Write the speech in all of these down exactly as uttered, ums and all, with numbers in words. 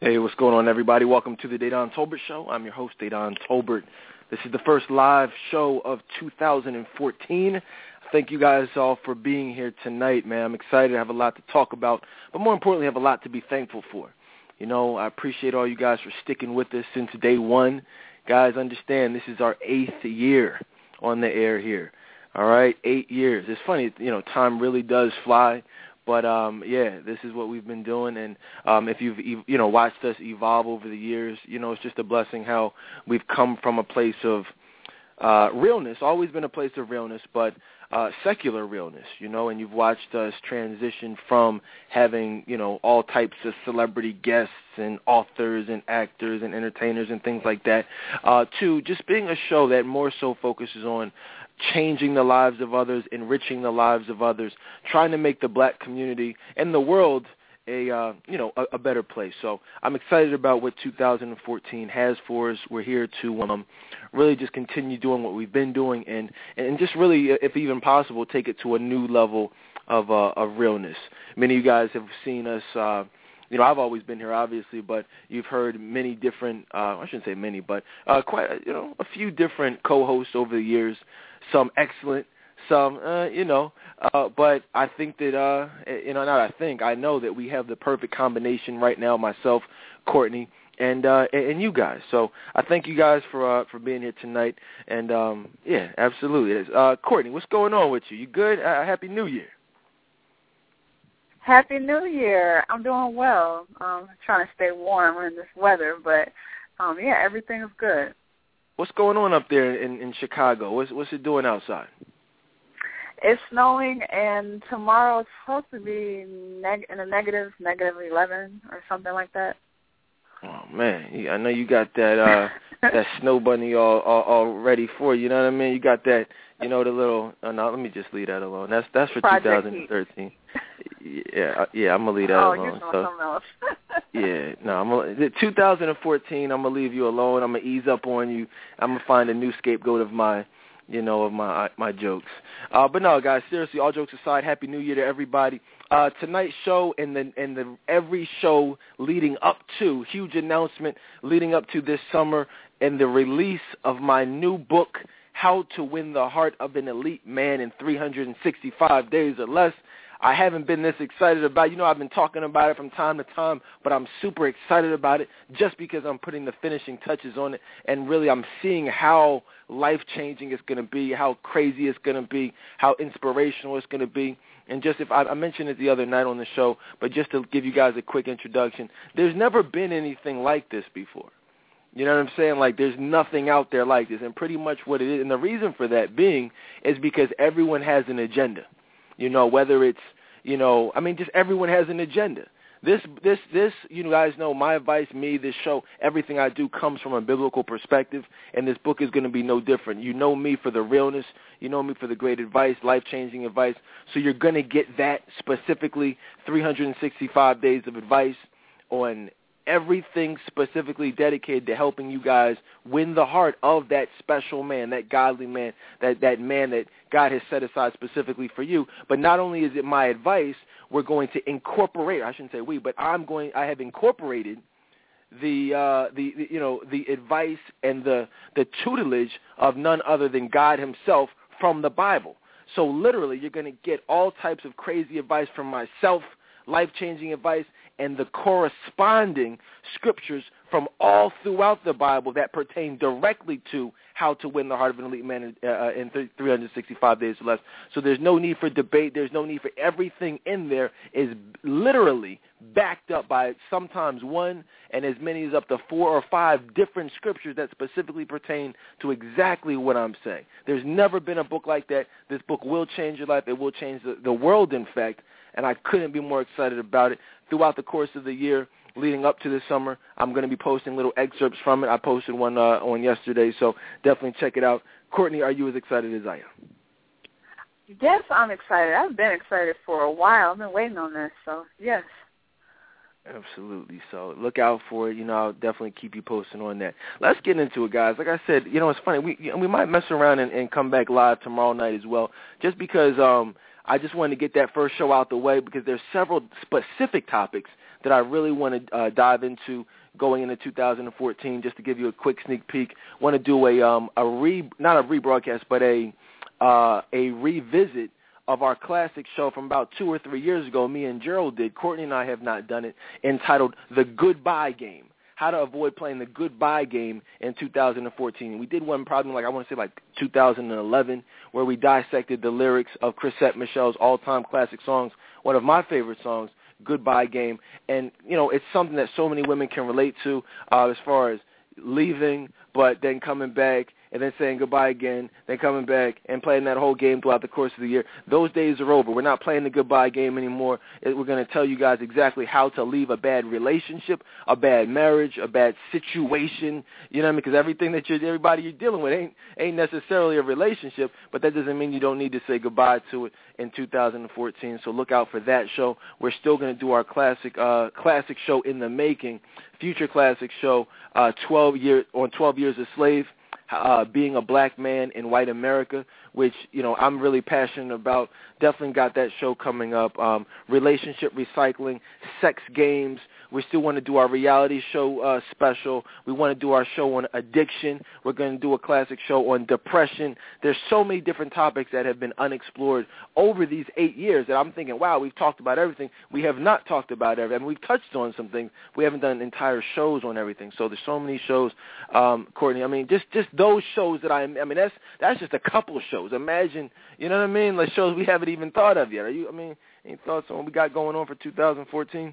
Hey, what's going on, everybody? Welcome to the Dedan Tolbert Show. I'm your host, Dedan Tolbert. This is the first live show of two thousand fourteen. Thank you guys all for being here tonight, man. I'm excited. I have a lot to talk about, but more importantly, I have a lot to be thankful for. You know, I appreciate all you guys for sticking with us since day one. Guys, understand this is our eighth year on the air here. All right, eight years. It's funny, you know, time really does fly. But, um, yeah, this is what we've been doing, and um, if you've, you know, watched us evolve over the years, you know, it's just a blessing how we've come from a place of uh, realness, always been a place of realness, but uh, secular realness, you know, and you've watched us transition from having, you know, all types of celebrity guests and authors and actors and entertainers and things like that, uh, to just being a show that more so focuses on changing the lives of others, enriching the lives of others, trying to make the black community and the world a uh, you know a, a better place. So I'm excited about what two thousand fourteen has for us. We're here to um, really just continue doing what we've been doing, and and just really, if even possible, take it to a new level of uh, of realness. Many of you guys have seen us. Uh, You know, I've always been here, obviously, but you've heard many different, uh, I shouldn't say many, but uh, quite, you know, a few different co-hosts over the years, some excellent, some, uh, you know, uh, but I think that, uh, you know, not I think, I know that we have the perfect combination right now, myself, Courtney, and uh, and you guys. So I thank you guys for uh, for being here tonight, and, um, yeah, absolutely. Uh, Courtney, what's going on with you? You good? Uh, Happy New Year. Happy New Year. I'm doing well. Um, trying to stay warm in this weather, but, um, yeah, everything is good. What's going on up there in, in Chicago? What's, what's it doing outside? It's snowing, and tomorrow it's supposed to be neg- in the negative, negative eleven or something like that. Oh, man. I know you got that uh, that snow bunny all, all, all ready for you. You know what I mean? You got that, you know, the little oh, – no, let me just leave that alone. That's that's for Project two thousand thirteen. Yeah, yeah, I'm going to leave that oh, alone. Oh, you're doing so, something else. yeah, no, I'm gonna, two thousand fourteen, I'm going to leave you alone. I'm going to ease up on you. I'm going to find a new scapegoat of my – you know, of my my jokes. Uh, but no, guys, seriously, all jokes aside, Happy New Year to everybody. Uh, tonight's show and the and the every show leading up to, huge announcement leading up to this summer and the release of my new book, How to Win the Heart of an Elite Man in three hundred sixty-five days or less. I haven't been this excited about it. You know, I've been talking about it from time to time, but I'm super excited about it just because I'm putting the finishing touches on it, and really I'm seeing how life-changing it's going to be, how crazy it's going to be, how inspirational it's going to be. And just if I, I mentioned it the other night on the show, but just to give you guys a quick introduction, there's never been anything like this before. You know what I'm saying? Like, there's nothing out there like this, and pretty much what it is. And the reason for that being is because everyone has an agenda. You know, whether it's, you know, I mean, just everyone has an agenda. This, this, this, you guys know my advice, me, this show, everything I do comes from a biblical perspective, and this book is going to be no different. You know me for the realness. You know me for the great advice, life-changing advice. So you're going to get that specifically, three hundred sixty-five days of advice on everything specifically dedicated to helping you guys win the heart of that special man, that godly man, that, that man that God has set aside specifically for you. But not only is it my advice, we're going to incorporate, I shouldn't say we, but I'm going, I have incorporated the, uh, the, the you know, the advice and the, the tutelage of none other than God himself from the Bible. So literally you're going to get all types of crazy advice from myself, life-changing advice, and the corresponding scriptures from all throughout the Bible that pertain directly to how to win the heart of an elite man in, uh, in three hundred sixty-five days or less. So there's no need for debate. There's no need for everything in there is literally backed up by sometimes one and as many as up to four or five different scriptures that specifically pertain to exactly what I'm saying. There's never been a book like that. This book will change your life. It will change the, the world, in fact, and I couldn't be more excited about it. Throughout the course of the year leading up to this summer, I'm going to be posting little excerpts from it. I posted one uh, on yesterday, so definitely check it out. Courtney, are you as excited as I am? Yes, I'm excited. I've been excited for a while. I've been waiting on this, so yes. Absolutely. So look out for it. You know, I'll definitely keep you posted on that. Let's get into it, guys. Like I said, you know, it's funny. We we might mess around and, and come back live tomorrow night as well, just because um, I just wanted to get that first show out the way because there's several specific topics that I really want to uh, dive into going into two thousand fourteen. Just to give you a quick sneak peek, want to do a um, a re not a rebroadcast, but a uh, a revisit of our classic show from about two or three years ago. Me and Gerald did. Courtney and I have not done it. Entitled "The Goodbye Game." How to avoid playing the goodbye game in two thousand fourteen. We did one probably like I want to say like two thousand eleven, where we dissected the lyrics of Chrisette Michelle's all-time classic songs, one of my favorite songs, "Goodbye Game." And, you know, it's something that so many women can relate to uh, as far as leaving, but then coming back and then saying goodbye again, then coming back and playing that whole game throughout the course of the year. Those days are over. We're not playing the goodbye game anymore. We're going to tell you guys exactly how to leave a bad relationship, a bad marriage, a bad situation, you know what I mean? Because everything that you're, everybody you're dealing with ain't ain't necessarily a relationship, but that doesn't mean you don't need to say goodbye to it in two thousand fourteen. So look out for that show. We're still going to do our classic uh, classic show in the making, future classic show, uh, twelve year on twelve Years a Slave. Uh, being a black man in white America, which, you know, I'm really passionate about. Definitely got that show coming up. Um, relationship recycling, sex games. We still want to do our reality show uh, special. We want to do our show on addiction. We're going to do a classic show on depression. There's so many different topics that have been unexplored over these eight years that I'm thinking, wow, we've talked about everything. We have not talked about everything. I mean, we've touched on some things. We haven't done entire shows on everything. So there's so many shows, um, Courtney. I mean, just just those shows that I, I mean, that's that's just a couple shows. Imagine, you know what I mean? Like shows we haven't even thought of yet. Are you? I mean, any thoughts on what we got going on for two thousand fourteen?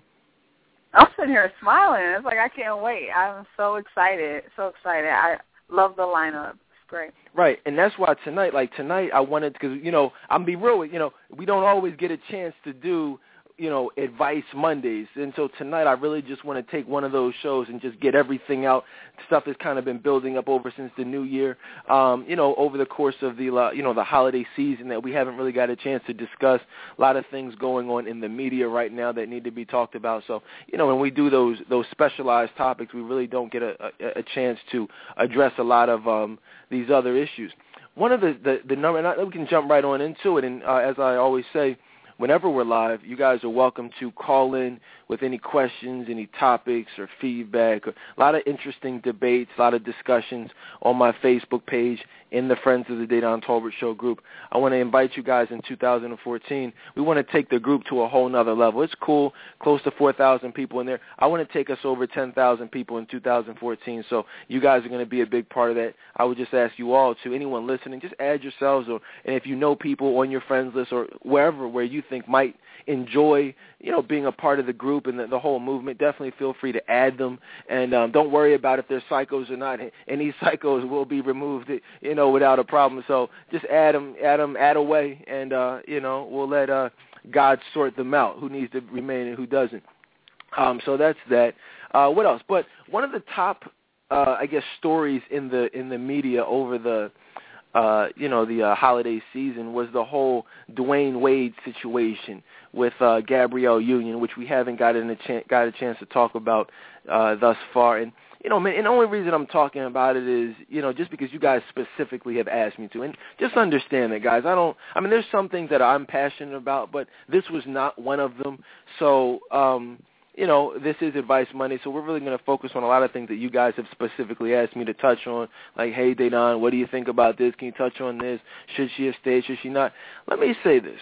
I'm sitting here smiling. It's like I can't wait. I'm so excited, so excited. I love the lineup. It's great. Right, and that's why tonight, like tonight, I wanted, because, you know, I'm be real with, you know, we don't always get a chance to do, you know, Advice Mondays. And so tonight I really just want to take one of those shows and just get everything out. Stuff has kind of been building up over since the new year, um, you know, over the course of the, uh, you know, the holiday season that we haven't really got a chance to discuss. A lot of things going on in the media right now that need to be talked about. So, you know, when we do those those specialized topics, we really don't get a, a, a chance to address a lot of um, these other issues. One of the, the, the number, and I, we can jump right on into it, and uh, as I always say, whenever we're live, you guys are welcome to call in with any questions, any topics or feedback. Or a lot of interesting debates, a lot of discussions on my Facebook page in the Friends of the Dedan Tolbert Show group. I want to invite you guys in two thousand fourteen. We want to take the group to a whole nother level. It's cool, close to four thousand people in there. I want to take us over ten thousand people in two thousand fourteen, so you guys are going to be a big part of that. I would just ask you all to, anyone listening, just add yourselves, or and if you know people on your friends list or wherever where you think might enjoy, you know, being a part of the group and the, the whole movement, definitely feel free to add them. And um, don't worry about if they're psychos or not. Any psychos will be removed, you know, without a problem. So just add them, add them, add away, and, uh, you know, we'll let uh, God sort them out, who needs to remain and who doesn't. Um, so that's that. Uh, what else? But one of the top, uh, I guess, stories in the in the media over the Uh, you know, the uh, holiday season was the whole Dwayne Wade situation with uh, Gabrielle Union, which we haven't gotten a ch- got a chance to talk about uh, thus far. And, you know, man, and the only reason I'm talking about it is, you know, just because you guys specifically have asked me to. And just understand that, guys. I don't, I mean, there's some things that I'm passionate about, but this was not one of them. So, um, you know, this is Advice Monday, so we're really going to focus on a lot of things that you guys have specifically asked me to touch on, like, hey, Dedan, what do you think about this? Can you touch on this? Should she have stayed? Should she not? Let me say this.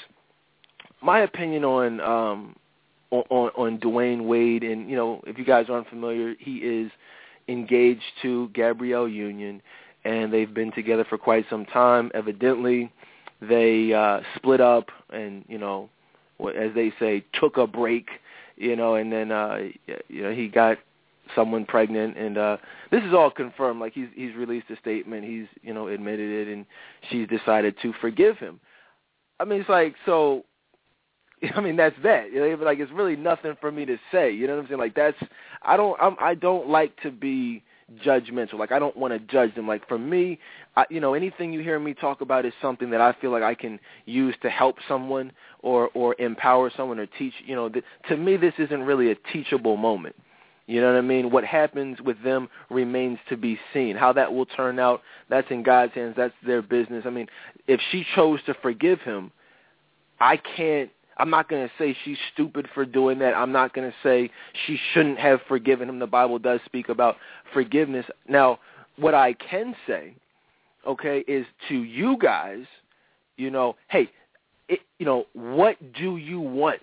My opinion on um, on, on Dwayne Wade, and, you know, if you guys aren't familiar, he is engaged to Gabrielle Union, and they've been together for quite some time. Evidently, they uh, split up and, you know, as they say, took a break. You know, and then uh, you know he got someone pregnant, and uh, this is all confirmed. Like he's he's released a statement, he's you know admitted it, and she's decided to forgive him. I mean, it's like so. I mean, that's that. You know, like it's really nothing for me to say. You know what I'm saying? Like that's I don't I'm, I don't like to be judgmental. Like I don't want to judge them. Like for me, I, you know, anything you hear me talk about is something that I feel like I can use to help someone or or empower someone or teach. You know, th- to me, this isn't really a teachable moment. You know what I mean? What happens with them remains to be seen. How that will turn out, that's in God's hands. That's their business. I mean, if she chose to forgive him, I can't, I'm not going to say she's stupid for doing that. I'm not going to say she shouldn't have forgiven him. The Bible does speak about forgiveness. Now, what I can say, okay, is to you guys, you know, hey, it, you know, what do you want?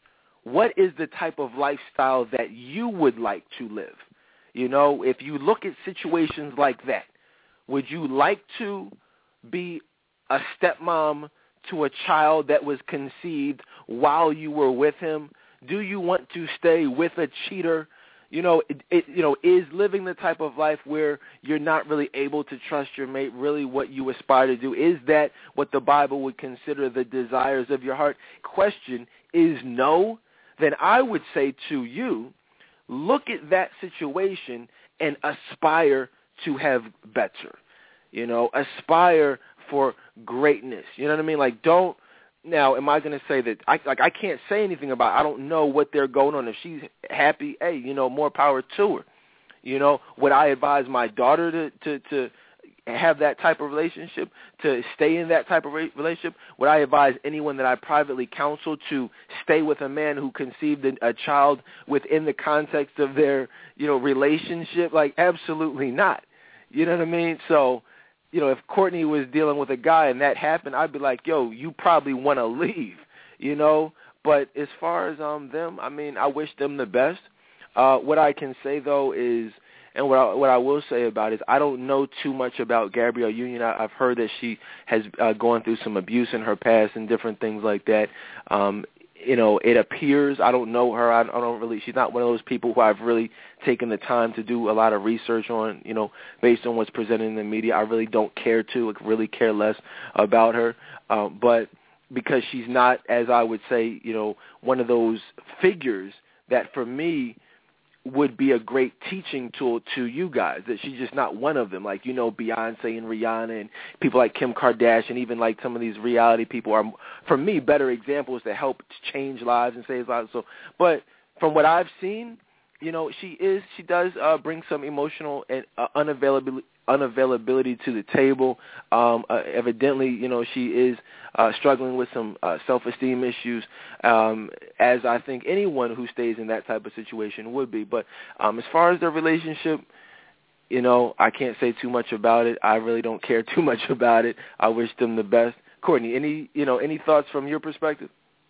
What is the type of lifestyle that you would like to live? You know, if you look at situations like that, would you like to be a stepmom to a child that was conceived while you were with him? Do you want to stay with a cheater? You know, it, it, you know, is living the type of life where you're not really able to trust your mate really what you aspire to do? Is that what the Bible would consider the desires of your heart? Question is no. Then I would say to you, look at that situation and aspire to have better. You know, aspire for greatness. You know what I mean? Like, don't. Now, am I going to say that, I like, I can't say anything about it. I don't know what they're going on. If she's happy, hey, you know, more power to her. You know, would I advise my daughter to, to, to have that type of relationship, to stay in that type of relationship? Would I advise anyone that I privately counsel to stay with a man who conceived a child within the context of their, you know, relationship? Like, absolutely not. You know what I mean? So, you know, if Courtney was dealing with a guy and that happened, I'd be like, yo, you probably want to leave, you know. But as far as um them, I mean, I wish them the best. Uh, what I can say, though, is, and what I, what I will say about it is I don't know too much about Gabrielle Union. I, I've heard that she has uh, gone through some abuse in her past and different things like that. Um, you know, it appears, I don't know her. I, I don't really, she's not one of those people who I've really taken the time to do a lot of research on, you know, based on what's presented in the media. I really don't care to, like, really care less about her. Um, but because she's not, as I would say, you know, one of those figures that for me would be a great teaching tool to you guys, that she's just not one of them. Like, you know, Beyonce and Rihanna and people like Kim Kardashian, even like some of these reality people are, for me, better examples to help change lives and save lives. So, but from what I've seen, you know, she is, she does uh, bring some emotional and uh, unavailability, unavailability to the table. Um, uh, evidently, you know, she is uh, struggling with some uh, self-esteem issues, um, as I think anyone who stays in that type of situation would be. But um, as far as their relationship, you know, I can't say too much about it. I really don't care too much about it. I wish them the best. Courtney, any, you know, any thoughts from your perspective?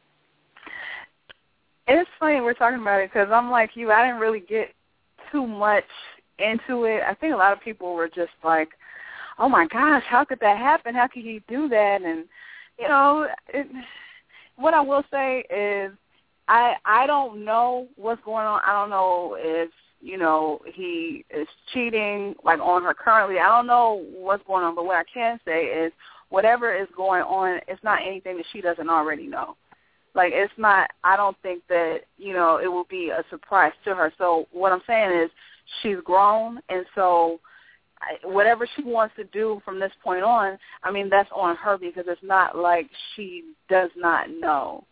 It's funny we're talking about it because I'm like you. I didn't really get too much into it. I think a lot of people were just like, oh, my gosh, how could that happen? How could he do that? And, you know, it, what I will say is I I don't know what's going on. I don't know if, you know, he is cheating, like, on her currently. I don't know what's going on. But what I can say is whatever is going on, it's not anything that she doesn't already know. Like, it's not, I don't think that, you know, it will be a surprise to her. So what I'm saying is she's grown, and so whatever she wants to do from this point on, I mean, that's on her, because it's not like she does not know,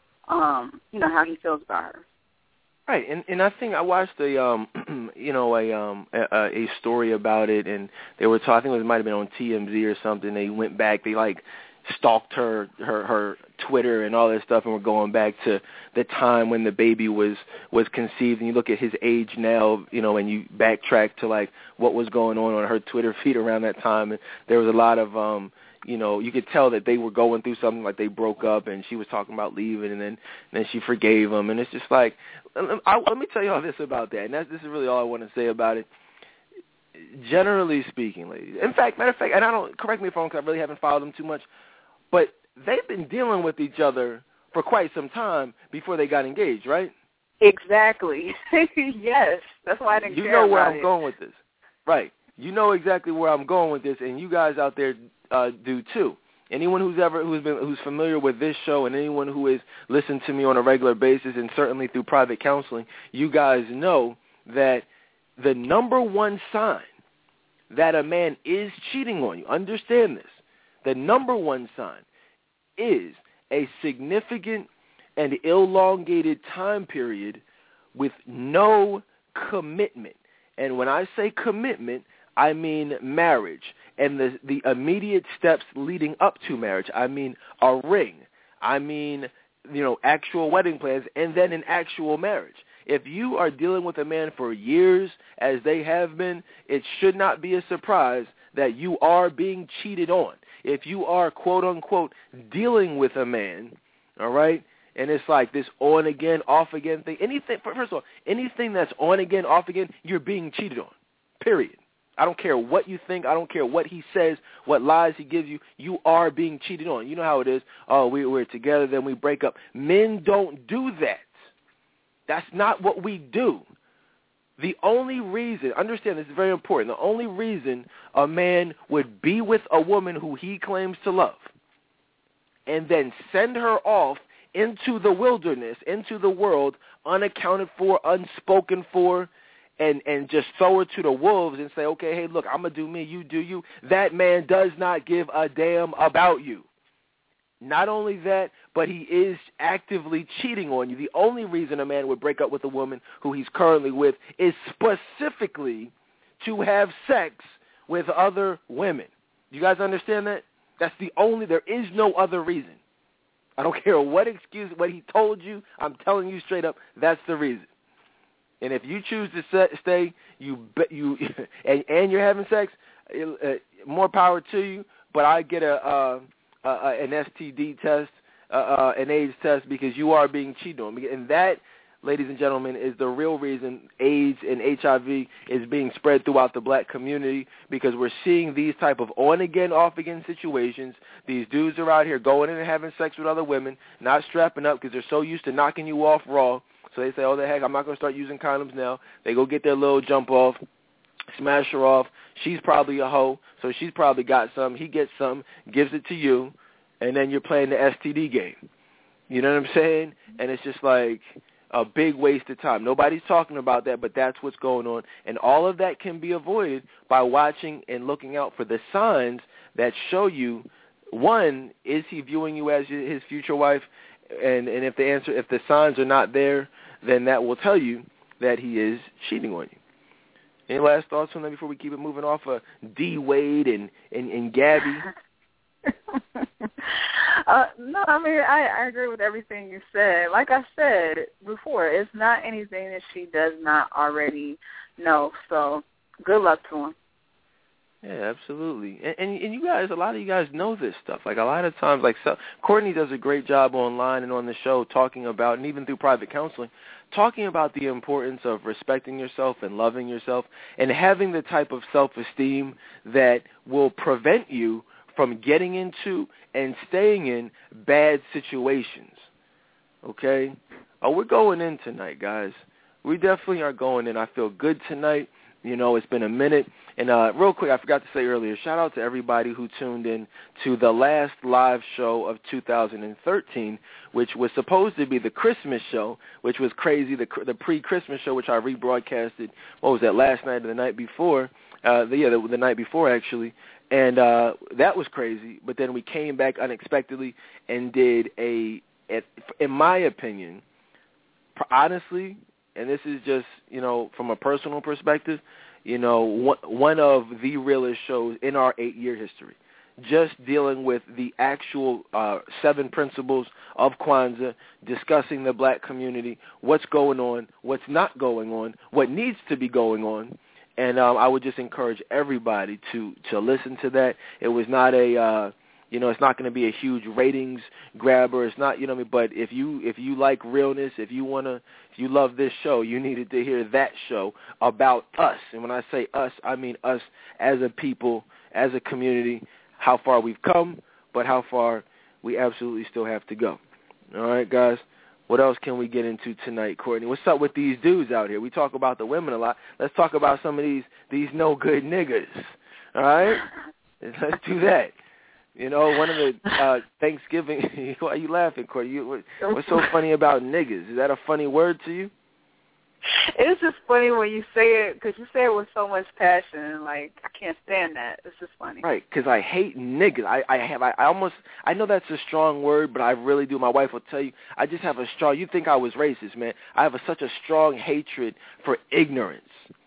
um, you know, how he feels about her. Right, and and I think I watched a um you know a um a, a story about it, and they were talking. I think it might have been on T M Z or something. They went back. They like stalked her her her Twitter and all that stuff, and we're going back to the time when the baby was was conceived. And you look at his age now, you know, and you backtrack to like what was going on on her Twitter feed around that time, and there was a lot of um you know, you could tell that they were going through something, like they broke up, and she was talking about leaving, and then and then she forgave him, and it's just like, I, let me tell you all this about that, and that's, this is really all I want to say about it. Generally speaking, ladies, in fact, matter of fact, and I don't, correct me if I'm wrong, because I really haven't followed them too much, but they've been dealing with each other for quite some time before they got engaged, right? Exactly. Yes, that's why I didn't you care know where about I'm it. going with this, right? You know exactly where I'm going with this, and you guys out there uh, do too. Anyone who's ever who's been who's familiar with this show, and anyone who has listened to me on a regular basis, and certainly through private counseling, you guys know that the number one sign that a man is cheating on you, understand this, the number one sign is a significant and elongated time period with no commitment. And when I say commitment, I mean marriage and the, the immediate steps leading up to marriage. I mean a ring. I mean, you know, actual wedding plans and then an actual marriage. If you are dealing with a man for years, as they have been, it should not be a surprise that you are being cheated on. If you are, quote, unquote, dealing with a man, all right, and it's like this on-again, off-again thing, anything, first of all, anything that's on-again, off-again, you're being cheated on, period. I don't care what you think. I don't care what he says, what lies he gives you. You are being cheated on. You know how it is. Oh, we, we're together, then we break up. Men don't do that. That's not what we do. The only reason, understand this is very important, the only reason a man would be with a woman who he claims to love and then send her off into the wilderness, into the world, unaccounted for, unspoken for, and, and just throw her to the wolves and say, okay, hey, look, I'm going to do me, you do you. That man does not give a damn about you. Not only that, but he is actively cheating on you. The only reason a man would break up with a woman who he's currently with is specifically to have sex with other women. Do you guys understand that? That's the only, there is no other reason. I don't care what excuse, what he told you, I'm telling you straight up, that's the reason. And if you choose to set, stay, you you and, and you're having sex, uh, more power to you, but I get a... Uh, Uh, an S T D test, uh, uh, an AIDS test, because you are being cheated on. And that, ladies and gentlemen, is the real reason AIDS and H I V is being spread throughout the black community, because we're seeing these type of on-again, off-again situations. These dudes are out here going in and having sex with other women, not strapping up because they're so used to knocking you off raw. So they say, oh, the heck, I'm not going to start using condoms now. They go get their little jump off, smash her off. She's probably a hoe, so she's probably got some. He gets some, gives it to you, and then you're playing the S T D game. You know what I'm saying? And it's just like a big waste of time. Nobody's talking about that, but that's what's going on. And all of that can be avoided by watching and looking out for the signs that show you, one, is he viewing you as his future wife? And, and if the answer, if the signs are not there, then that will tell you that he is cheating on you. Any last thoughts on that before we keep it moving off of D. Wade and, and, and Gabby? uh, no, I mean, I, I agree with everything you said. Like I said before, it's not anything that she does not already know. So good luck to him. Yeah, absolutely. And, and and you guys, a lot of you guys know this stuff. Like a lot of times, like so, Courtney does a great job online and on the show talking about, and even through private counseling, talking about the importance of respecting yourself and loving yourself and having the type of self-esteem that will prevent you from getting into and staying in bad situations. Okay? Oh, we're going in tonight, guys. We definitely are going in. I feel good tonight. You know, it's been a minute. And uh, real quick, I forgot to say earlier, shout out to everybody who tuned in to the last live show of two thousand thirteen, which was supposed to be the Christmas show, which was crazy, the the pre-Christmas show, which I rebroadcasted, what was that, last night or the night before? Uh, the, yeah, the, the night before, actually. And uh, that was crazy. But then we came back unexpectedly and did a, in my opinion, honestly, and this is just, you know, from a personal perspective, you know, one, one of the realest shows in our eight-year history, just dealing with the actual uh, seven principles of Kwanzaa, discussing the black community, what's going on, what's not going on, what needs to be going on. And um, I would just encourage everybody to, to listen to that. It was not a, uh, you know, it's not going to be a huge ratings grabber. It's not, you know what I mean? But if you if you like realness, if you want to, if you love this show, you needed to hear that show about us. And when I say us, I mean us as a people, as a community, how far we've come, but how far we absolutely still have to go. All right, guys? What else can we get into tonight, Courtney? What's up with these dudes out here? We talk about the women a lot. Let's talk about some of these these no-good niggas, all right? Let's do that. You know, one of the uh, Thanksgiving, why are you laughing, Courtney? You, what, what's so funny about niggas? Is that a funny word to you? It's just funny when you say it, because you say it with so much passion, and like, I can't stand that. It's just funny. Right, because I hate niggas. I, I have, I, I almost, I know that's a strong word, but I really do. My wife will tell you, I just have a strong, you think I was racist, man. I have a, such a strong hatred for ignorance.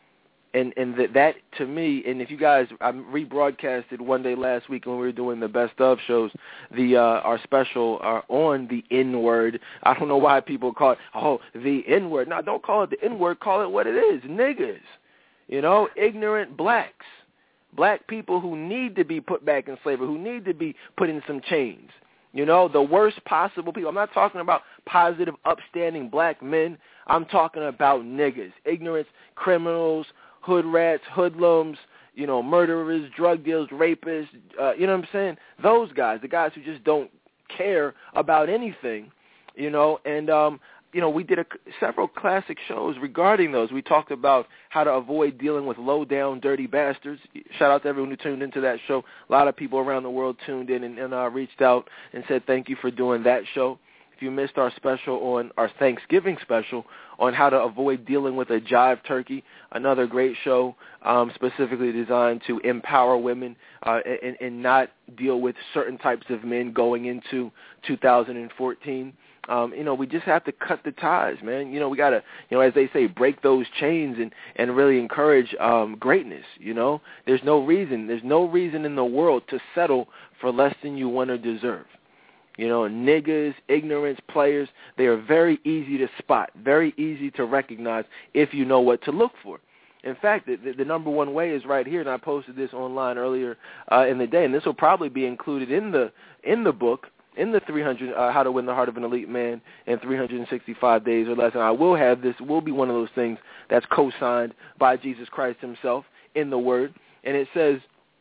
And and that, that to me, and if you guys, I rebroadcasted one day last week when we were doing the best of shows, the uh, our special uh, on the N-word. I don't know why people call it, oh, the N-word. No, don't call it the N-word. Call it what it is, niggas. You know, ignorant blacks, black people who need to be put back in slavery, who need to be put in some chains. You know, the worst possible people. I'm not talking about positive, upstanding black men. I'm talking about niggas, ignorance, criminals, hood rats, hoodlums, you know, murderers, drug dealers, rapists, uh, you know what I'm saying? Those guys, the guys who just don't care about anything, you know, and, um, you know, we did a, several classic shows regarding those. We talked about how to avoid dealing with low-down, dirty bastards. Shout out to everyone who tuned into that show. A lot of people around the world tuned in and, and uh, reached out and said thank you for doing that show. If you missed our special on our Thanksgiving special on how to avoid dealing with a jive turkey, another great show um, specifically designed to empower women uh, and, and not deal with certain types of men going into two thousand fourteen. Um, you know, we just have to cut the ties, man. You know, we got to, you know, as they say, break those chains and, and really encourage um, greatness, you know. There's no reason, there's no reason in the world to settle for less than you want or deserve. You know, niggas, ignorance, players, they are very easy to spot, very easy to recognize if you know what to look for. In fact, the, the, the number one way is right here, and I posted this online earlier uh, in the day, and this will probably be included in the in the book, in the three hundred, uh, How to Win the Heart of an Elite Man in three hundred sixty-five days or less. And I will have this, will be one of those things that's co-signed by Jesus Christ himself in the Word, and it says,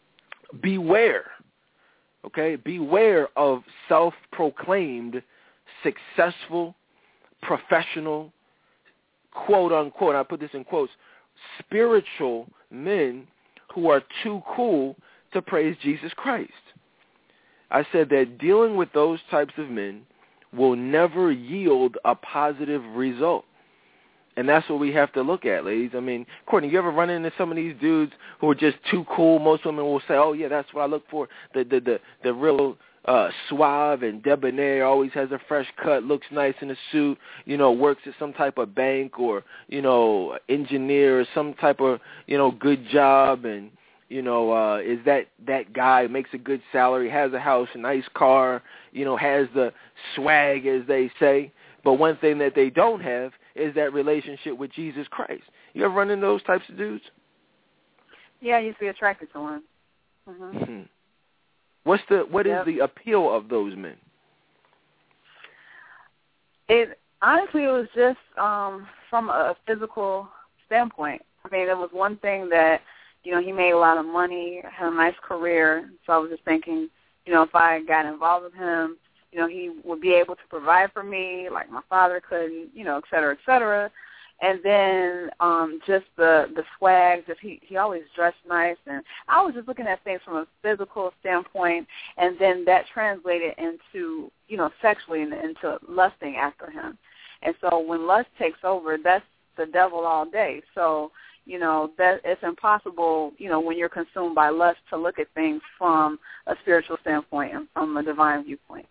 beware. Okay, beware of self-proclaimed successful, professional, quote-unquote, I put this in quotes, spiritual men who are too cool to praise Jesus Christ. I said that dealing with those types of men will never yield a positive result. And that's what we have to look at, ladies. I mean, Courtney, you ever run into some of these dudes who are just too cool? Most women will say, oh, yeah, that's what I look for. The the the, the real uh, suave and debonair, always has a fresh cut, looks nice in a suit, you know, works at some type of bank or, you know, engineer or some type of, you know, good job and, you know, uh, is that, that guy, makes a good salary, has a house, a nice car, you know, has the swag, as they say. But one thing that they don't have is that relationship with Jesus Christ. You ever run into those types of dudes? Yeah, I used to be attracted to one. Mm-hmm. Mm-hmm. What's the what yep. is the appeal of those men? It honestly, it was just um, from a physical standpoint. I mean, it was one thing that, you know, he made a lot of money, had a nice career. So I was just thinking, you know, if I got involved with him, you know, he would be able to provide for me like my father could, you know, et cetera, et cetera. And then um, just the, the swag, just he, he always dressed nice. And I was just looking at things from a physical standpoint, and then that translated into, you know, sexually and into lusting after him. And so when lust takes over, that's the devil all day. So, you know, that it's impossible, you know, when you're consumed by lust to look at things from a spiritual standpoint and from a divine viewpoint.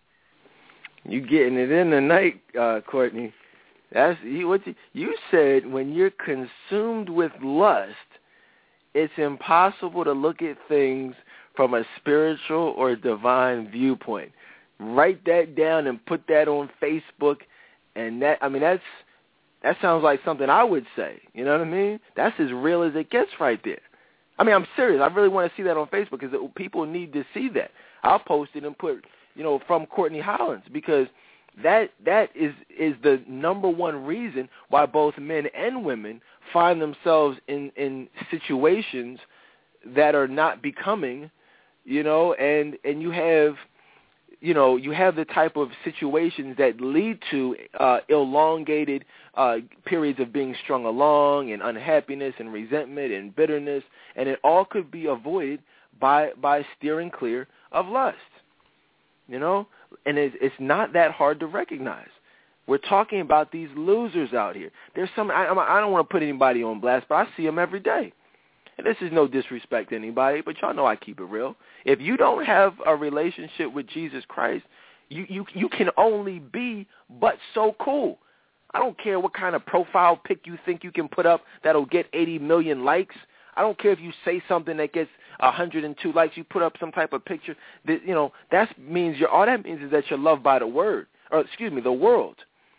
You getting it in tonight, uh, Courtney. That's you, what you, you said. When you're consumed with lust, it's impossible to look at things from a spiritual or divine viewpoint. Write that down and put that on Facebook. And that, I mean, that's that sounds like something I would say. You know what I mean? That's as real as it gets right there. I mean, I'm serious. I really want to see that on Facebook because people need to see that. I'll post it and put, you know, from Courtney Hollins, because that that is is the number one reason why both men and women find themselves in, in situations that are not becoming, you know, and, and you have, you know, you have the type of situations that lead to uh, elongated uh, periods of being strung along and unhappiness and resentment and bitterness, and it all could be avoided by by steering clear of lust. You know, and it's, it's not that hard to recognize. We're talking about these losers out here. There's some, I, I don't want to put anybody on blast, but I see them every day. And this is no disrespect to anybody, but y'all know I keep it real. If you don't have a relationship with Jesus Christ, you, you, you can only be but so cool. I don't care what kind of profile pic you think you can put up that'll get eighty million likes. I don't care if you say something that gets one hundred two likes. You put up some type of picture. That, you know, that means you're, all that means is that you're loved by the word, or excuse me, the world.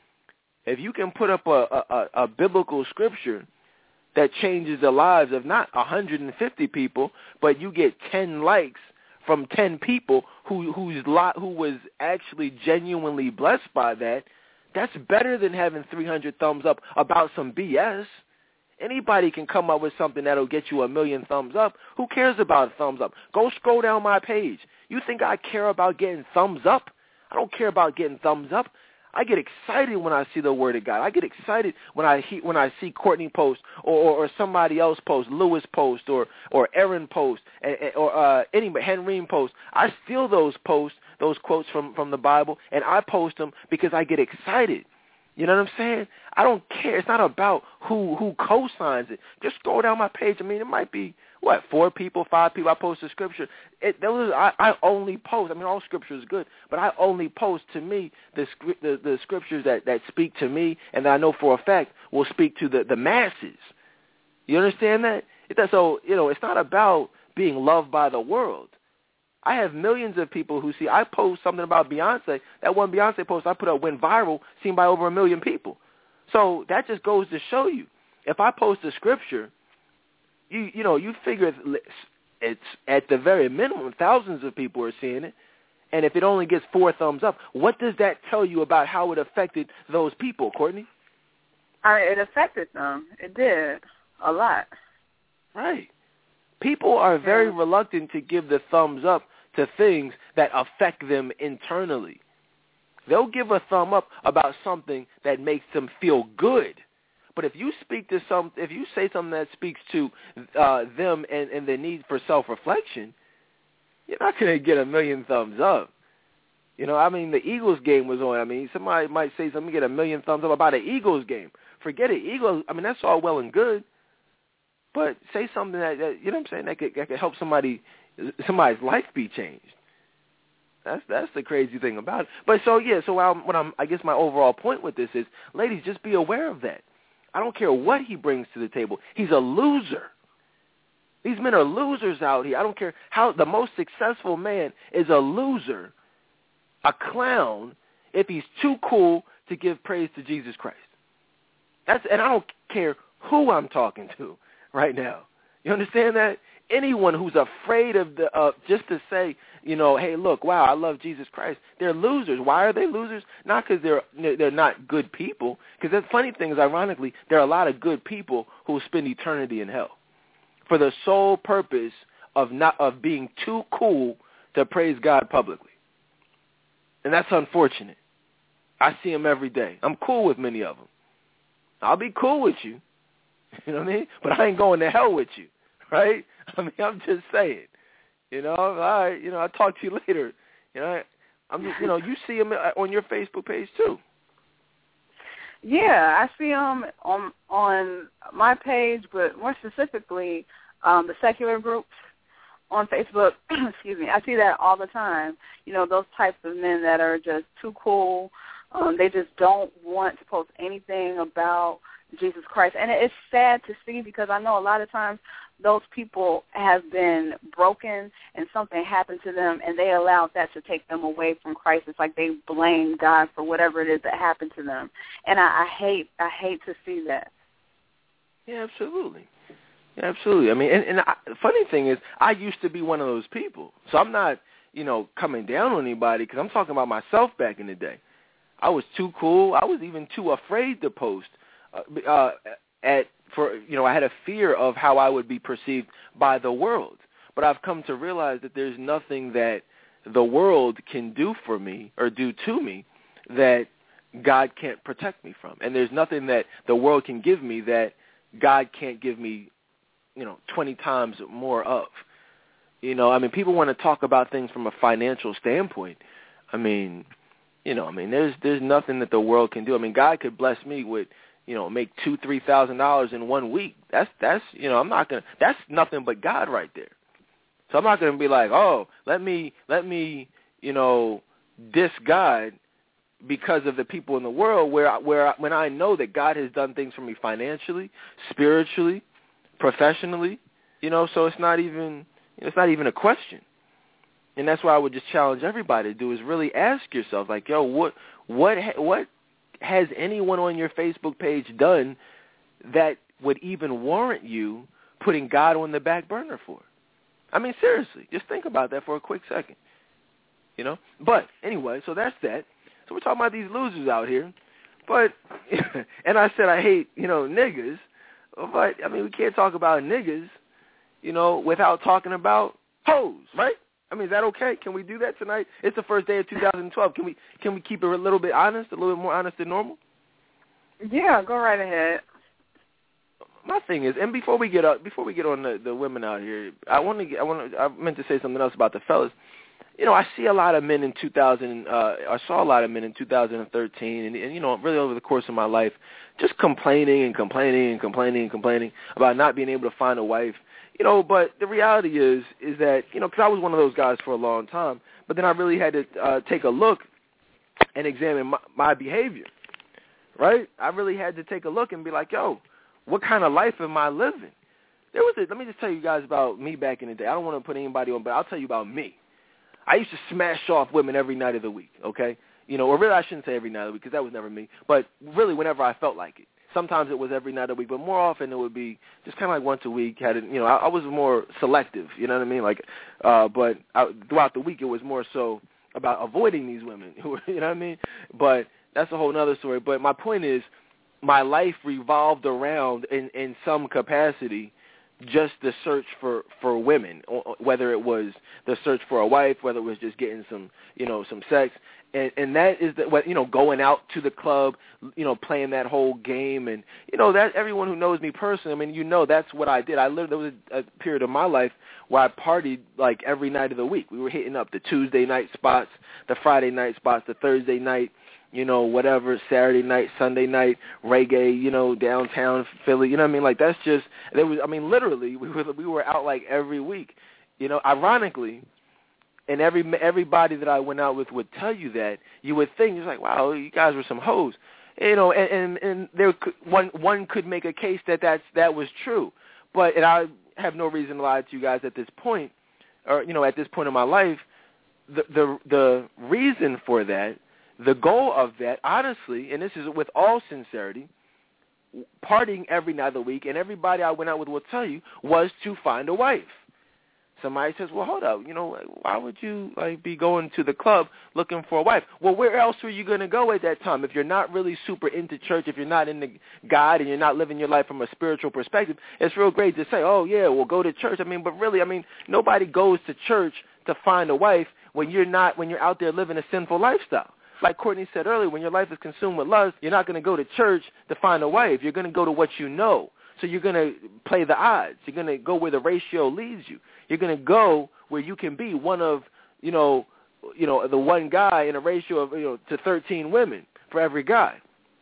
If you can put up a, a, a biblical scripture that changes the lives of not one hundred fifty people, but you get ten likes from ten people who who's lot, who was actually genuinely blessed by that, that's better than having three hundred thumbs up about some B S. Anybody can come up with something that'll get you a million thumbs up. Who cares about thumbs up? Go scroll down my page. You think I care about getting thumbs up? I don't care about getting thumbs up. I get excited when I see the word of God. I get excited when I he, when I see Courtney post or, or, or somebody else post, Lewis post or or Aaron post or uh, anybody, Henrine post. I steal those posts, those quotes from, from the Bible, and I post them because I get excited. You know what I'm saying? I don't care. It's not about who who co-signs it. Just scroll down my page. I mean, it might be, what, four people, five people. I post a scripture. It, those, I, I only post. I mean, all scripture is good, but I only post, to me, the the, the scriptures that, that speak to me and that I know for a fact will speak to the, the masses. You understand that? It does, so, you know, it's not about being loved by the world. I have millions of people who see, I post something about Beyonce. That one Beyonce post I put up went viral, seen by over a million people. So that just goes to show you, if I post a scripture, you you know, you figure it's at the very minimum, thousands of people are seeing it. And if it only gets four thumbs up, what does that tell you about how it affected those people, Courtney? I, it affected them. It did a lot. Right. People are very yeah. reluctant to give the thumbs up to things that affect them internally. They'll give a thumb up about something that makes them feel good. But if you speak to some, if you say something that speaks to uh, them and, and the need for self-reflection, you're not going to get a million thumbs up. You know, I mean, the Eagles game was on. I mean, somebody might say something, get a million thumbs up about an Eagles game. Forget it. Eagles, I mean, that's all well and good. But say something that, that you know what I'm saying, that could, that could help somebody, somebody's life be changed. That's that's the crazy thing about it. But so, yeah, so I'm, what I'm, I guess my overall point with this is, ladies, just be aware of that. I don't care what he brings to the table. He's a loser. These men are losers out here. I don't care how, the most successful man is a loser, a clown, if he's too cool to give praise to Jesus Christ. That's, and I don't care who I'm talking to right now. You understand that? Anyone who's afraid of the uh, just to say, you know, hey, look, wow, I love Jesus Christ, they're losers. Why are they losers? Not because they're they're not good people. Because the funny thing is, ironically, there are a lot of good people who will spend eternity in hell for the sole purpose of not of being too cool to praise God publicly. And that's unfortunate. I see them every day. I'm cool with many of them. I'll be cool with you. You know what I mean? But I ain't going to hell with you, right? I mean, I'm just saying. You know, all right, you know, I'll talk to you later. You know, I'm just, you know, you see them on your Facebook page too. Yeah, I see them on on my page, but more specifically, um, the secular groups on Facebook. Excuse me, I see that all the time. You know, those types of men that are just too cool. Um, they just don't want to post anything about Jesus Christ. And it's sad to see, because I know a lot of times those people have been broken and something happened to them, and they allowed that to take them away from Christ. It's like they blame God for whatever it is that happened to them. And I, I hate I hate to see that. Yeah, absolutely. Yeah, absolutely. I mean, and, and I, the funny thing is, I used to be one of those people. So I'm not, you know, coming down on anybody, because I'm talking about myself back in the day. I was too cool. I was even too afraid to post. Uh, uh, at for you know, I had a fear of how I would be perceived by the world. But I've come to realize that there's nothing that the world can do for me or do to me that God can't protect me from. And there's nothing that the world can give me that God can't give me, you know, twenty times more of. You know, I mean, people want to talk about things from a financial standpoint. I mean, you know, I mean, there's there's nothing that the world can do. I mean, God could bless me with, you know, make two, three thousand dollars in one week. That's that's you know, I'm not gonna. That's nothing but God right there. So I'm not gonna be like, oh, let me let me, you know, diss God because of the people in the world where where when I know that God has done things for me financially, spiritually, professionally. You know, so it's not even it's not even a question. And that's why I would just challenge everybody to do is really ask yourself, like, yo, what what what has anyone on your Facebook page done that would even warrant you putting God on the back burner for? I mean, seriously, just think about that for a quick second. You know? But anyway, so that's that. So we're talking about these losers out here. But, and I said I hate, you know, niggas. But, I mean, we can't talk about niggas, you know, without talking about hoes, right? I mean, is that okay? Can we do that tonight? It's the first day of two thousand twelve. Can we can we keep it a little bit honest, a little bit more honest than normal? Yeah, go right ahead. My thing is, and before we get up, before we get on the, the women out here, I want to, I want to, I meant to say something else about the fellas. You know, I see a lot of men in two thousand. Uh, I saw a lot of men in two thousand thirteen, and, and you know, really over the course of my life, just complaining and complaining and complaining and complaining about not being able to find a wife. You know, but the reality is, is that you know, because I was one of those guys for a long time, but then I really had to uh, take a look and examine my, my behavior. Right? I really had to take a look and be like, yo, what kind of life am I living? There was a, let me just tell you guys about me back in the day. I don't want to put anybody on, but I'll tell you about me. I used to smash off women every night of the week, okay? You know, or really I shouldn't say every night of the week because that was never me, but really whenever I felt like it. Sometimes it was every night of the week, but more often it would be just kind of like once a week. Had it, you know, I, I was more selective, you know what I mean? Like, uh, but I, throughout the week it was more so about avoiding these women, who were, you know what I mean? But that's a whole other story. But my point is, my life revolved around, in, in some capacity, just the search for, for women, whether it was the search for a wife, whether it was just getting some, you know, some sex. And, and that is, the, you know, going out to the club, you know, playing that whole game. And, you know, that everyone who knows me personally, I mean, you know, that's what I did. I lived, there was a, a period of my life where I partied like every night of the week. We were hitting up the Tuesday night spots, the Friday night spots, the Thursday night, you know, whatever, Saturday night, Sunday night, reggae, you know, downtown Philly, you know what I mean? Like, that's just, there was, I mean, literally, we were we were out, like, every week. You know, ironically, and every everybody that I went out with would tell you that, you would think, it's like, wow, you guys were some hoes. You know, and, and, and there could, one one could make a case that that's, that was true. But, and I have no reason to lie to you guys at this point, or, you know, at this point in my life, the the, the reason for that, the goal of that, honestly, and this is with all sincerity, partying every night of the week, and everybody I went out with will tell you, was to find a wife. Somebody says, well, hold up, you know, why would you like be going to the club looking for a wife? Well, where else were you going to go at that time? If you're not really super into church, if you're not into God and you're not living your life from a spiritual perspective, it's real great to say, oh, yeah, we'll go to church. I mean, but really, I mean, nobody goes to church to find a wife when you're not, when you're out there living a sinful lifestyle. Like Courtney said earlier, when your life is consumed with lust, you're not going to go to church to find a wife. You're going to go to what you know. So you're going to play the odds. You're going to go where the ratio leads you. You're going to go where you can be one of, you know, you know, the one guy in a ratio of, you know, to thirteen women for every guy.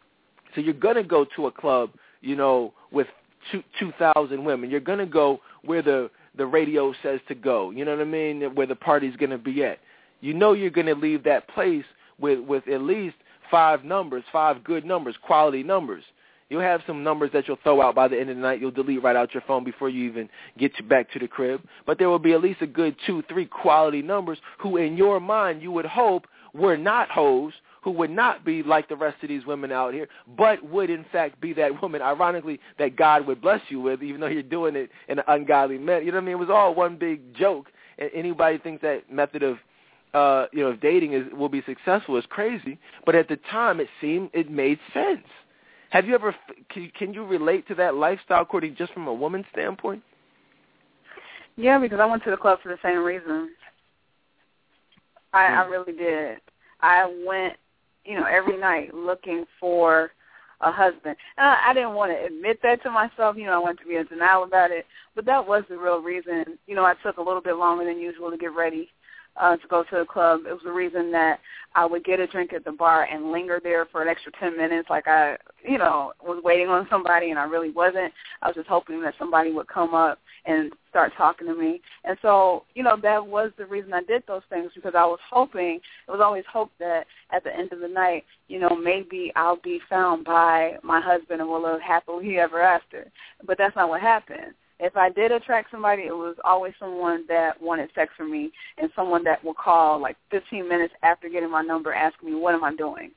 So you're going to go to a club, you know, with two, 2,000 women. You're going to go where the, the radio says to go. You know what I mean? Where the party's going to be at. You know you're going to leave that place with, with at least five numbers, five good numbers, quality numbers. You'll have some numbers that you'll throw out by the end of the night. You'll delete right out your phone before you even get to back to the crib. But there will be at least a good two, three quality numbers who in your mind you would hope were not hoes, who would not be like the rest of these women out here, but would in fact be that woman, ironically, that God would bless you with, even though you're doing it in an ungodly manner. You know what I mean? It was all one big joke. And anybody thinks that method of Uh, you know, if dating is will be successful is crazy, but at the time it seemed it made sense. Have you ever? Can, can you relate to that lifestyle, Courtney, just from a woman's standpoint? Yeah, because I went to the club for the same reason. I, mm. I really did. I went, you know, every night looking for a husband. And I, I didn't want to admit that to myself. You know, I wanted to be in denial about it, but that was the real reason. You know, I took a little bit longer than usual to get ready. Uh, to go to the club. It was the reason that I would get a drink at the bar and linger there for an extra ten minutes like I, you know, was waiting on somebody and I really wasn't. I was just hoping that somebody would come up and start talking to me. And so, you know, that was the reason I did those things because I was hoping, it was always hope that at the end of the night, you know, maybe I'll be found by my husband and we'll live happily ever after. But that's not what happened. if I did attract somebody, it was always someone that wanted sex from me and someone that would call like fifteen minutes after getting my number asking me, what am I doing?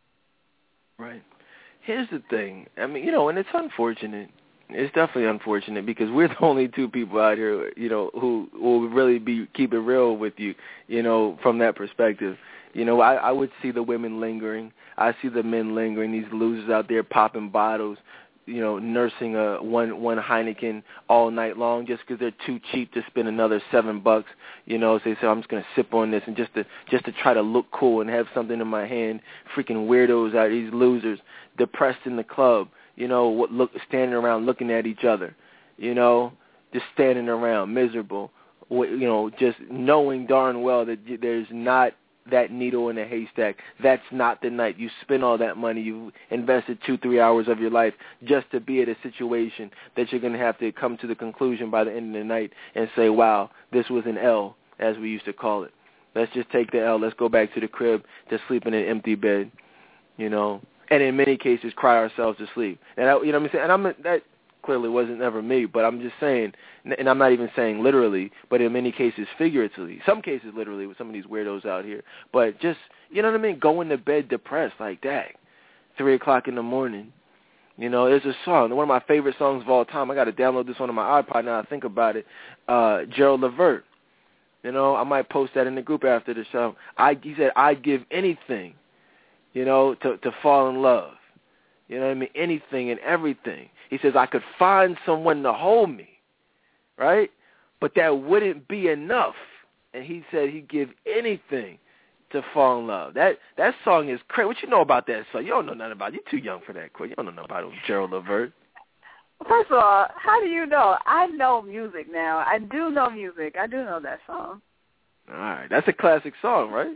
Right. Here's the thing. I mean, you know, and it's unfortunate. It's definitely unfortunate because we're the only two people out here, you know, who will really be keep it real with you, you know, from that perspective. You know, I, I would see the women lingering. I see the men lingering, these losers out there popping bottles, you know, nursing a one one Heineken all night long just because they're too cheap to spend another seven bucks. You know, so they say I'm just gonna sip on this and just to just to try to look cool and have something in my hand. Freaking weirdos out, these losers, depressed in the club. You know, what look standing around looking at each other. You know, just standing around miserable. You know, just knowing darn well that there's not that needle in a haystack. That's not the night. You spend all that money. You invested two, three hours of your life just to be at a situation that you're going to have to come to the conclusion by the end of the night and say, wow, this was an L, as we used to call it. Let's just take the L. Let's go back to the crib to sleep in an empty bed, you know, and in many cases cry ourselves to sleep. And I, you know what I'm saying? And I'm that clearly wasn't ever me, but I'm just saying, and I'm not even saying literally, but in many cases figuratively. Some cases literally with some of these weirdos out here. But just, you know what I mean, going to bed depressed like that, three o'clock in the morning. You know, there's a song, one of my favorite songs of all time. I got to download this one on my iPod now I think about it. Uh, Gerald Levert. You know, I might post that in the group after the show. I, he said, I'd give anything, you know, to, to fall in love. You know what I mean? Anything and everything. He says, I could find someone to hold me, right? But that wouldn't be enough. And he said he'd give anything to fall in love. That that song is crazy. What you know about that song? You don't know nothing about it. You're too young for that. You don't know nothing about Gerald Levert. First of all, how do you know? I know music now. I do know music. I do know that song. All right. That's a classic song, right?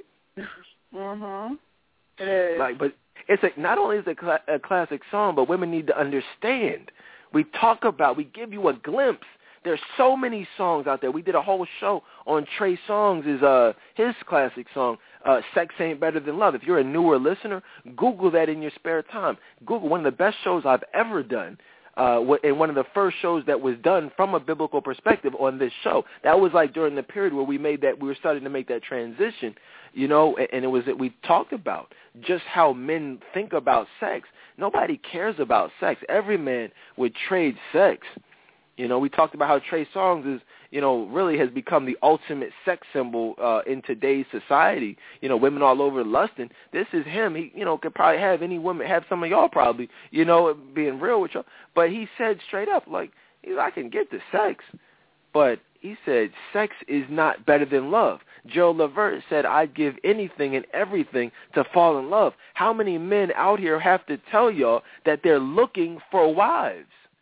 Mm-hmm. It is. Like, but it's a, not only is it a, cl- a classic song, but women need to understand. We talk about, we give you a glimpse. There's so many songs out there. We did a whole show on Trey Songz' is uh, his classic song, uh, Sex Ain't Better Than Love. If you're a newer listener, Google that in your spare time. Google one of the best shows I've ever done. Uh, and one of the first shows that was done from a biblical perspective on this show. That was like during the period where we made that, we were starting to make that transition, you know, and it was that we talked about just how men think about sex. Nobody cares about sex. Every man would trade sex. You know, we talked about how Trey Songz is, you know, really has become the ultimate sex symbol uh, in today's society. You know, women all over lusting. This is him. He, you know, could probably have any woman, have some of y'all probably, you know, being real with y'all. But he said straight up, like, I can get the sex, but he said sex is not better than love. Gerald Levert said, I'd give anything and everything to fall in love. How many men out here have to tell y'all that they're looking for wives?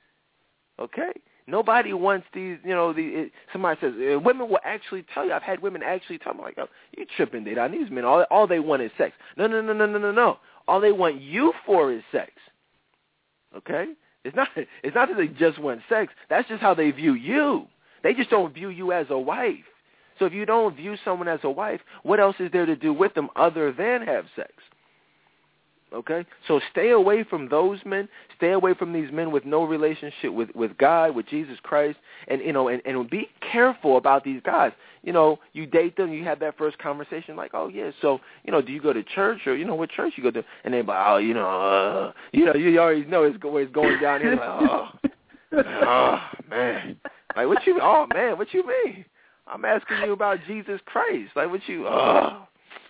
Okay? Nobody wants these, you know, the it, somebody says, uh, women will actually tell you. I've had women actually tell me, like, oh, you tripping, dude. On these men, all, all they want is sex. No, no, no, no, no, no, no. All they want you for is sex. Okay? It's not, it's not that they just want sex. That's just how they view you. They just don't view you as a wife. So if you don't view someone as a wife, what else is there to do with them other than have sex? Okay? So stay away from those men. Stay away from these men with no relationship with, with God, with Jesus Christ, and, you know, and, and be careful about these guys. You know, you date them, you have that first conversation like, oh, yeah, so, you know, do you go to church or, you know, what church you go to? And they're like, oh, you know, uh, you know, you already know it's, where it's going down here. Like, oh, oh, man. Like, what you, oh, man, what you mean? I'm asking you about Jesus Christ. Like, what you, oh.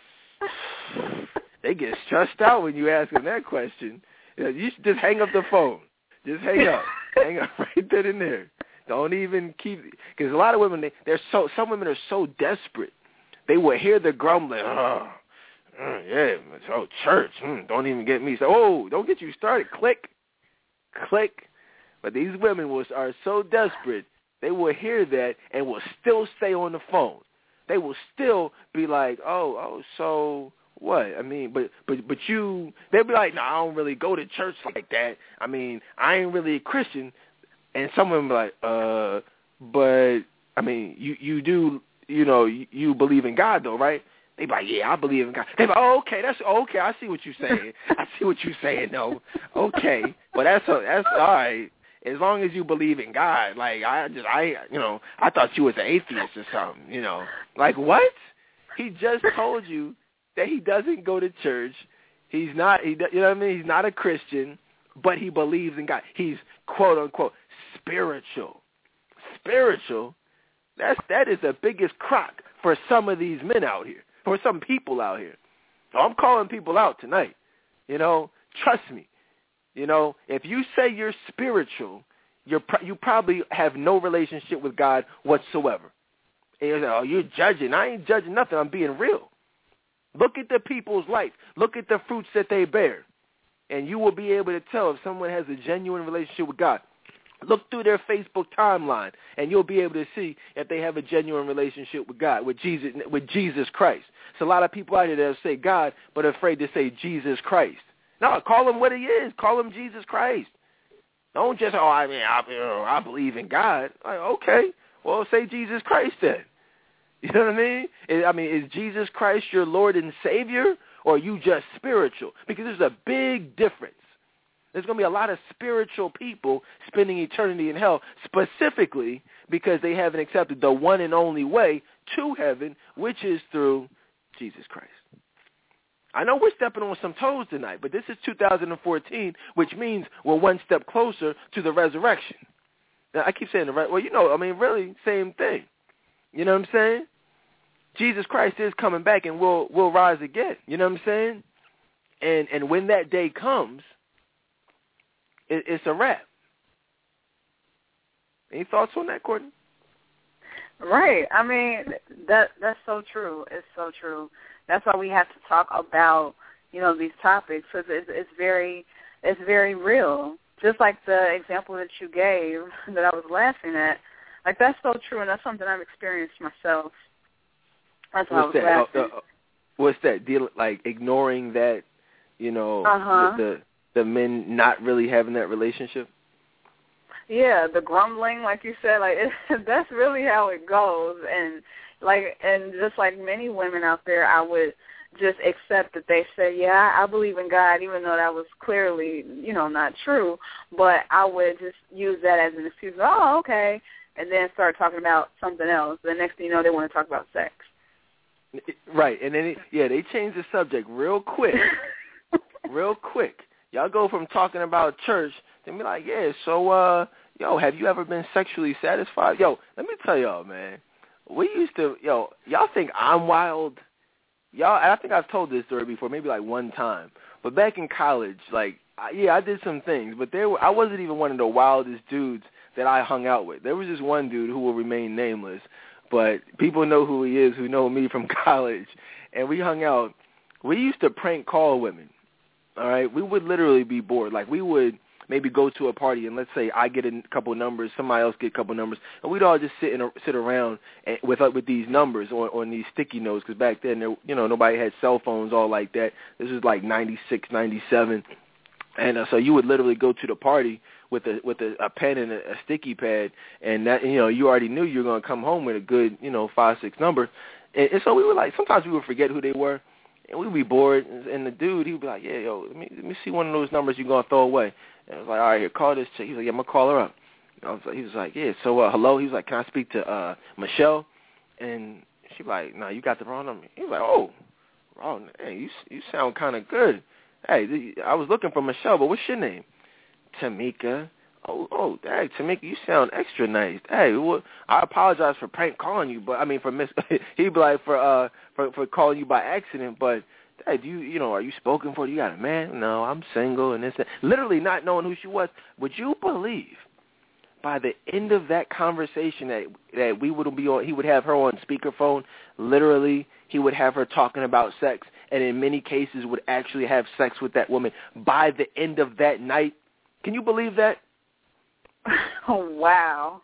They get stressed out when you ask them that question. You know, you should just hang up the phone. Just hang up. Hang up right then and there. Don't even keep, because a lot of women, they, they're so, some women are so desperate. They will hear the grumbling. Oh, uh, yeah, oh, church, mm, don't even get me. So, oh, don't get you started. Click, click. But these women will, are so desperate, they will hear that and will still stay on the phone. They will still be like, oh, oh, so what? I mean, but but but you, they'll be like, no, I don't really go to church like that. I mean, I ain't really a Christian. And some of them be like, uh, but, I mean, you, you do, you know, you, you believe in God, though, right? They be like, yeah, I believe in God. They be like, oh, okay, that's, okay, I see what you're saying. I see what you're saying, no. Okay, but that's, that's all right. as long as you believe in God, like, I just, I, you know, I thought you was an atheist or something, you know. Like, what? He just told you that he doesn't go to church. He's not, he, you know what I mean? He's not a Christian, but he believes in God. He's, quote, unquote, spiritual. Spiritual? That's, that is the biggest crock for some of these men out here, for some people out here. So I'm calling people out tonight. You know, trust me. You know, if you say you're spiritual, you're pro- you probably have no relationship with God whatsoever. And you're like, oh, you're judging. I ain't judging nothing. I'm being real. Look at the people's life. Look at the fruits that they bear. And you will be able to tell if someone has a genuine relationship with God. Look through their Facebook timeline, and you'll be able to see if they have a genuine relationship with God, with Jesus, with Jesus Christ. So a lot of people out here that say God, but are afraid to say Jesus Christ. No, call him what he is. Call him Jesus Christ. Don't just, oh, I mean, I, you know, I believe in God. Like, okay, well, say Jesus Christ then. You know what I mean? I mean, is Jesus Christ your Lord and Savior, or are you just spiritual? Because there's a big difference. There's going to be a lot of spiritual people spending eternity in hell, specifically because they haven't accepted the one and only way to heaven, which is through Jesus Christ. I know we're stepping on some toes tonight, but this is two thousand fourteen, which means we're one step closer to the resurrection. Now, I keep saying the right, well, you know, I mean, really, same thing. You know what I'm saying? Jesus Christ is coming back, and we'll we'll rise again. You know what I'm saying? And and when that day comes, it, it's a wrap. Any thoughts on that, Courtney? Right. I mean, that that's so true. It's so true. That's why we have to talk about, you know, these topics, because it's, it's very, it's very real. Just like the example that you gave that I was laughing at, like that's so true, and that's something I've experienced myself. That's why what's I was that? laughing. Uh, uh, what's that? Deal like ignoring that, you know, uh-huh. the, the the men not really having that relationship. Yeah, the grumbling, like you said, like it, that's really how it goes, and. Like, and just like many women out there, I would just accept that they say, yeah, I believe in God, even though that was clearly, you know, not true. But I would just use that as an excuse. Oh, okay. And then start talking about something else. The next thing you know, they want to talk about sex. Right. And then, it, yeah, they change the subject real quick. real quick. Y'all go from talking about church to be like, yeah, so, uh, yo, have you ever been sexually satisfied? Yo, let me tell y'all, man. We used to, yo, y'all think I'm wild? Y'all, I think I've told this story before, maybe like one time. But back in college, like, I, yeah, I did some things, but there were, I wasn't even one of the wildest dudes that I hung out with. There was this one dude who will remain nameless, but people know who he is who know me from college, and we hung out. We used to prank call women, all right? We would literally be bored. Like, we would maybe go to a party, and let's say I get a couple numbers, somebody else get a couple numbers, and we'd all just sit in a, sit around and, with uh, with these numbers on, on these sticky notes, because back then, there, you know, nobody had cell phones all like that. This was like ninety-six, ninety-seven, and uh, so you would literally go to the party with a with a, a pen and a, a sticky pad, and that, you know, you already knew you were going to come home with a good, you know, five, six number, and, and so we were like, sometimes we would forget who they were, and we'd be bored, and the dude, he would be like, yeah, yo, let me let me see one of those numbers you're going to throw away. And I was like, all right, here, call this chick. He was like, yeah, I'm going to call her up. And I was like, he was like, yeah, so uh, hello? He was like, can I speak to uh, Michelle? And she was like, no, you got the wrong number. He was like, oh, wrong. Hey, you you sound kind of good. Hey, I was looking for Michelle, but what's your name? Tamika. Oh, oh, hey, Tamika, you sound extra nice. Hey, well, I apologize for prank calling you, but I mean for mis. He'd be like for uh for for calling you by accident, but. Hey, do you, you know, are you spoken for? Do you got a man? No, I'm single and this and literally not knowing who she was. Would you believe by the end of that conversation that that we would be on, he would have her on speakerphone. Literally, he would have her talking about sex, and in many cases would actually have sex with that woman by the end of that night. Can you believe that? Oh, wow.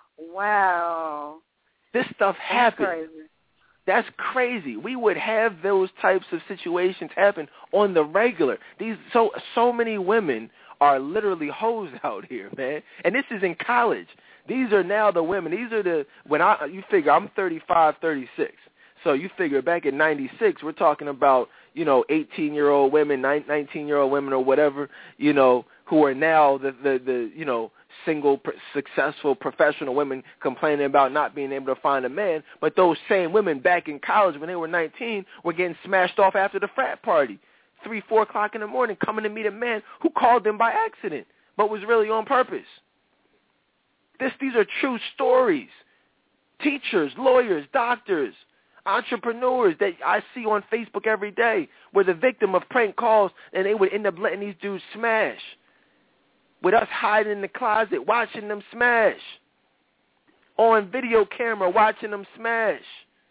Wow. This stuff happened. That's crazy. That's crazy. We would have those types of situations happen on the regular. These so so many women are literally hoes out here, man. And this is in college. These are now the women. These are the when I you figure I'm thirty-five, thirty-six. So you figure back in ninety-six, we're talking about, you know, eighteen-year-old women, nineteen-year-old women or whatever, you know, who are now the, the, the you know, single, pr- successful, professional women complaining about not being able to find a man, but those same women back in college when they were nineteen were getting smashed off after the frat party, three, four o'clock in the morning, coming to meet a man who called them by accident, but was really on purpose. This, these are true stories. Teachers, lawyers, doctors, entrepreneurs that I see on Facebook every day were the victim of prank calls, and they would end up letting these dudes smash, with us hiding in the closet watching them smash, on video camera watching them smash.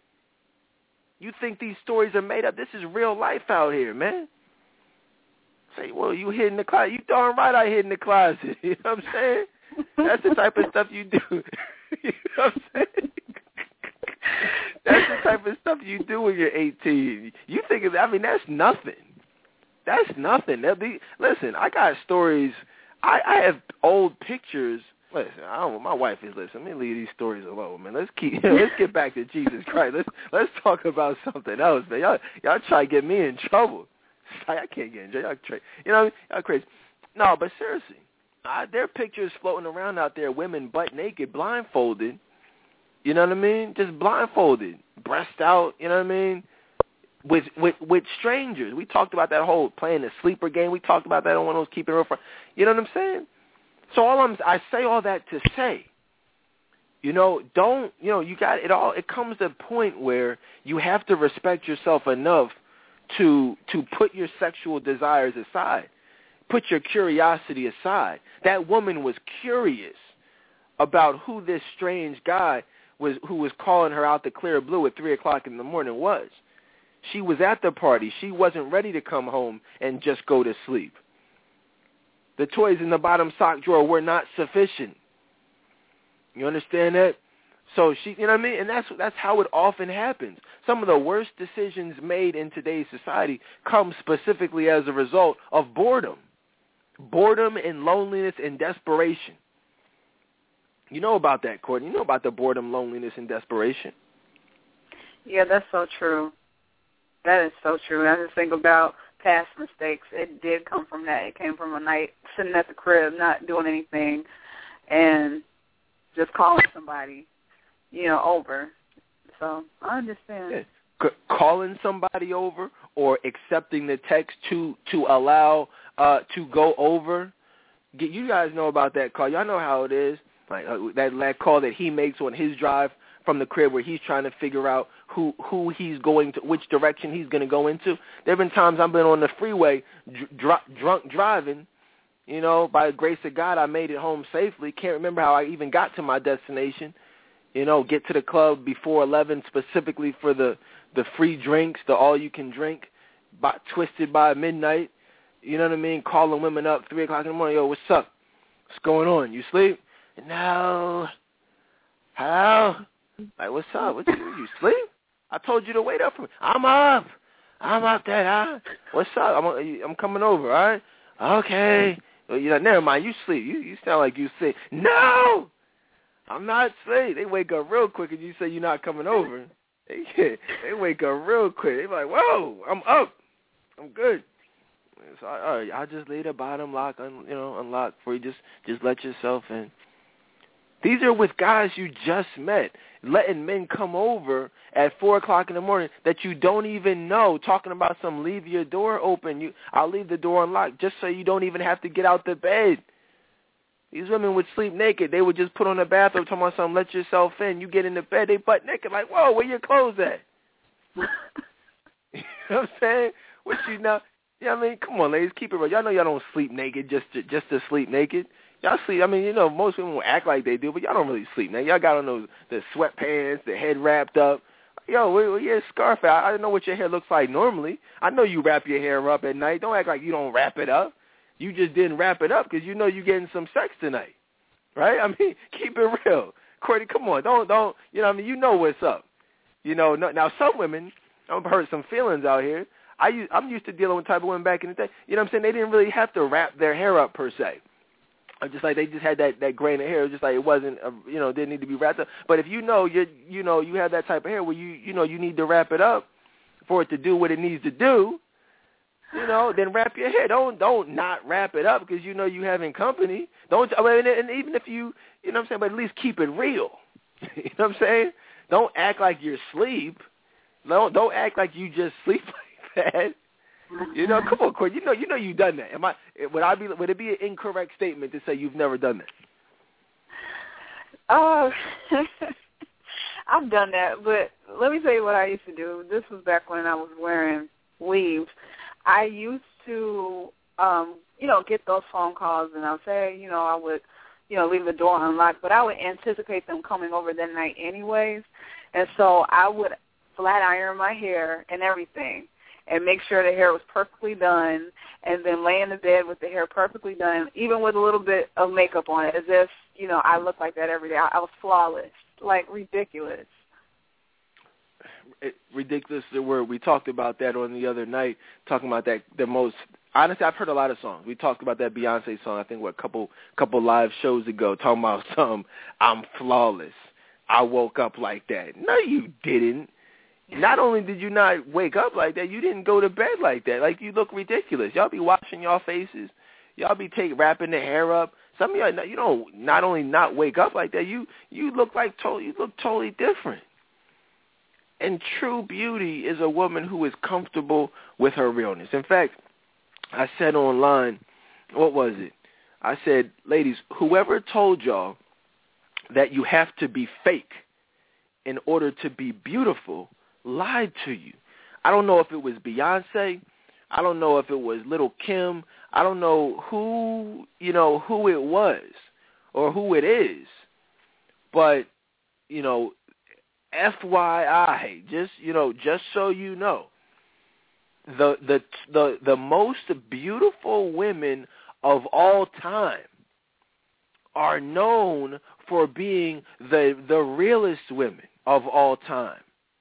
You think these stories are made up? This is real life out here, man. Say, well, you hid in the closet. You darn right I hid in the closet. You know what I'm saying? That's the type of stuff you do. You know what I'm saying? That's the type of stuff you do when you're eighteen. You think, of, I mean, that's nothing. That's nothing. Be, listen, I got stories. I, I have old pictures. Listen, I don't. My wife is listening. Let me leave these stories alone, man. Let's keep. Let's get back to Jesus Christ. Let's let's talk about something else, man. Y'all y'all try to get me in trouble. I can't get in trouble. Y'all crazy. You know what I mean? Y'all crazy. No, but seriously, I, there are pictures floating around out there, women butt naked, blindfolded. You know what I mean? Just blindfolded, breast out. You know what I mean? With with with strangers. We talked about that whole playing the sleeper game. We talked about that on one of those Keeping It Real. You know what I'm saying? So all I'm, I say all that to say, you know, don't, you know, you got it all. It comes to a point where you have to respect yourself enough to to put your sexual desires aside, put your curiosity aside. That woman was curious about who this strange guy was, who was calling her out the clear blue at three o'clock in the morning was. She was at the party. She wasn't ready to come home and just go to sleep. The toys in the bottom sock drawer were not sufficient. You understand that? So she, you know what I mean? And that's that's how it often happens. Some of the worst decisions made in today's society come specifically as a result of boredom. Boredom and loneliness and desperation. You know about that, Courtney. You know about the boredom, loneliness, and desperation. Yeah, that's so true. That is so true. I just think about past mistakes. It did come from that. It came from a night sitting at the crib, not doing anything, and just calling somebody, you know, over. So I understand. Yeah. C- calling somebody over or accepting the text to to allow uh, to go over. Get, you guys know about that call. Y'all know how it is. Like uh, that, that call that he makes on his drive from the crib where he's trying to figure out who who he's going to, which direction he's going to go into. There have been times I've been on the freeway dr- drunk driving, you know, by the grace of God I made it home safely. Can't remember how I even got to my destination. You know, get to the club before eleven specifically for the, the free drinks, the all-you-can-drink, by, twisted by midnight. You know what I mean? Calling women up three o'clock in the morning. Yo, what's up? What's going on? You sleep? No. Hello? Like, what's up? What you, you sleep? I told you to wait up for me. I'm up. I'm up there, huh? What's up? I'm I'm coming over, all right? Okay. Well, you know, never mind. You sleep. You you sound like you sleep. No! I'm not asleep. They wake up real quick and you say you're not coming over. They, they wake up real quick. They be like, whoa, I'm up. I'm good. So, all right, I'll just leave the bottom lock, un, you know, unlocked for you. Just, just let yourself in. These are with guys you just met, letting men come over at four o'clock in the morning that you don't even know, talking about some leave your door open. You, I'll leave the door unlocked just so you don't even have to get out the bed. These women would sleep naked. They would just put on the bathrobe, talking about something, let yourself in. You get in the bed, they butt naked, like, whoa, where your clothes at? You know what I'm saying? What you know? You know what I mean? Come on, ladies, keep it real. Y'all know y'all don't sleep naked just to, just to sleep naked. Y'all sleep, I mean, you know, most women will act like they do, but y'all don't really sleep. Now, y'all got on those the sweatpants, the head wrapped up. Yo, where, where your scarf at? I don't know what your hair looks like normally. I know you wrap your hair up at night. Don't act like you don't wrap it up. You just didn't wrap it up because you know you're getting some sex tonight, right? I mean, keep it real. Courtney, come on. Don't, don't, you know what I mean? You know what's up. You know, no, now some women, I've hurt some feelings out here. I, I'm used to dealing with type of women back in the day. You know what I'm saying? They didn't really have to wrap their hair up per se. Just like they just had that, that grain of hair, just like it wasn't, uh, you know, didn't need to be wrapped up. But if you know you you know you have that type of hair where you you know you need to wrap it up for it to do what it needs to do, You know, then wrap your hair. Don't don't not wrap it up because you know you having company. Don't. I mean, and even if you, you know what I'm saying, but at least keep it real. You know what I'm saying? Don't act like you're asleep. Don't don't act like you just sleep like that. You know, come on, Court. You know, you know you've done that. Am I? Would I be? Would it be an incorrect statement to say you've never done that? Oh, I've done that, but let me tell you what I used to do. This was back when I was wearing weaves. I used to, um, you know, get those phone calls, and I would say, you know, I would, you know, leave the door unlocked, but I would anticipate them coming over that night anyways, and so I would flat iron my hair and everything and make sure the hair was perfectly done and then lay in the bed with the hair perfectly done, even with a little bit of makeup on it, as if, you know, I looked like that every day. I, I was flawless, like ridiculous. It, ridiculous the word. We talked about that on the other night, talking about that the most. Honestly, I've heard a lot of songs. We talked about that Beyonce song. I think what a couple couple live shows ago, talking about some I'm flawless. I woke up like that. No, you didn't. Not only did you not wake up like that, you didn't go to bed like that. Like, you look ridiculous. Y'all be washing y'all faces. Y'all be take wrapping the hair up. Some of y'all, you don't not only not wake up like that, you you look like totally you look totally different. And true beauty is a woman who is comfortable with her realness. In fact, I said online, what was it? I said, ladies, whoever told y'all that you have to be fake in order to be beautiful lied to you. I don't know if it was Beyonce. I don't know if it was Little Kim. I don't know who, you know, who it was or who it is. But, you know, F Y I, just, you know, just so you know, the the the the most beautiful women of all time are known for being the the realest women of all time.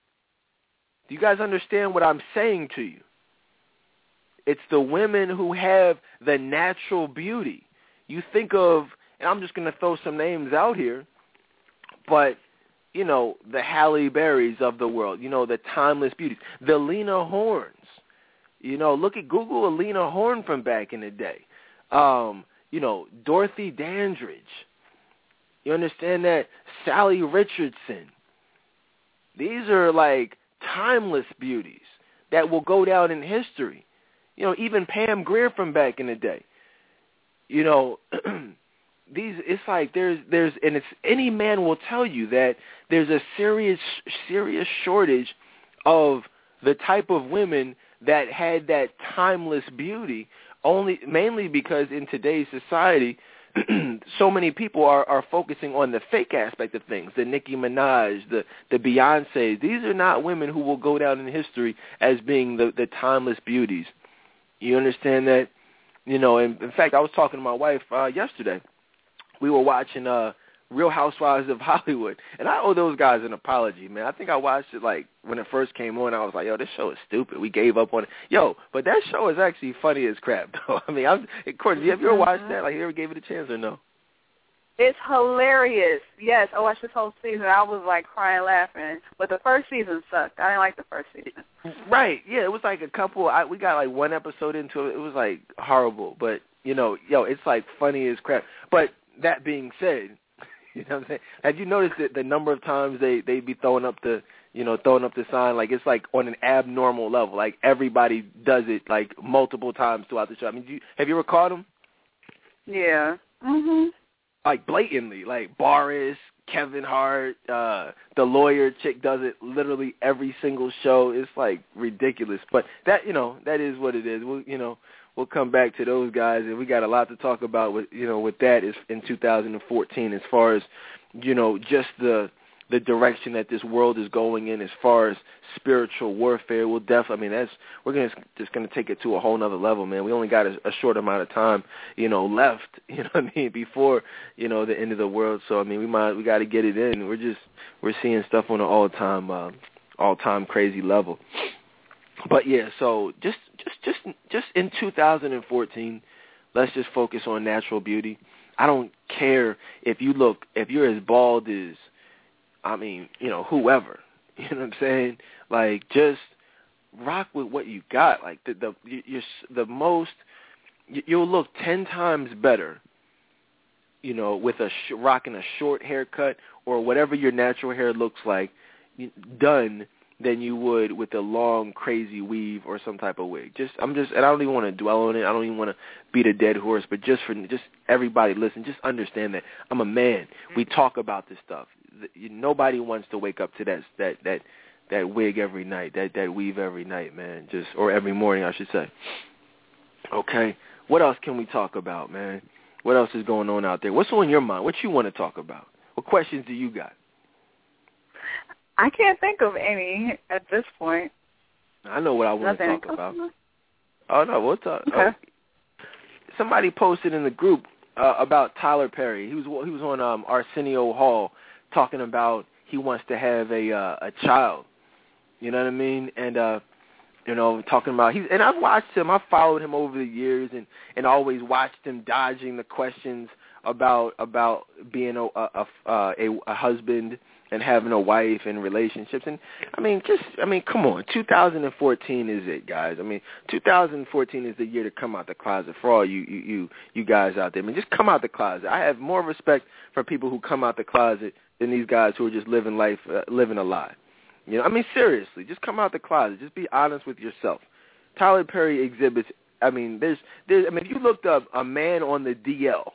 Do you guys understand what I'm saying to you? It's the women who have the natural beauty. You think of, and I'm just going to throw some names out here, but, you know, the Halle Berrys of the world, you know, the timeless beauties, the Lena Hornes. You know, look at Google a Lena Horne from back in the day. Um, you know, Dorothy Dandridge. You understand that? Sally Richardson. These are like timeless beauties that will go down in history. You know, even Pam Grier from back in the day. You know, these it's like there's there's and it's any man will tell you that there's a serious serious shortage of the type of women that had that timeless beauty, only mainly because in today's society so many people are, are focusing on the fake aspect of things, the Nicki Minaj, the, the Beyonce. These are not women who will go down in history as being the, the timeless beauties. You understand that? You know, and in fact, I was talking to my wife uh, yesterday. We were watching uh, Real Housewives of Hollywood, and I owe those guys an apology, man. I think I watched it, like, when it first came on. I was like, yo, this show is stupid. We gave up on it. Yo, but that show is actually funny as crap, though. I mean, I'm, Courtney, have you ever watched that? Like, you ever gave it a chance or no? It's hilarious. Yes, I watched this whole season. I was, like, crying, laughing. But the first season sucked. I didn't like the first season. Right. Yeah, it was like a couple. I, we got, like, one episode into it. It was, like, horrible. But, you know, yo, it's, like, funny as crap. But that being said, you know what I'm saying? Have you noticed that the number of times they, they be throwing up the, you know, throwing up the sign? Like, it's, like, on an abnormal level. Like, everybody does it, like, multiple times throughout the show. I mean, do you, have you ever caught them? Yeah. Mm-hmm. Like, blatantly, like Boris, Kevin Hart, uh, the lawyer chick does it literally every single show. It's, like, ridiculous. But that, you know, that is what it is. We'll, you know, we'll come back to those guys, and we got a lot to talk about with, you know, with that is in two thousand fourteen as far as, you know, just the the direction that this world is going in as far as spiritual warfare. We'll definitely, I mean, that's, we're gonna, just going to take it to a whole nother level, man. We only got a, a short amount of time, you know, left, you know what I mean, before, you know, the end of the world. So, I mean, we might, we got to get it in. We're just, we're seeing stuff on an all-time, uh, all-time crazy level. But, yeah, so just, just, just, just in two thousand fourteen, let's just focus on natural beauty. I don't care if you look, if you're as bald as, I mean, you know, whoever, you know what I'm saying? Like, just rock with what you got. Like the the you're the most you'll look ten times better, you know, with a sh- rocking a short haircut or whatever your natural hair looks like done than you would with a long crazy weave or some type of wig. Just I'm just and I don't even want to dwell on it. I don't even want to beat a dead horse, but just for just everybody listen, just understand that I'm a man. We talk about this stuff. Nobody wants to wake up to that that that that wig every night, that that weave every night, man. Just or every morning, I should say. Okay. What else can we talk about, man? What else is going on out there? What's on your mind? What you want to talk about? What questions do you got? I can't think of any at this point. I know what I want Nothing. to talk about. Oh, no, we'll talk. Okay. Uh, somebody posted in the group uh, about Tyler Perry. He was he was on um, Arsenio Hall talking about he wants to have a uh, a child. You know what I mean? And, uh, you know, talking about he's and I've watched him. I've followed him over the years and, and always watched him dodging the questions about about being a a, a, a, a husband and having a wife and relationships. And, I mean, just, I mean, come on. two thousand fourteen is it, guys. I mean, two thousand fourteen is the year to come out the closet for all you, you, you, you guys out there. I mean, just come out the closet. I have more respect for people who come out the closet than these guys who are just living life, uh, living a lie. You know, I mean, seriously, just come out the closet. Just be honest with yourself. Tyler Perry exhibits, I mean, there's, there's, I mean, if you looked up a man on the D L,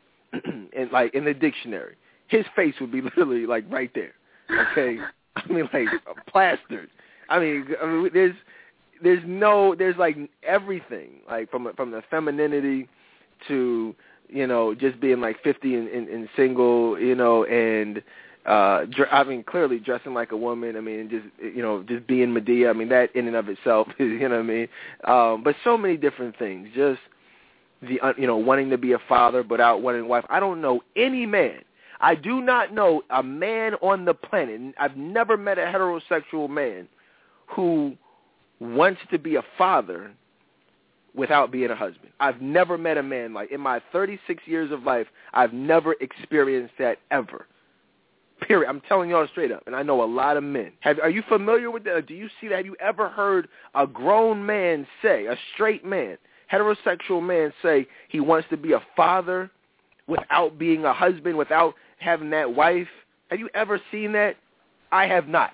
and like in the dictionary, his face would be literally like right there. Okay, I mean like plastered. I mean, I mean, there's there's no there's like everything like from from the femininity to you know just being like fifty and, and, and single, you know, and uh, dr- I mean clearly dressing like a woman. I mean just you know just being Madea. I mean that in and of itself is you know what I mean. Um, but so many different things. Just the you know wanting to be a father but out wanting a wife. I don't know any man. I do not know a man on the planet. I've never met a heterosexual man who wants to be a father without being a husband. I've never met a man like in my thirty-six years of life. I've never experienced that ever. Period. I'm telling y'all straight up, and I know a lot of men. Have, are you familiar with that? Do you see that? Have you ever heard a grown man say, a straight man, heterosexual man say he wants to be a father without being a husband, without having that wife? Have you ever seen that? I have not.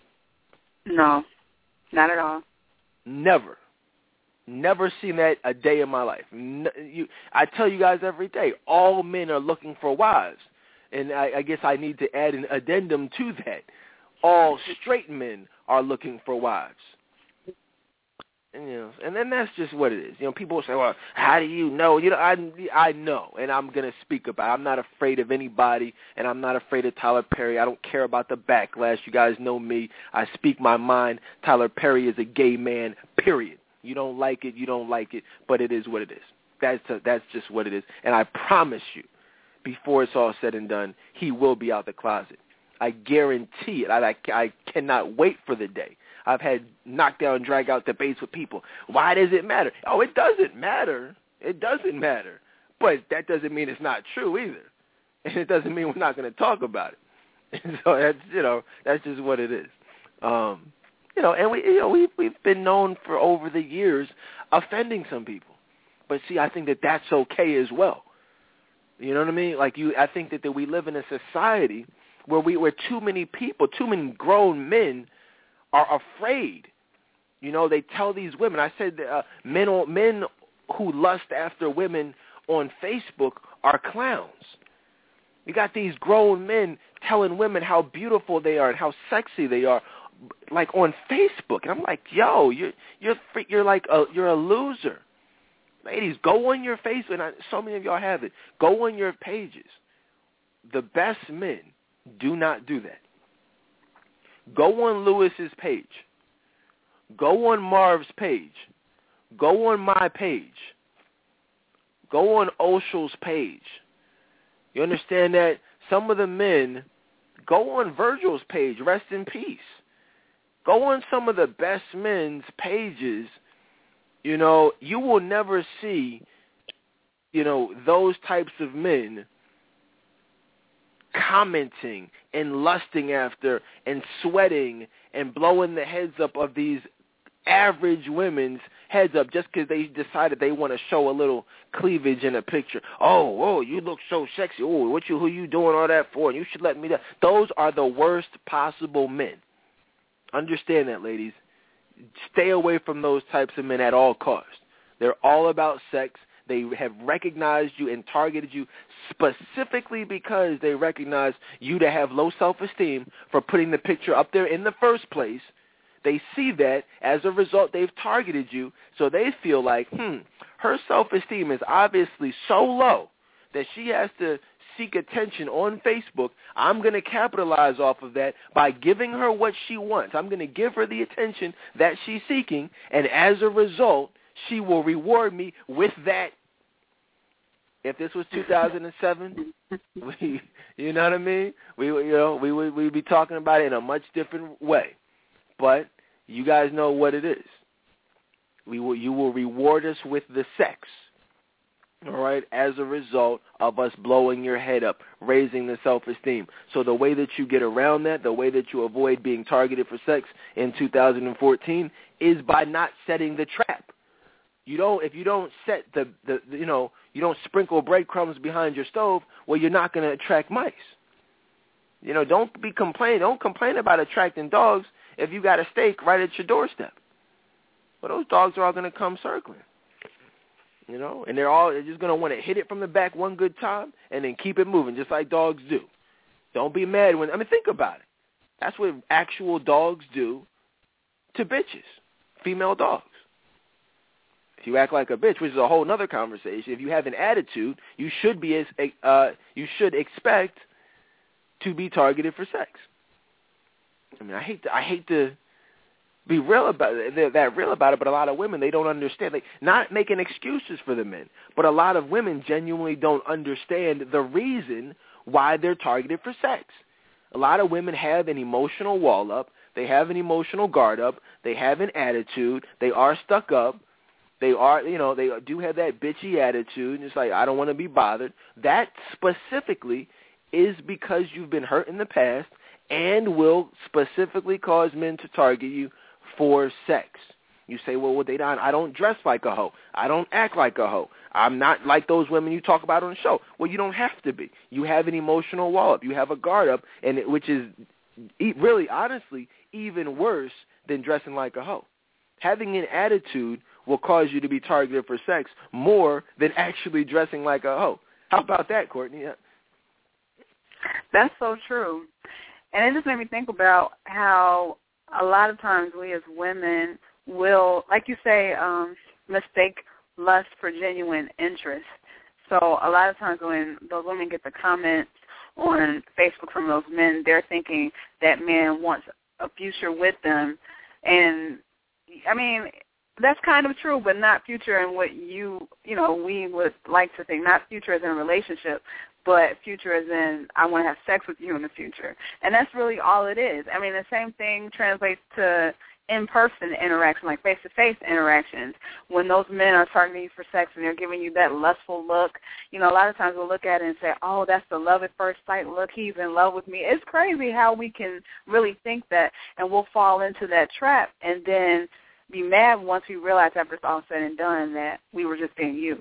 No, not at all. Never. Never seen that a day in my life. No, you, I tell you guys every day, all men are looking for wives. And I, I guess I need to add an addendum to that. All straight men are looking for wives. And, you know, and then that's just what it is. You know, people say, "Well, how do you know?" You know, I I know, and I'm gonna speak about it. I'm not afraid of anybody, and I'm not afraid of Tyler Perry. I don't care about the backlash. You guys know me. I speak my mind. Tyler Perry is a gay man. Period. You don't like it, you don't like it, but it is what it is. That's a, that's just what it is. And I promise you, before it's all said and done, he will be out the closet. I guarantee it. I I, I cannot wait for the day. I've had knockdown, drag-out debates with people. Why does it matter? Oh, it doesn't matter. It doesn't matter. But that doesn't mean it's not true either. And it doesn't mean we're not going to talk about it. And so that's, you know, that's just what it is. Um, you know, and we, you know, we've, we've been known for over the years offending some people. But see, I think that that's okay as well. You know what I mean? Like you, I think that, that we live in a society where we, where too many people, too many grown men are afraid. You know, they tell these women. I said uh, men men who lust after women on Facebook are clowns. You got these grown men telling women how beautiful they are and how sexy they are, like on Facebook. And I'm like, yo, you're you're you're like a, you're a loser. Ladies, go on your Facebook. And I, so many of y'all have it. Go on your pages. The best men do not do that. Go on Lewis's page. Go on Marv's page. Go on my page. Go on Oshal's page. You understand that? Some of the men, go on Virgil's page, rest in peace. Go on some of the best men's pages. You know, you will never see, you know, those types of men commenting and lusting after and sweating and blowing the heads up of these average women's heads up just because they decided they want to show a little cleavage in a picture. Oh, oh, you look so sexy. Oh, what you, who you doing all that for? You should let me know. Those are the worst possible men. Understand that, ladies. Stay away from those types of men at all costs. They're all about sex. They have recognized you and targeted you specifically because they recognize you to have low self-esteem for putting the picture up there in the first place. They see that. As a result, they've targeted you, so they feel like, hmm, her self-esteem is obviously so low that she has to seek attention on Facebook. I'm going to capitalize off of that by giving her what she wants. I'm going to give her the attention that she's seeking, and as a result, she will reward me with that. If this was two thousand seven, we, you know what I mean? We, you know, we would we'd be talking about it in a much different way. But you guys know what it is. We will, you will reward us with the sex, all right, as a result of us blowing your head up, raising the self-esteem. So the way that you get around that, the way that you avoid being targeted for sex in two thousand fourteen is by not setting the trap. You don't, if you don't set the, the, the, you know, you don't sprinkle breadcrumbs behind your stove, well, you're not going to attract mice. You know, don't be complaining. Don't complain about attracting dogs if you got a steak right at your doorstep. Well, those dogs are all going to come circling. You know, and they're all they're just going to want to hit it from the back one good time and then keep it moving, just like dogs do. Don't be mad when, I mean, think about it. That's what actual dogs do to bitches, female dogs. If you act like a bitch, which is a whole other conversation, if you have an attitude, you should be, uh, you should expect to be targeted for sex. I mean, I hate to, I hate to be real about it, they're that real about it, but a lot of women, they don't understand. They not making excuses for the men, but a lot of women genuinely don't understand the reason why they're targeted for sex. A lot of women have an emotional wall up. They have an emotional guard up. They have an attitude. They are stuck up. They are, you know, they do have that bitchy attitude. And it's like, I don't want to be bothered. That specifically is because you've been hurt in the past and will specifically cause men to target you for sex. You say, well, well they don't, I don't dress like a hoe. I don't act like a hoe. I'm not like those women you talk about on the show. Well, you don't have to be. You have an emotional wall up. You have a guard up, and it, which is really, honestly, even worse than dressing like a hoe. Having an attitude will cause you to be targeted for sex more than actually dressing like a hoe. How about that, Courtney? That's so true. And it just made me think about how a lot of times we as women will, like you say, um, mistake lust for genuine interest. So a lot of times when those women get the comments on Facebook from those men, they're thinking that man wants a future with them. And, I mean, that's kind of true, but not future in what you, you know, we would like to think. Not future as in a relationship, but future as in I want to have sex with you in the future. And that's really all it is. I mean, the same thing translates to in-person interaction, like face-to-face interactions. When those men are targeting you for sex and they're giving you that lustful look, you know, a lot of times we'll look at it and say, oh, that's the love at first sight look. He's in love with me. It's crazy how we can really think that, and we'll fall into that trap and then be mad once we realize after it's all said and done that we were just being used.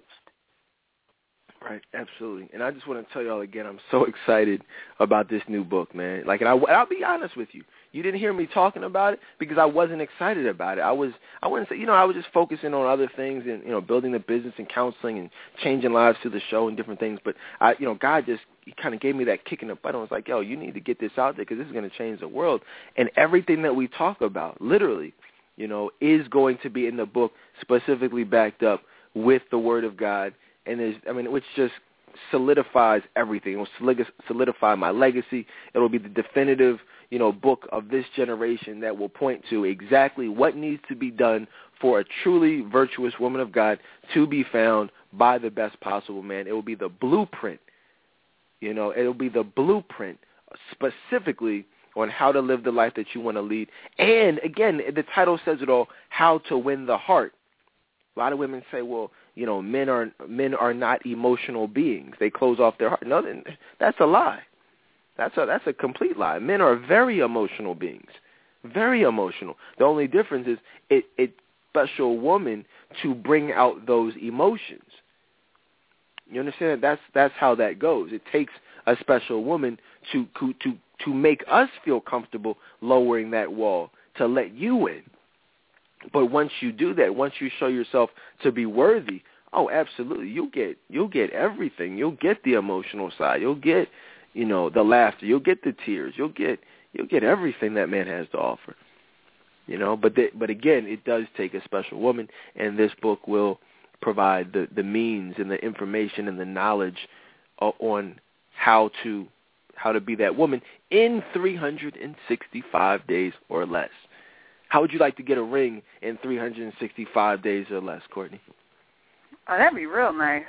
Right, absolutely. And I just want to tell y'all again, I'm so excited about this new book, man. Like, and I, I'll be honest with you. You didn't hear me talking about it because I wasn't excited about it. I was, I wouldn't say, you know, I was just focusing on other things and, you know, building the business and counseling and changing lives through the show and different things. But, I, you know, God just he kind of gave me that kick in the butt. I was like, yo, you need to get this out there because this is going to change the world. And everything that we talk about, literally, you know, is going to be in the book specifically backed up with the Word of God. And there's, I mean, which just solidifies everything. It will solidify my legacy. It will be the definitive, you know, book of this generation that will point to exactly what needs to be done for a truly virtuous woman of God to be found by the best possible man. It will be the blueprint, you know, it will be the blueprint specifically on how to live the life that you want to lead. And, again, the title says it all, how to win the heart. A lot of women say, well, you know, men are men are not emotional beings. They close off their heart. No, that's a lie. That's a that's a complete lie. Men are very emotional beings, very emotional. The only difference is it it special woman to bring out those emotions. You understand? That's that's how that goes. It takes a special woman to to to make us feel comfortable lowering that wall to let you in. But once you do that, once you show yourself to be worthy, oh, absolutely, you'll get you'll get everything. You'll get the emotional side. You'll get, you know, the laughter. You'll get the tears. You'll get you'll get everything that man has to offer. You know, but the, but again, it does take a special woman, and this book will provide the, the means and the information and the knowledge uh, on how to how to be that woman in three hundred sixty-five days or less. How would you like to get a ring in three hundred sixty-five days or less, Courtney? Oh, that'd be real nice.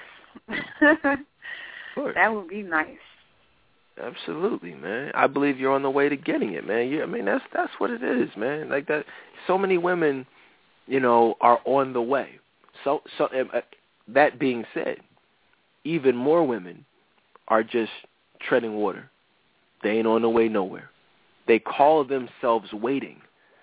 That would be nice. Absolutely, man. I believe you're on the way to getting it, man. You, I mean, that's that's what it is, man. Like that. So many women, you know, are on the way. So, so uh, that being said, even more women are just treading water. They ain't on the way nowhere. They call themselves waiting.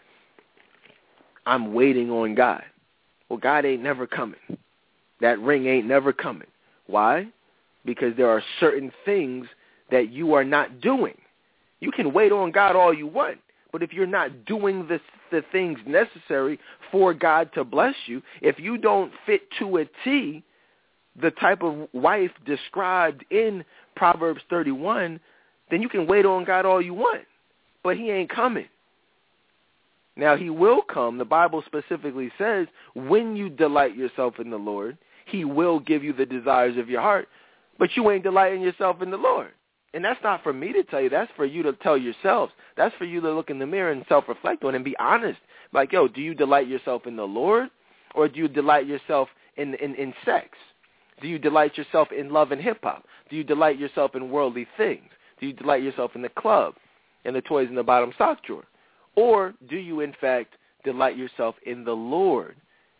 I'm waiting on God. Well, God ain't never coming. That ring ain't never coming. Why? Because there are certain things that you are not doing. You can wait on God all you want, but if you're not doing the, the things necessary for God to bless you, if you don't fit to a T the type of wife described in Proverbs thirty-one, then you can wait on God all you want, but he ain't coming. Now, he will come. The Bible specifically says when you delight yourself in the Lord, he will give you the desires of your heart, but you ain't delighting yourself in the Lord. And that's not for me to tell you. That's for you to tell yourselves. That's for you to look in the mirror and self-reflect on and be honest. Like, yo, do you delight yourself in the Lord, or do you delight yourself in, in, in sex? Do you delight yourself in love and hip-hop? Do you delight yourself in worldly things? Do you delight yourself in the club and the toys in the bottom sock drawer? Or do you, in fact, delight yourself in the Lord?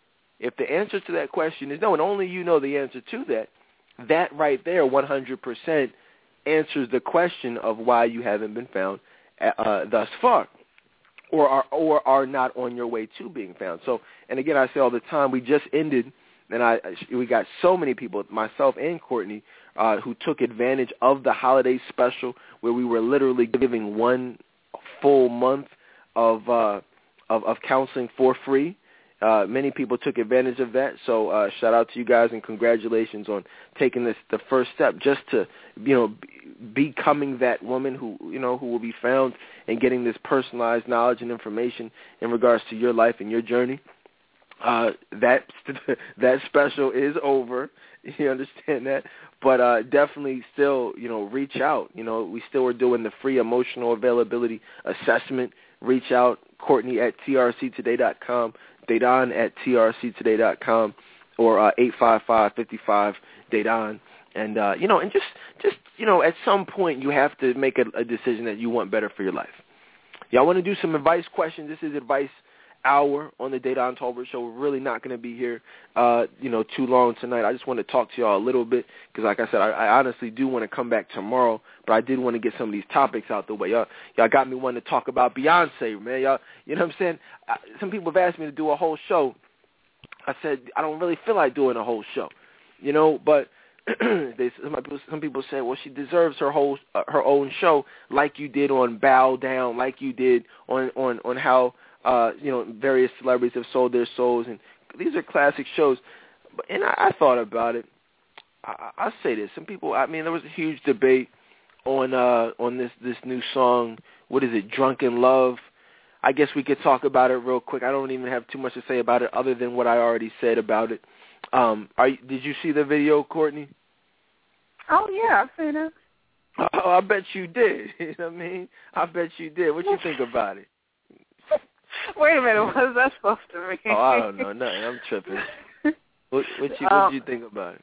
If the answer to that question is no, and only you know the answer to that, that right there one hundred percent answers the question of why you haven't been found uh, thus far, or are, or are not on your way to being found. So, and again, I say all the time, we just ended, and I we got so many people, myself and Courtney, uh, who took advantage of the holiday special where we were literally giving one full month of uh, of, of counseling for free. Uh, many people took advantage of that, so uh, shout out to you guys and congratulations on taking this the first step, just to you know be, becoming that woman who you know who will be found and getting this personalized knowledge and information in regards to your life and your journey. Uh, that that special is over. You understand that? But uh, definitely still, you know, reach out. You know, we still are doing the free emotional availability assessment. Reach out, Courtney at T R C today dot com, Dedan at T R C today dot com, or uh, eight five five, five five, Dedan. And, uh, you know, and just, just, you know, at some point you have to make a, a decision that you want better for your life. Y'all want to do some advice questions? This is advice hour on the Dedan Tolbert Show. We're really not going to be here, uh, you know, too long tonight. I just want to talk to y'all a little bit because, like I said, I, I honestly do want to come back tomorrow, but I did want to get some of these topics out the way. Y'all, y'all got me wanting to talk about Beyonce, man. Y'all, you know what I'm saying? I, some people have asked me to do a whole show. I said I don't really feel like doing a whole show, you know, but they, some people, some people say, well, she deserves her whole uh, her own show, like you did on Bow Down, like you did on on on how. Uh, you know, various celebrities have sold their souls, and these are classic shows. But and I, I thought about it. I, I say this: some people. I mean, there was a huge debate on uh, on this this new song. What is it? Drunken Love. I guess we could talk about it real quick. I don't even have too much to say about it, other than what I already said about it. Um, are you, did you see the video, Courtney? Oh yeah, I've seen it. Oh, I bet you did. You know what I mean? I bet you did. What you think about it? Wait a minute, what is that supposed to mean? Oh, I don't know, nothing. I'm tripping. What, what you, what um, did you think about it?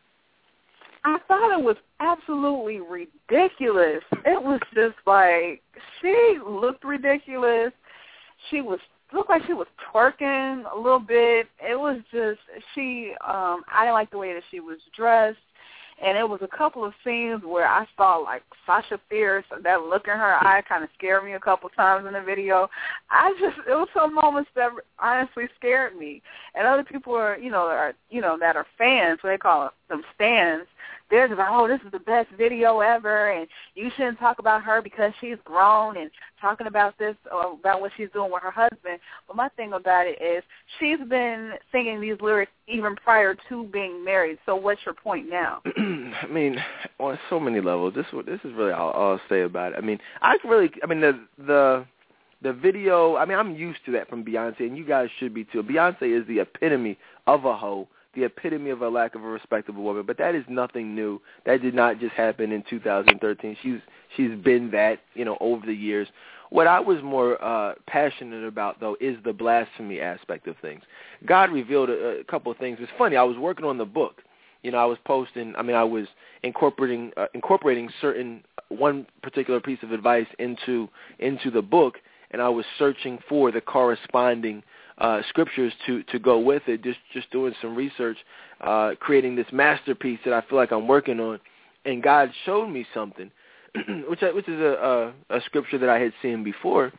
I thought it was absolutely ridiculous. It was just like, she looked ridiculous. She was looked like she was twerking a little bit. It was just, she, um, I didn't like the way that she was dressed. And it was a couple of scenes where I saw, like, Sasha Fierce, that look in her eye kind of scared me a couple times in the video. I just, it was some moments that honestly scared me. And other people are, you know, are, you know, that are fans, what they call them stans, they're just like, oh, this is the best video ever, and you shouldn't talk about her because she's grown and talking about this, or about what she's doing with her husband. But my thing about it is she's been singing these lyrics even prior to being married. So what's your point now? I mean, on so many levels, this this is really all, all I'll say about it. I mean, I really, I mean, the the the video, I mean, I'm used to that from Beyonce, and you guys should be too. Beyonce is the epitome of a hoe, the epitome of a lack of a respectable woman, but that is nothing new. That did not just happen in two thousand thirteen. She's she's been that, you know, over the years. What I was more uh, passionate about, though, is the blasphemy aspect of things. God revealed a, a couple of things. It's funny. I was working on the book. You know, I was posting. I mean, I was incorporating uh, incorporating certain one particular piece of advice into into the book, and I was searching for the corresponding Uh, scriptures to, to go with it, just just doing some research, uh, creating this masterpiece that I feel like I'm working on, and God showed me something, which I, which is a, a, a scripture that I had seen before,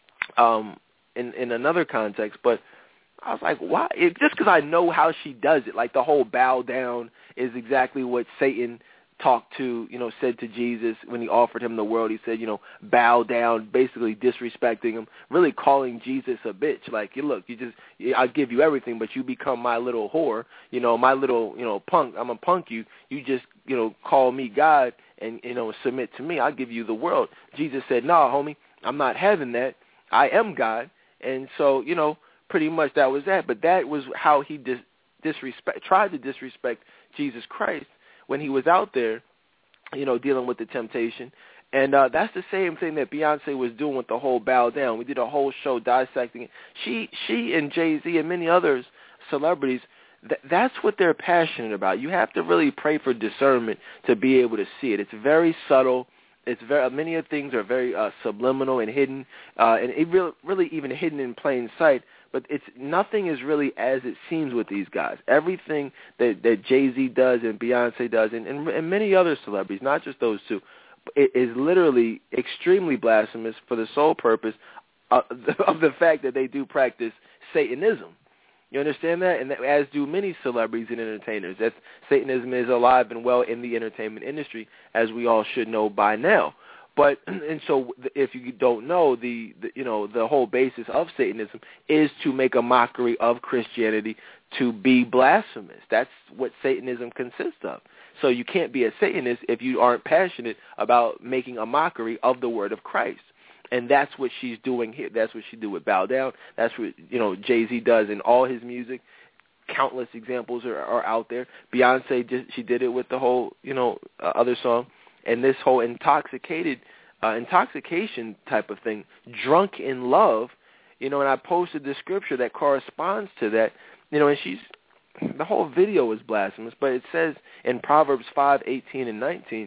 um, in in another context, but I was like, why? It, just because I know how she does it, like the whole bow down is exactly what Satan talked to, you know, said to Jesus when he offered him the world. He said, you know, bow down, basically disrespecting him, really calling Jesus a bitch. Like, you look, you just, I'll give you everything, but you become my little whore, you know, my little, you know, punk. I'm gonna punk you. You just, you know, call me God and, you know, submit to me. I'll give you the world. Jesus said, nah, homie, I'm not having that. I am God. And so, you know, pretty much that was that. But that was how he dis- disrespect, tried to disrespect Jesus Christ when he was out there, you know, dealing with the temptation. And uh, that's the same thing that Beyonce was doing with the whole bow down. We did a whole show dissecting it. She she and Jay-Z and many others, celebrities, th- that's what they're passionate about. You have to really pray for discernment to be able to see it. It's very subtle. It's very many of the things are very uh, subliminal and hidden, uh, and it really, really even hidden in plain sight. But it's nothing is really as it seems with these guys. Everything that, that Jay-Z does and Beyonce does, and, and, and many other celebrities, not just those two, it is literally extremely blasphemous for the sole purpose of the, of the fact that they do practice Satanism. You understand that? And that, as do many celebrities and entertainers. That Satanism is alive and well in the entertainment industry, as we all should know by now. But and so, if you don't know, the, the you know the whole basis of Satanism is to make a mockery of Christianity, to be blasphemous. That's what Satanism consists of. So you can't be a Satanist if you aren't passionate about making a mockery of the word of Christ. And that's what she's doing here. That's what she do with Bow Down. That's what, you know, Jay-Z does in all his music. Countless examples are, are out there. Beyonce, just, she did it with the whole, you know, uh, other song. And this whole intoxicated, uh, intoxication type of thing, drunk in love, you know, and I posted the scripture that corresponds to that, you know, and she's, the whole video is blasphemous, but it says in Proverbs five, eighteen and nineteen,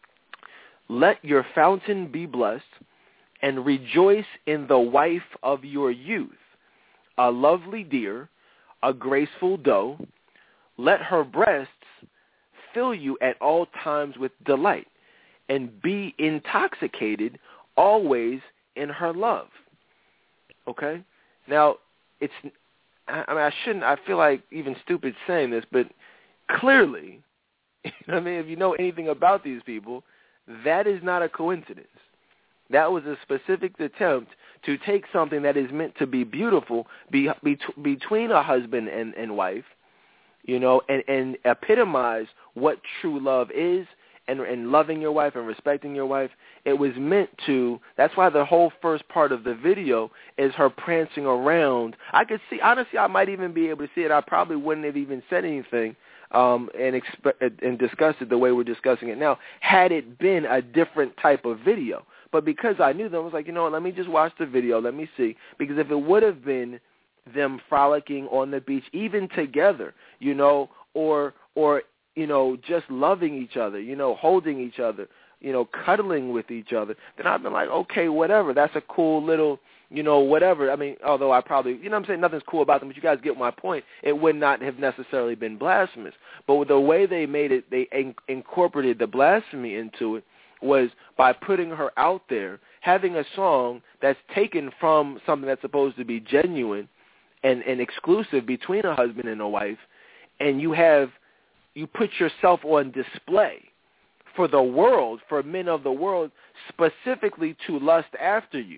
let your fountain be blessed, and rejoice in the wife of your youth, a lovely deer, a graceful doe. Let her breasts fill you at all times with delight, and be intoxicated always in her love. Okay? Now, it's, I mean, I shouldn't, I feel like even stupid saying this, but clearly, you know what I mean, if you know anything about these people, that is not a coincidence. That was a specific attempt to take something that is meant to be beautiful be, be, between a husband and, and wife, you know, and, and epitomize what true love is, and, and loving your wife and respecting your wife. It was meant to, that's why the whole first part of the video is her prancing around. I could see, honestly, I might even be able to see it. I probably wouldn't have even said anything um, and, exp- and discussed it the way we're discussing it now, had it been a different type of video. But because I knew them, I was like, you know what, let me just watch the video, let me see. Because if it would have been them frolicking on the beach, even together, you know, or or you know, just loving each other, you know, holding each other, you know, cuddling with each other, then I've been like, okay, whatever. That's a cool little, you know, whatever. I mean, although I probably, you know what I'm saying, nothing's cool about them, but you guys get my point. It would not have necessarily been blasphemous. But with the way they made it, they in- incorporated the blasphemy into it was by putting her out there, having a song that's taken from something that's supposed to be genuine and, and exclusive between a husband and a wife, and you have, you put yourself on display for the world, for men of the world, specifically to lust after you.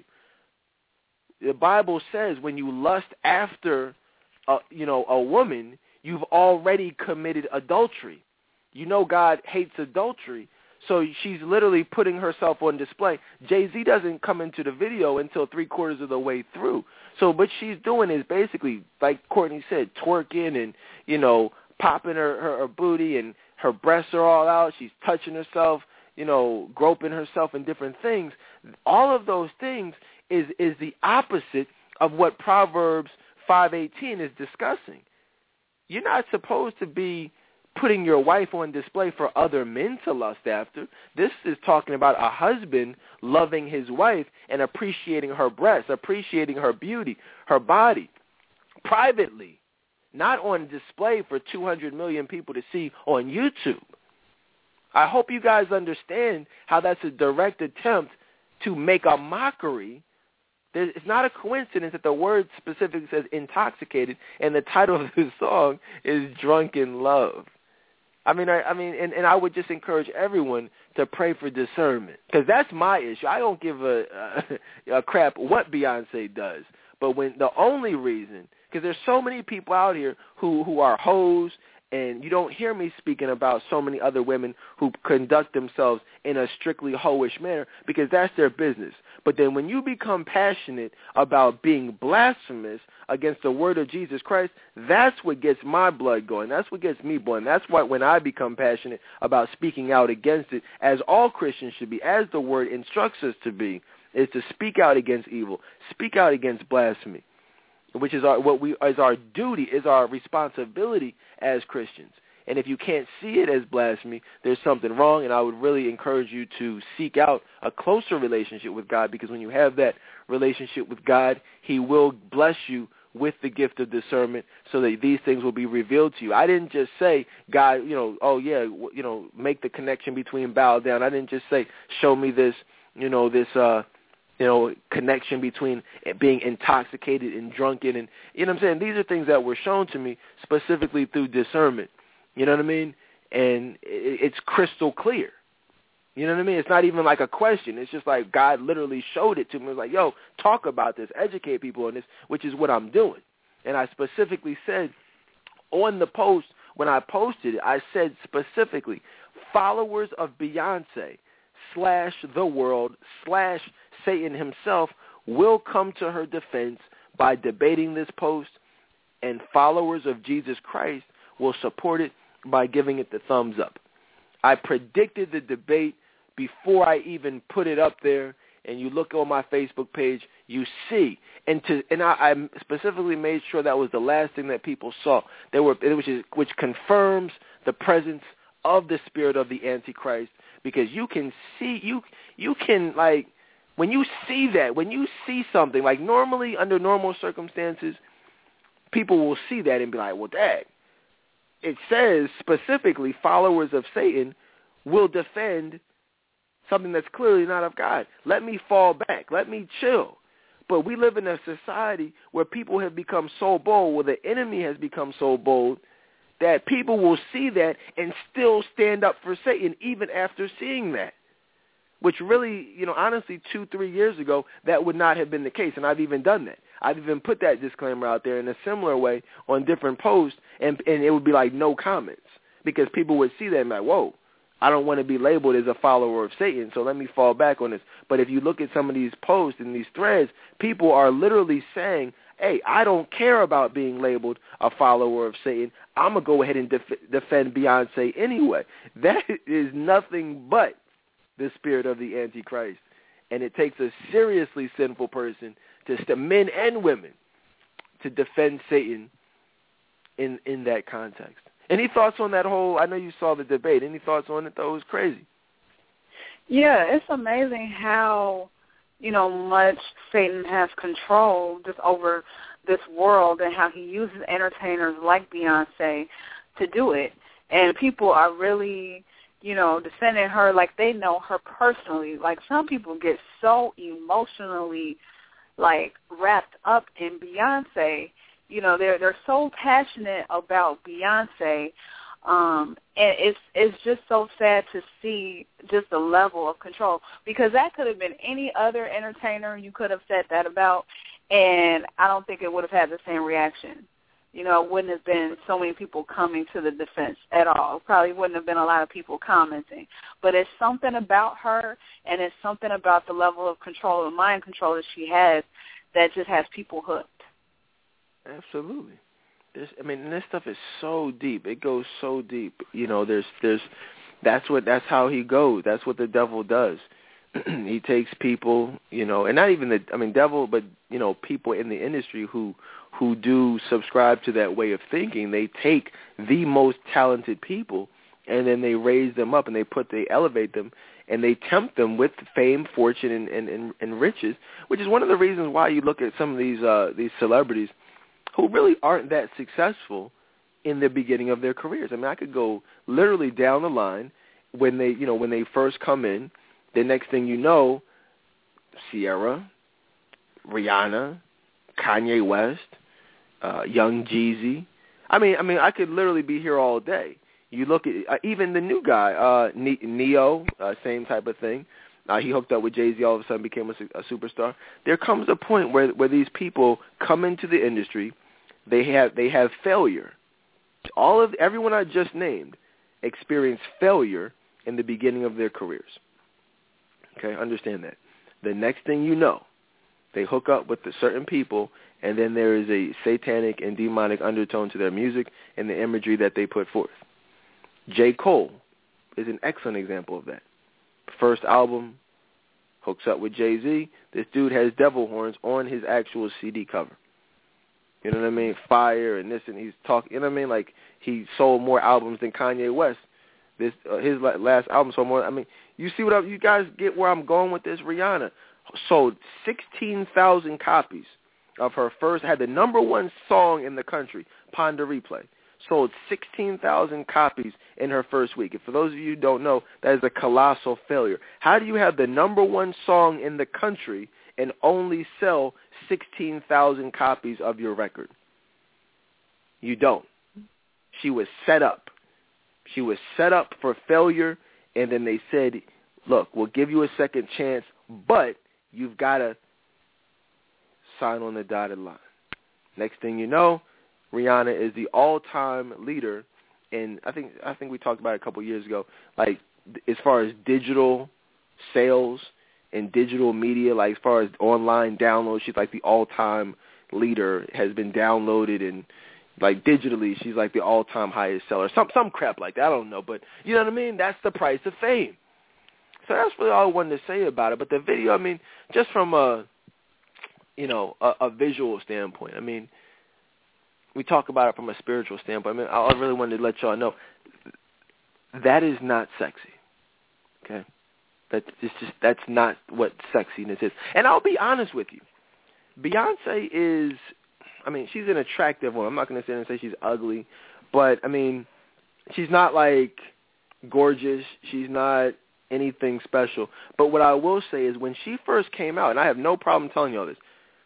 The Bible says when you lust after, a, you know, a woman, you've already committed adultery. You know God hates adultery, so she's literally putting herself on display. Jay-Z doesn't come into the video until three quarters of the way through. So what she's doing is basically, like Courtney said, twerking and, you know, popping her, her, her booty, and her breasts are all out. She's touching herself, you know, groping herself and different things. All of those things is is the opposite of what Proverbs five eighteen is discussing. You're not supposed to be putting your wife on display for other men to lust after. This is talking about a husband loving his wife and appreciating her breasts, appreciating her beauty, her body, privately, not on display for two hundred million people to see on YouTube. I hope you guys understand how that's a direct attempt to make a mockery. It's not a coincidence that the word specifically says intoxicated, and the title of the song is Drunken Love. I mean, I, I mean, and, and I would just encourage everyone to pray for discernment, because that's my issue. I don't give a, a, a crap what Beyonce does, but when the only reason, because there's so many people out here who, who are hoes, and you don't hear me speaking about so many other women who conduct themselves in a strictly hoish manner, because that's their business. But then when you become passionate about being blasphemous against the word of Jesus Christ, that's what gets my blood going. That's what gets me going. That's why when I become passionate about speaking out against it, as all Christians should be, as the word instructs us to be, is to speak out against evil, speak out against blasphemy, which is our, what we is our duty, is our responsibility as Christians. And if you can't see it as blasphemy, there's something wrong, and I would really encourage you to seek out a closer relationship with God, because when you have that relationship with God, he will bless you with the gift of discernment so that these things will be revealed to you. I didn't just say, God, you know, oh, yeah, you know, make the connection between bow down. I didn't just say, show me this, you know, this, uh, you know, connection between being intoxicated and drunken. And, you know what I'm saying? These are things that were shown to me specifically through discernment. You know what I mean? And it's crystal clear. You know what I mean? It's not even like a question. It's just like God literally showed it to me. It was like, yo, talk about this, educate people on this, which is what I'm doing. And I specifically said on the post, when I posted it, I said specifically, followers of Beyonce slash the world slash Satan himself will come to her defense by debating this post, and followers of Jesus Christ will support it by giving it the thumbs up. I predicted the debate before I even put it up there, and you look on my Facebook page, you see, and to and I, I specifically made sure that was the last thing that people saw. There were, which is which confirms the presence of the spirit of the Antichrist, because you can see you you can like when you see that when you see something like normally under normal circumstances, people will see that and be like, well, dang. It says specifically followers of Satan will defend something that's clearly not of God. Let me fall back. Let me chill. But we live in a society where people have become so bold, where the enemy has become so bold, that people will see that and still stand up for Satan even after seeing that. Which really, you know, honestly, two, three years ago, that would not have been the case, and I've even done that. I've even put that disclaimer out there in a similar way on different posts, and and it would be like no comments, because people would see that and be like, whoa, I don't want to be labeled as a follower of Satan, so let me fall back on this. But if you look at some of these posts and these threads, people are literally saying, hey, I don't care about being labeled a follower of Satan. I'm going to go ahead and def- defend Beyonce anyway. That is nothing but the spirit of the Antichrist. And it takes a seriously sinful person, to st- men and women, to defend Satan in, in that context. Any thoughts on that whole, I know you saw the debate, any thoughts on it, though? It was crazy. Yeah, it's amazing how, you know, much Satan has control just over this world and how he uses entertainers like Beyonce to do it. And people are really, you know, defending her like they know her personally. Like some people get so emotionally, like, wrapped up in Beyonce. You know, they're they're so passionate about Beyonce. Um, and it's it's just so sad to see just the level of control, because that could have been any other entertainer you could have said that about, and I don't think it would have had the same reaction. You know, it wouldn't have been so many people coming to the defense at all. Probably wouldn't have been a lot of people commenting. But it's something about her, and it's something about the level of control and mind control that she has that just has people hooked. Absolutely. This, I mean, this stuff is so deep. It goes so deep. You know, there's, there's, that's what, that's how he goes. That's what the devil does. He takes people, you know, and not even the, I mean, devil, but, you know, people in the industry who, who do subscribe to that way of thinking. They take the most talented people and then they raise them up and they put, they elevate them and they tempt them with fame, fortune, and, and, and, and riches, which is one of the reasons why you look at some of these, uh, these celebrities who really aren't that successful in the beginning of their careers. I mean, I could go literally down the line when they, you know, when they first come in. The next thing you know, Sierra, Rihanna, Kanye West, uh, Young Jeezy. I mean, I mean, I could literally be here all day. You look at uh, even the new guy, uh, Neo, uh, same type of thing. Uh, he hooked up with Jay-Z, all of a sudden became a, a superstar. There comes a point where where these people come into the industry, they have they have failure. All of everyone I just named experienced failure in the beginning of their careers. Okay, understand that. The next thing you know, they hook up with the certain people, and then there is a satanic and demonic undertone to their music and the imagery that they put forth. J. Cole is an excellent example of that. First album, hooks up with Jay-Z. This dude has devil horns on his actual C D cover. You know what I mean? Fire and this, and he's talking. You know what I mean? Like, he sold more albums than Kanye West. This uh, his last album sold more. I mean, you see what I, you guys get where I'm going with this? Rihanna sold sixteen thousand copies of her first, had the number one song in the country, Ponder Replay. Sold sixteen thousand copies in her first week. And for those of you who don't know, that is a colossal failure. How do you have the number one song in the country and only sell sixteen thousand copies of your record? You don't. She was set up. She was set up for failure, and then they said, look, we'll give you a second chance, but you've got to sign on the dotted line. Next thing you know, Rihanna is the all-time leader, and I think I think we talked about it a couple of years ago, like as far as digital sales and digital media, like as far as online downloads, she's like the all-time leader, has been downloaded, and like digitally, she's like the all-time highest seller. Some some crap like that, I don't know, but you know what I mean? That's the price of fame. So that's really all I wanted to say about it. But the video, I mean, just from a, you know, a, a visual standpoint, I mean, we talk about it from a spiritual standpoint. I mean, I really wanted to let y'all know that is not sexy. Okay, that's just, just that's not what sexiness is. And I'll be honest with you, Beyonce is, I mean, she's an attractive woman. I'm not going to sit and say she's ugly, but I mean, she's not like gorgeous. She's not anything special. But what I will say is when she first came out, and I have no problem telling you all this,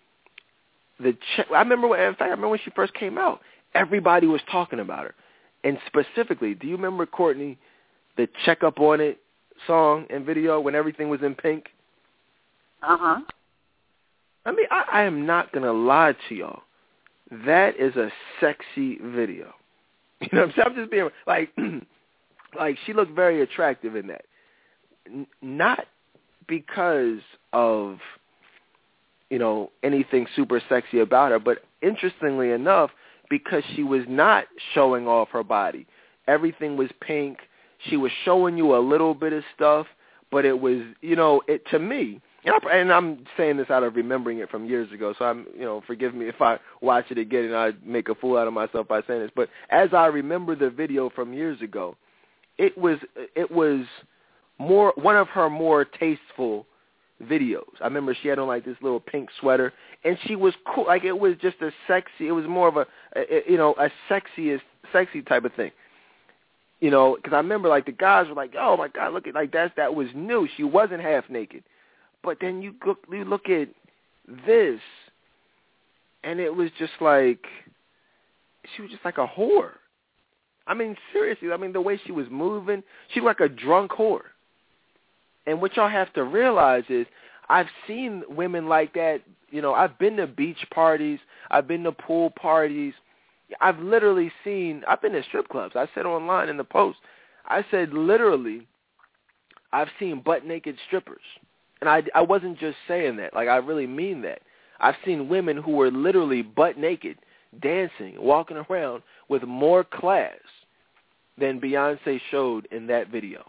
the che- I remember when, in fact, I remember when she first came out, everybody was talking about her. And specifically, do you remember, Courtney, the Check Up On It song and video when everything was in pink? Uh-huh. I mean, I, I am not going to lie to y'all. That is a sexy video. You know what I'm saying? I'm just being, like, like she looked very attractive in that. N- not because of, you know, anything super sexy about her, but interestingly enough, because she was not showing off her body. Everything was pink. She was showing you a little bit of stuff, but it was, you know, it to me, And, I, and I'm saying this out of remembering it from years ago, so I'm, you know, forgive me if I watch it again and I make a fool out of myself by saying this. But as I remember the video from years ago, it was it was more one of her more tasteful videos. I remember she had on like this little pink sweater, and she was cool. Like it was just a sexy. It was more of a, a you know a sexiest sexy type of thing. You know, because I remember like the guys were like, "Oh my God, look at like that. That was new. She wasn't half naked." But then you look, you look at this, and it was just like she was just like a whore. I mean, seriously. I mean, the way she was moving, she was like a drunk whore. And what y'all have to realize is I've seen women like that. You know, I've been to beach parties. I've been to pool parties. I've literally seen, I've been to strip clubs. I said online in the post, I said literally I've seen butt-naked strippers. And I, I wasn't just saying that. Like, I really mean that. I've seen women who were literally butt-naked, dancing, walking around with more class than Beyonce showed in that video.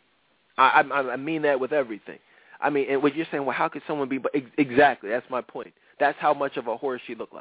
I, I, I mean that with everything. I mean, and what you're saying, well, how could someone be? Exactly, that's my point. That's how much of a whore she looked like.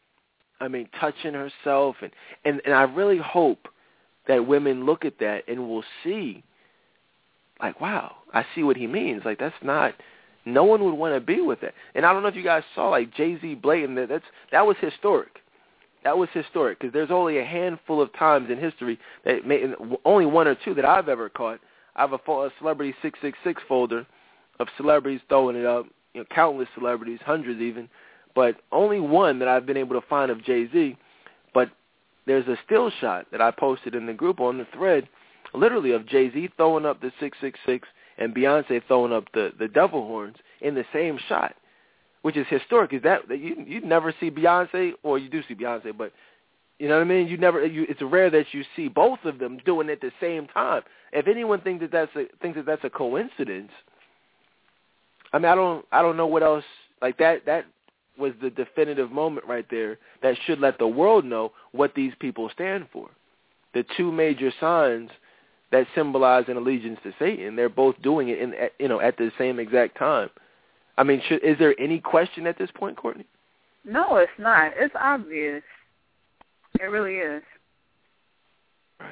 I mean, touching herself. And, and, and I really hope that women look at that and will see, like, wow, I see what he means. Like, that's not, no one would want to be with that. And I don't know if you guys saw, like, Jay-Z blatant, that, that's, that was historic. That was historic because there's only a handful of times in history, that may, only one or two that I've ever caught. I have a, a Celebrity six six six folder of celebrities throwing it up, you know, countless celebrities, hundreds even, but only one that I've been able to find of Jay-Z. But there's a still shot that I posted in the group on the thread, literally of Jay-Z throwing up the six six six and Beyonce throwing up the, the devil horns in the same shot, which is historic. Is that you you never see Beyonce, or you do see Beyonce, but you know what I mean? You never. You, it's rare that you see both of them doing it at the same time. If anyone thinks that that's a, thinks that that's a coincidence, I mean, I don't. I don't know what else. Like that. That was the definitive moment right there that should let the world know what these people stand for. The two major signs that symbolize an allegiance to Satan. They're both doing it in, you know, at the same exact time. I mean, should, is there any question at this point, Courtney? No, it's not. It's obvious. It really is. Right.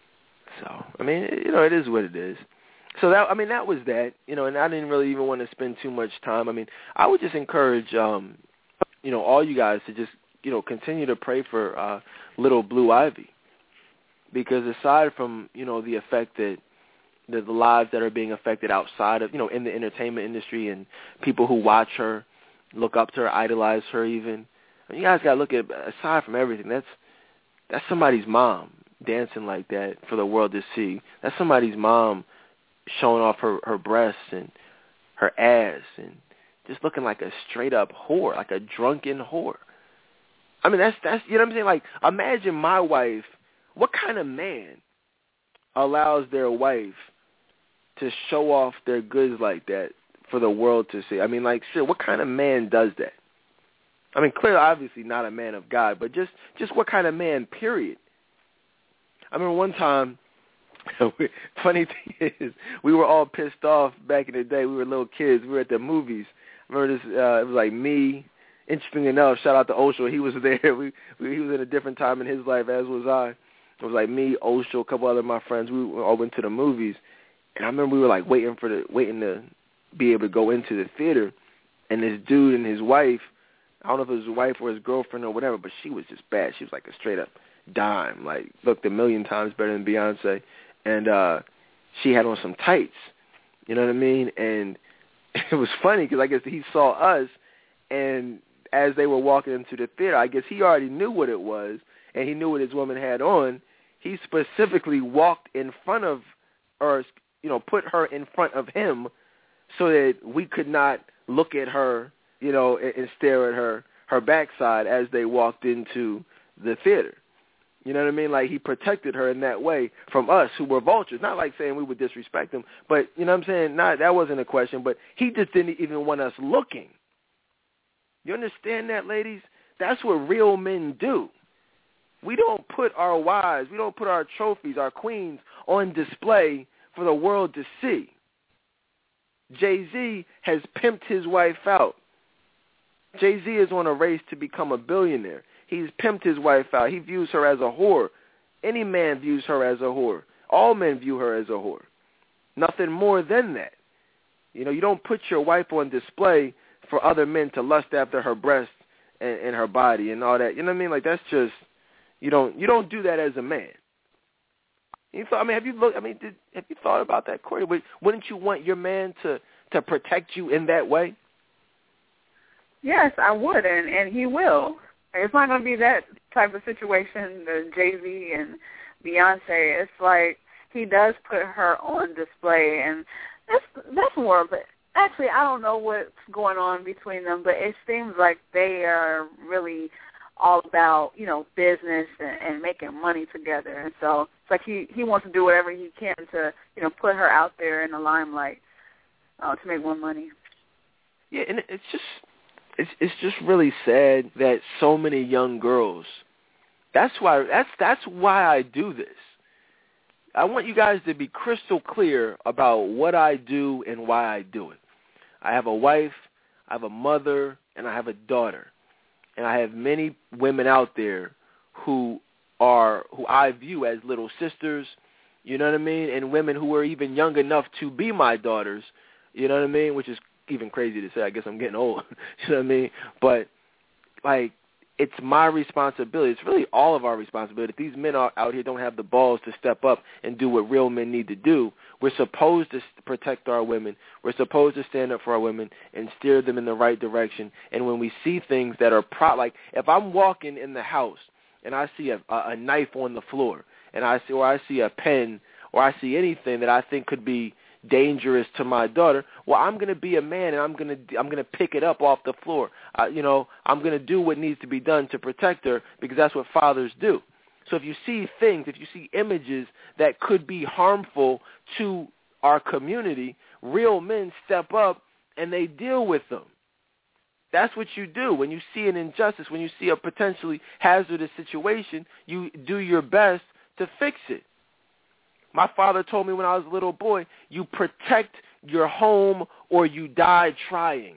So, I mean, you know, it is what it is. So, that I mean, that was that, you know, and I didn't really even want to spend too much time. I mean, I would just encourage, um, you know, all you guys to just, you know, continue to pray for uh, little Blue Ivy. Because aside from, you know, the effect that the, the lives that are being affected outside of, you know, in the entertainment industry and people who watch her, look up to her, idolize her even, I mean, you guys got to look at, aside from everything, that's that's somebody's mom dancing like that for the world to see. That's somebody's mom showing off her, her breasts and her ass and just looking like a straight-up whore, like a drunken whore. I mean, that's, that's you know what I'm saying? Like, imagine my wife. What kind of man allows their wife to show off their goods like that for the world to see? I mean, like, shit, what kind of man does that? I mean, clearly, obviously not a man of God, but just, just what kind of man, period? I remember one time, funny thing is, we were all pissed off back in the day. We were little kids. We were at the movies. I remember this, uh, it was like me. Interesting enough, shout out to Osho. He was there. We, we He was in a different time in his life, as was I. It was like me, Osho, a couple other of my friends. We all went to the movies. And I remember we were like waiting for the, waiting to be able to go into the theater. And this dude and his wife, I don't know if it was his wife or his girlfriend or whatever, but she was just bad. She was like a straight-up dime, like looked a million times better than Beyonce. And uh, she had on some tights, you know what I mean? And it was funny because I guess he saw us, and as they were walking into the theater, I guess he already knew what it was, and he knew what his woman had on. He specifically walked in front of, or, you know, put her in front of him so that we could not look at her, you know, and, and stare at her, her backside as they walked into the theater. You know what I mean? Like, he protected her in that way from us who were vultures. Not like saying we would disrespect him, but, you know what I'm saying? Not, that wasn't a question, but he just didn't even want us looking. You understand that, ladies? That's what real men do. We don't put our wives, we don't put our trophies, our queens on display for the world to see. Jay-Z has pimped his wife out. Jay-Z is on a race to become a billionaire. He's pimped his wife out. He views her as a whore. Any man views her as a whore. All men view her as a whore. Nothing more than that. You know, you don't put your wife on display for other men to lust after her breasts and, and her body and all that. You know what I mean? Like, that's just, you don't you don't do that as a man. You thought, I mean, have you looked? I mean, did, have you thought about that, Courtney? Wouldn't you want your man to, to protect you in that way? Yes, I would, and, and he will. It's not going to be that type of situation, the Jay-Z and Beyonce. It's like he does put her on display, and that's that's more of it. Actually, I don't know what's going on between them, but it seems like they are really all about, you know, business and, and making money together. And so it's like he, he wants to do whatever he can to, you know, put her out there in the limelight uh, to make more money. Yeah, and it's just it's it's just really sad that so many young girls. That's why that's that's why I do this. I want you guys to be crystal clear about what I do and why I do it. I have a wife, I have a mother, and I have a daughter. And I have many women out there who are who I view as little sisters, you know what I mean, and women who are even young enough to be my daughters, you know what I mean, which is even crazy to say. I guess I'm getting old, you know what I mean? But, like, it's my responsibility. It's really all of our responsibility. If these men are out here don't have the balls to step up and do what real men need to do, we're supposed to protect our women. We're supposed to stand up for our women and steer them in the right direction. And when we see things that are pro- like if I'm walking in the house and I see a, a knife on the floor, and I see or I see a pen or I see anything that I think could be dangerous to my daughter, well, I'm going to be a man, and I'm going to I'm going to pick it up off the floor. Uh, you know, I'm going to do what needs to be done to protect her, because that's what fathers do. So if you see things, if you see images that could be harmful to our community, real men step up and they deal with them. That's what you do. When you see an injustice, when you see a potentially hazardous situation, you do your best to fix it. My father told me when I was a little boy, you protect your home or you die trying.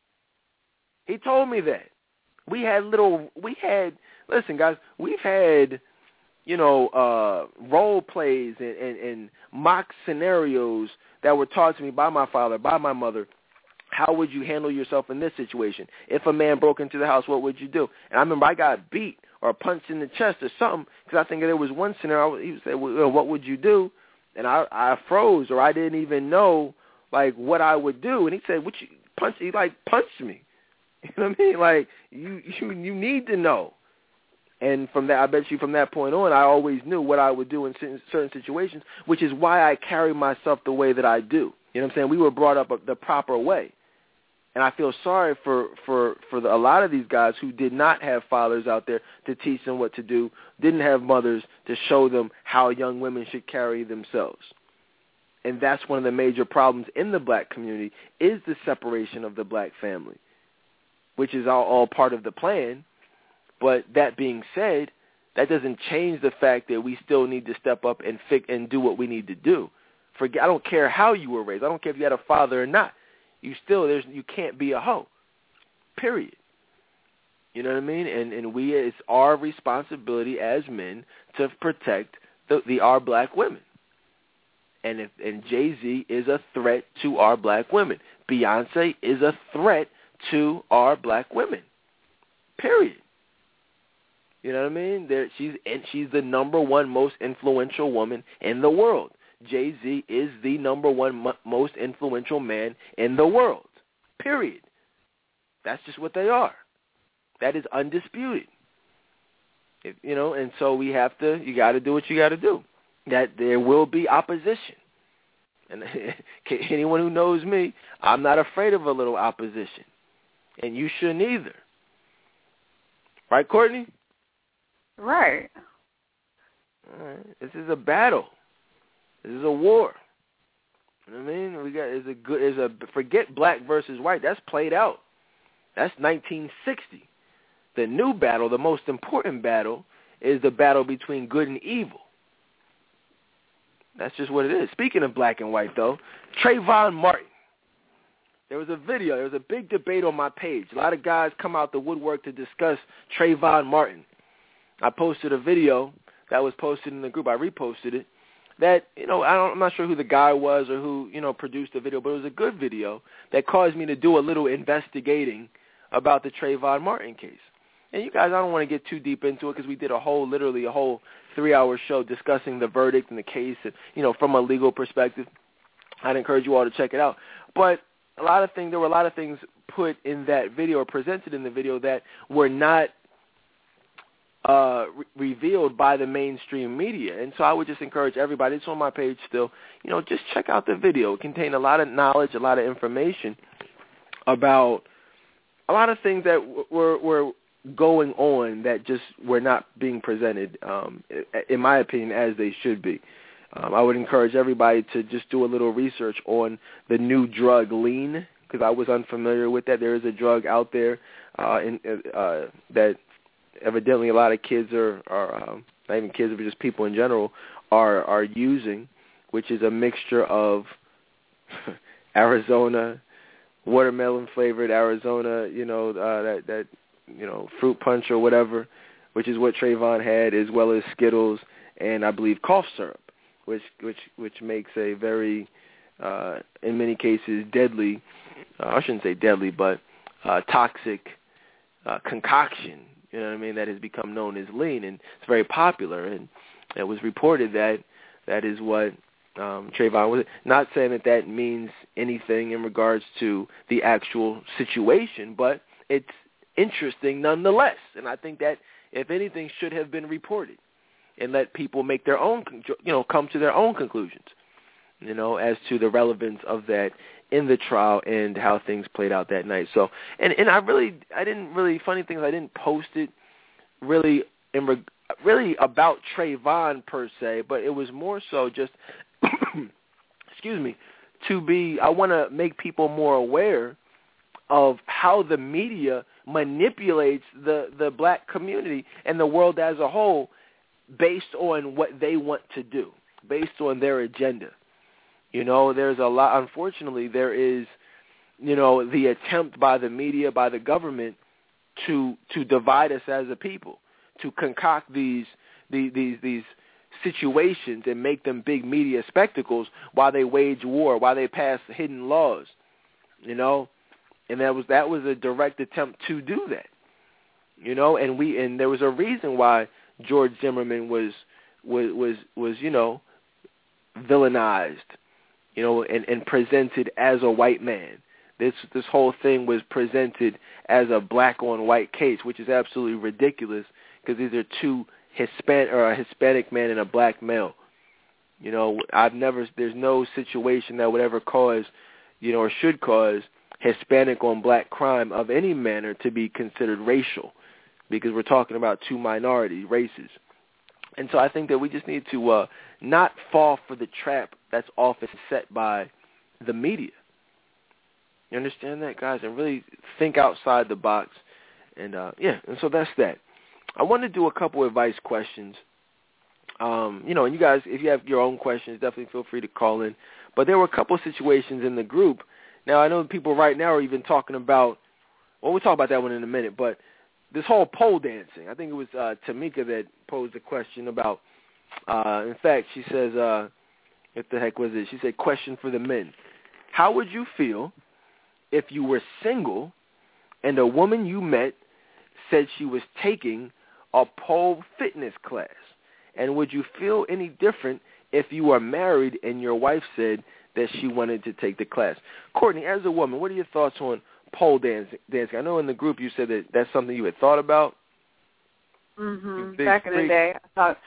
He told me that. We had little, we had, listen, guys, we've had, you know, uh, role plays and, and, and mock scenarios that were taught to me by my father, by my mother. How would you handle yourself in this situation? If a man broke into the house, what would you do? And I remember I got beat or punched in the chest or something, because I think there was one scenario, he would say, well, what would you do? And I, I froze, or I didn't even know, like, what I would do. And he said, what you punch? He, like, punched me. You know what I mean? Like, you, you, you need to know. And from that, I bet you from that point on, I always knew what I would do in certain situations, which is why I carry myself the way that I do. You know what I'm saying? We were brought up the proper way. And I feel sorry for, for, for the, a lot of these guys who did not have fathers out there to teach them what to do, didn't have mothers to show them how young women should carry themselves. And that's one of the major problems in the black community, is the separation of the black family, which is all, all part of the plan. But that being said, that doesn't change the fact that we still need to step up and fix and do what we need to do. Forget, I don't care how you were raised. I don't care if you had a father or not. You still, there's, you can't be a hoe, period. You know what I mean? And and we, it's our responsibility as men to protect the, the our black women. And if and Jay-Z is a threat to our black women. Beyonce is a threat to our black women, period. You know what I mean? There, she's and she's the number one most influential woman in the world. Jay-Z is the number one mo- most influential man in the world, period. That's just what they are. That is undisputed. If, you know, and so we have to, you got to do what you got to do. That there will be opposition. And anyone who knows me, I'm not afraid of a little opposition. And you shouldn't either. Right, Courtney? Right. All right. This is a battle. This is a war. You know what I mean? We got is a good is a forget black versus white. That's played out. That's nineteen sixty. The new battle, the most important battle, is the battle between good and evil. That's just what it is. Speaking of black and white, though, Trayvon Martin. There was a video. There was a big debate on my page. A lot of guys come out the woodwork to discuss Trayvon Martin. I posted a video that was posted in the group. I reposted it. That, you know, I don't, I'm not sure who the guy was or who, you know, produced the video, but it was a good video that caused me to do a little investigating about the Trayvon Martin case. And you guys, I don't want to get too deep into it because we did a whole, literally a whole three-hour show discussing the verdict and the case, and, you know, from a legal perspective. I'd encourage you all to check it out. But a lot of things, there were a lot of things put in that video or presented in the video that were not uh, re- revealed by the mainstream media. And so I would just encourage everybody, it's on my page still, you know, just check out the video. It contained a lot of knowledge, a lot of information about a lot of things that w- were, were going on that just were not being presented, um, in my opinion, as they should be. Um, I would encourage everybody to just do a little research on the new drug lean, because I was unfamiliar with that. There is a drug out there uh, in, uh, that evidently a lot of kids are, are um, not even kids, but just people in general, are are using, which is a mixture of Arizona, watermelon-flavored Arizona, you know, uh, that, that, you know, fruit punch or whatever, which is what Trayvon had, as well as Skittles and I believe cough syrup, which which which makes a very, uh, in many cases, deadly, uh, I shouldn't say deadly, but uh, toxic uh, concoction, you know what I mean, that has become known as lean, and it's very popular, and it was reported that that is what um, Trayvon was. Not saying that that means anything in regards to the actual situation, but it's interesting nonetheless, and I think that, if anything, should have been reported and let people make their own, you know, come to their own conclusions, you know, as to the relevance of that in the trial and how things played out that night. So, and, and I really, I didn't really, funny thing is I didn't post it really in reg- really about Trayvon per se, but it was more so just, excuse me, to be, I want to make people more aware of how the media manipulates the, the black community and the world as a whole based on what they want to do, based on their agenda. You know, there's a lot, unfortunately, there is, you know, the attempt by the media, by the government to to divide us as a people, to concoct these these these, these situations and make them big media spectacles while they wage war, while they pass hidden laws, you know. And that was that was a direct attempt to do that, you know. And we and there was a reason why George Zimmerman was was was, was you know, villainized, you know, and, and presented as a white man. This this whole thing was presented as a black on white case, which is absolutely ridiculous because these are two Hispanic or a Hispanic man and a black male. You know, I've never there's no situation that would ever cause, you know, or should cause Hispanic on black crime of any manner to be considered racial, because we're talking about two minority races. And so I think that we just need to uh, not fall for the trap that's often set by the media. You understand that, guys? And really think outside the box. And, uh, yeah, and so that's that. I want to do a couple advice questions. Um, you know, and you guys, if you have your own questions, definitely feel free to call in. But there were a couple of situations in the group. Now, I know people right now are even talking about, well, we'll talk about that one in a minute, but this whole pole dancing. I think it was uh, Tamika that posed a question about, uh, in fact, she says, uh, what the heck was it? She said, question for the men. How would you feel if you were single and a woman you met said she was taking a pole fitness class? And would you feel any different if you were married and your wife said that she wanted to take the class? Courtney, as a woman, what are your thoughts on pole dancing? dancing? I know in the group you said that that's something you had thought about. Mm-hmm. Back in the day, I thought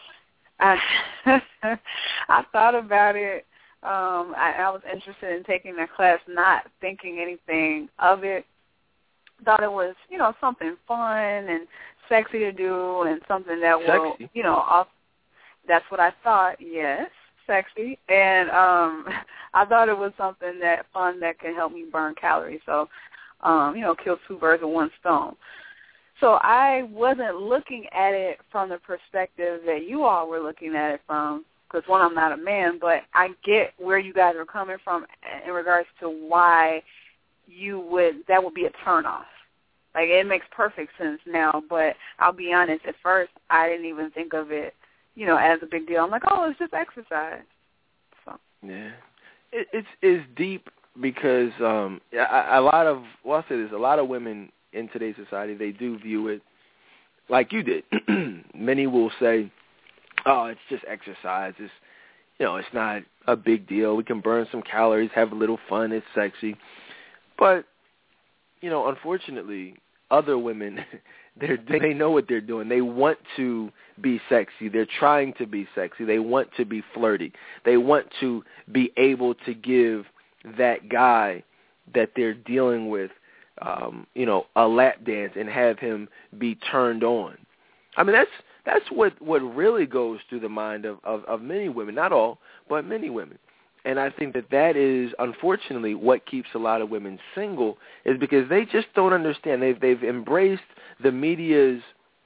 I, I thought about it. Um, I, I was interested in taking that class, not thinking anything of it. Thought it was, you know, something fun and sexy to do, and something that will, sexy. you know, off, that's what I thought. Yes, sexy, and um, I thought it was something that fun that can help me burn calories. So, um, you know, kill two birds with one stone. So I wasn't looking at it from the perspective that you all were looking at it from, because, one, I'm not a man, but I get where you guys are coming from in regards to why you would that would be a turnoff. Like, it makes perfect sense now, but I'll be honest, at first I didn't even think of it, you know, as a big deal. I'm like, oh, it's just exercise. So. Yeah. It, it's it's deep because um, a, a lot of, well, I'll say this, a lot of women in today's society, they do view it like you did. Many will say, oh, it's just exercise. It's, you know, it's not a big deal. We can burn some calories, have a little fun. It's sexy. But, you know, unfortunately, other women, they they know what they're doing. They want to be sexy. They're trying to be sexy. They want to be flirty. They want to be able to give that guy that they're dealing with, um, you know, a lap dance and have him be turned on. I mean, that's that's what, what really goes through the mind of, of, of many women, not all, but many women. And I think that that is, unfortunately, what keeps a lot of women single, is because they just don't understand. They've, they've embraced the media's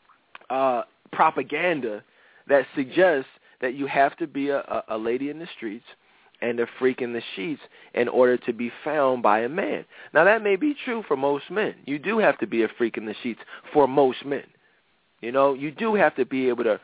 uh, propaganda that suggests that you have to be a, a lady in the streets and a freak in the sheets in order to be found by a man. Now, that may be true for most men. You do have to be a freak in the sheets for most men. You know, you do have to be able to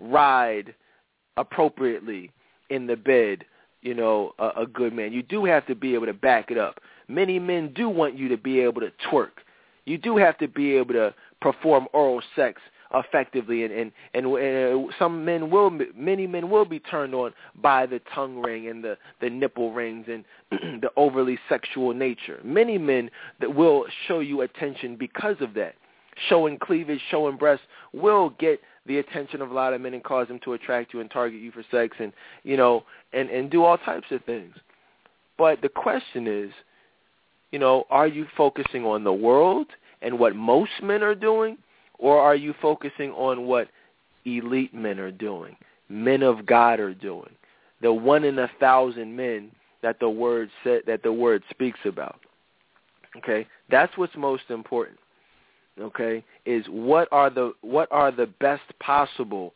ride appropriately in the bed, you know, a, a good man. You do have to be able to back it up. Many men do want you to be able to twerk. You do have to be able to perform oral sex effectively, and, and, and, and some men will, many men will be turned on by the tongue ring and the, the nipple rings and the overly sexual nature. Many men that will show you attention because of that. Showing cleavage, showing breasts will get the attention of a lot of men and cause them to attract you and target you for sex and, you know, and, and do all types of things. But the question is, you know, are you focusing on the world and what most men are doing, or are you focusing on what elite men are doing, men of God are doing, the one in a thousand men that the word said, that the word speaks about? Okay, that's what's most important. Okay, is what are the what are the best possible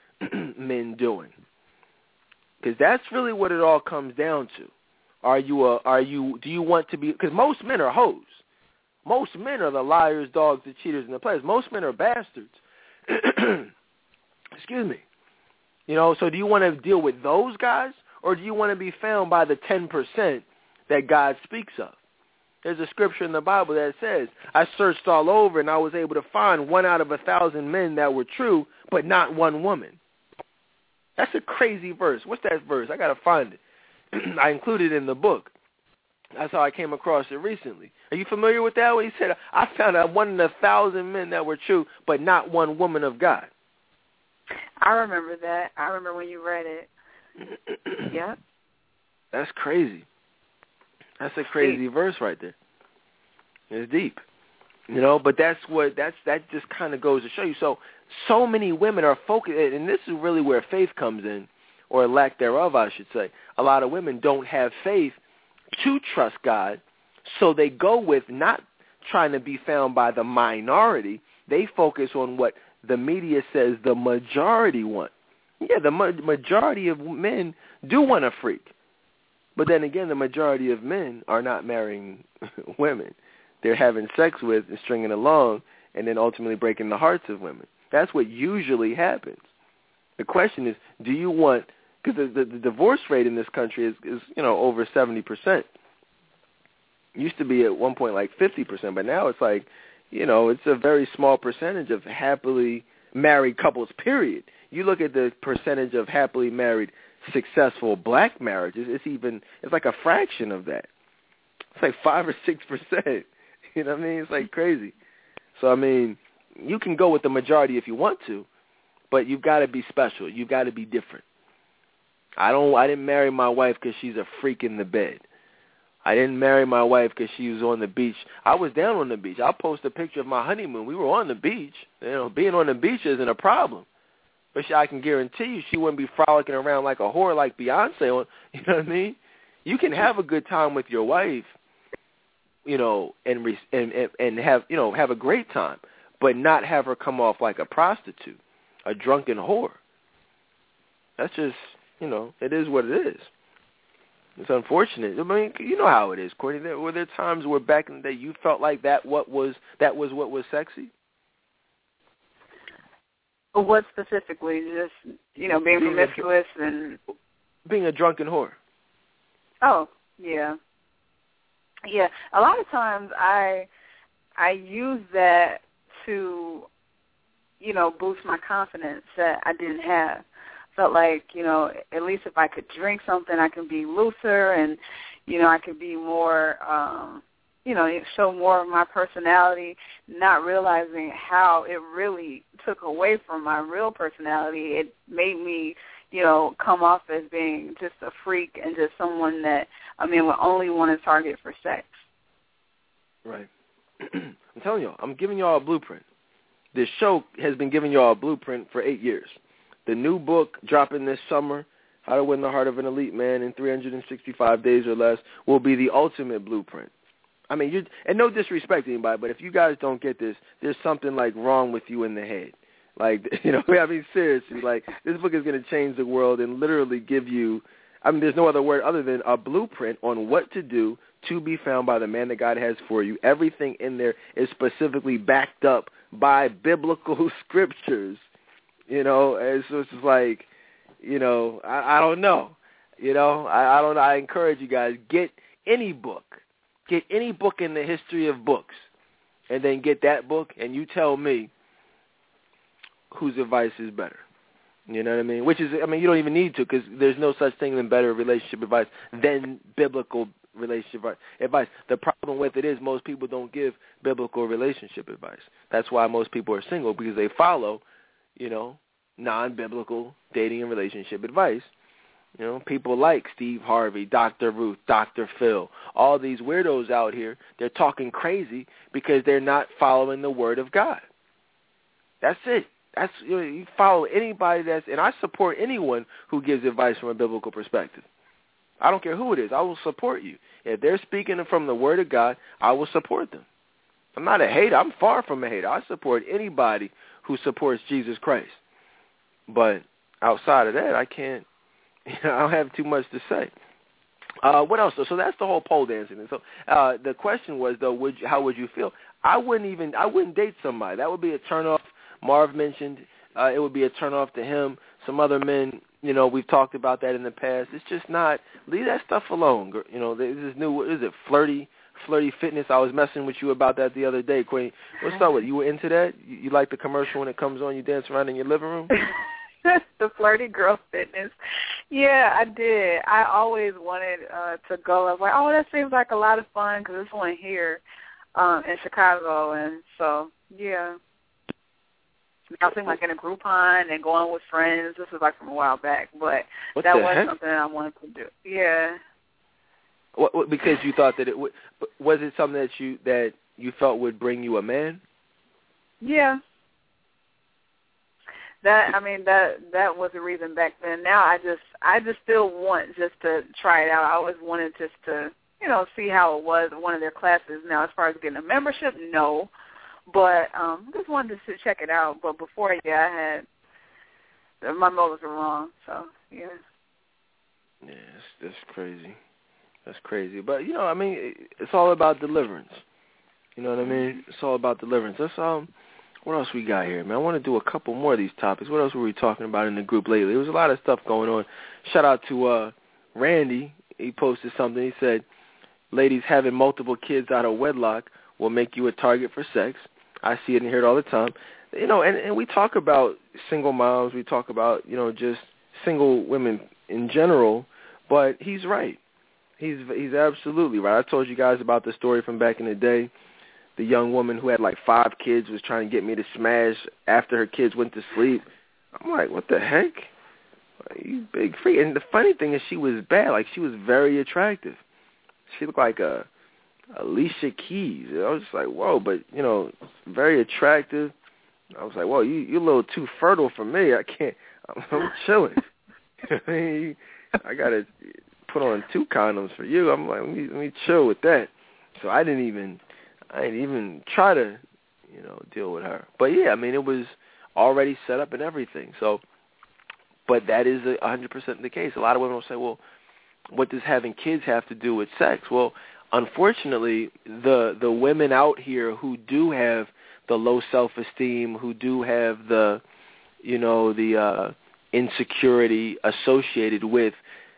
men doing? Because that's really what it all comes down to. Are you a are you do you want to be? Because most men are hoes. Most men are the liars, dogs, the cheaters, and the players. Most men are bastards. Excuse me. You know, so do you want to deal with those guys, or do you want to be found by the ten percent that God speaks of? There's a scripture in the Bible that says, I searched all over and I was able to find one out of a thousand men that were true, but not one woman. That's a crazy verse. What's that verse? I got to find it. I included it in the book. That's how I came across it recently. Are you familiar with that? When he said, I found out one in a thousand men that were true, but not one woman of God. I remember that. I remember when you read it. Yeah. That's crazy. That's a crazy verse right there. It's deep, you know. But that's what that's that just kind of goes to show you. So, so many women are focused, and this is really where faith comes in, or lack thereof, I should say. A lot of women don't have faith to trust God, so they go with not trying to be found by the minority. They focus on what the media says the majority want. Yeah, the ma- majority of men do want a freak. But then again, the majority of men are not marrying women. They're having sex with and stringing along and then ultimately breaking the hearts of women. That's what usually happens. The question is, do you want, because the, the, the divorce rate in this country is, is, you know, over seventy percent. It used to be at one point like fifty percent, but now it's like, you know, it's a very small percentage of happily married couples, period. You look at the percentage of happily married successful black marriages, it's even, it's like a fraction of that. It's like five or six percent. You know what I mean? It's like crazy. So, I mean, you can go with the majority if you want to, but you've got to be special. You've got to be different. I don't. I didn't marry my wife because she's a freak in the bed. I didn't marry my wife because she was on the beach. I was down on the beach. I'll post a picture of my honeymoon. We were on the beach. You know, being on the beach isn't a problem. But she, I can guarantee you she wouldn't be frolicking around like a whore like Beyonce. On, you know what I mean? You can have a good time with your wife, you know, and and and have you know have a great time, but not have her come off like a prostitute, a drunken whore. That's just, you know, it is what it is. It's unfortunate. I mean, you know how it is, Courtney. There, were there times where back in the day you felt like that what was that was what was sexy? What specifically? Just, you know, being, being promiscuous a, and being a drunken whore. Oh, yeah. Yeah. A lot of times I I use that to, you know, boost my confidence that I didn't have. Felt like, you know, at least if I could drink something, I can be looser and, you know, I could be more, um, you know, show more of my personality, not realizing how it really took away from my real personality. It made me, you know, come off as being just a freak and just someone that, I mean, would only want to target for sex. Right. I'm telling y'all, I'm giving y'all a blueprint. This show has been giving y'all a blueprint for eight years. The new book dropping this summer, How to Win the Heart of an Elite Man in three hundred sixty-five days or less, will be the ultimate blueprint. I mean, you and no disrespect to anybody, but if you guys don't get this, there's something like wrong with you in the head. Like, you know, I mean, seriously, like this book is going to change the world and literally give you, I mean, there's no other word other than a blueprint on what to do to be found by the man that God has for you. Everything in there is specifically backed up by biblical scriptures. You know, and so it's just like, you know, I, I don't know. You know, I, I don't know. I encourage you guys, get any book. Get any book in the history of books, and then get that book, and you tell me whose advice is better. You know what I mean? Which is, I mean, you don't even need to, because there's no such thing than better relationship advice than biblical relationship advice. The problem with it is most people don't give biblical relationship advice. That's why most people are single, because they follow, you know, non-biblical dating and relationship advice. You know, people like Steve Harvey, Doctor Ruth, Doctor Phil, all these weirdos out here, they're talking crazy because they're not following the word of God. That's it. That's, you know, you follow anybody that's, and I support anyone who gives advice from a biblical perspective. I don't care who it is. I will support you. If they're speaking from the word of God, I will support them. I'm not a hater. I'm far from a hater. I support anybody who supports Jesus Christ. But outside of that, I can't, you know, I don't have too much to say. Uh, what else? So that's the whole pole dancing. And so uh, the question was, though, would you, how would you feel? I wouldn't even, I wouldn't date somebody. That would be a turnoff. Marv mentioned uh, it would be a turnoff to him. Some other men, you know, we've talked about that in the past. It's just not, leave that stuff alone. You know, this is new, what is it, flirty, flirty fitness? I was messing with you about that the other day, Queen. What's up with you? You were into that? You, you like the commercial when it comes on, you dance around in your living room? The flirty girl fitness. Yeah, I did. I always wanted uh, to go. I was like, oh, that seems like a lot of fun because it's one here um, in Chicago. And so, yeah. I think like in a Groupon and going with friends. This was like from a while back, but what that was heck? something I wanted to do. Yeah. What, what, because you thought that it would, was it something that you that you felt would bring you a man? Yeah. That I mean that that was the reason back then. Now I just I just still want just to try it out. I always wanted just to you know see how it was in one of their classes. Now as far as getting a membership, no, but um, just wanted to check it out. But before, yeah, I had my motives were wrong. So yeah. Yeah, that's, that's crazy. That's crazy. But you know, I mean, it's all about deliverance. You know what I mean? It's all about deliverance. That's um. What else we got here, man? I want to do a couple more of these topics. What else were we talking about in the group lately? There was a lot of stuff going on. Shout out to uh, Randy. He posted something. He said, ladies, having multiple kids out of wedlock will make you a target for sex. I see it and hear it all the time. You know, and, and we talk about single moms. We talk about, you know, just single women in general. But he's right. He's he's absolutely right. I told you guys about the story from back in the day. The young woman who had like five kids was trying to get me to smash after her kids went to sleep. I'm like, what the heck? You big freak. And the funny thing is she was bad. Like, she was very attractive. She looked like a Alicia Keys. I was just like, whoa, but, you know, very attractive. I was like, whoa, you, you're a little too fertile for me. I can't. I'm, I'm chilling. I mean, I got to put on two condoms for you. I'm like, let me, let me chill with that. So I didn't even... I didn't even try to, you know, deal with her. But, yeah, I mean, it was already set up and everything. So, but that is one hundred percent the case. A lot of women will say, well, what does having kids have to do with sex? Well, unfortunately, the the women out here who do have the low self-esteem, who do have the, you know, the uh, insecurity associated with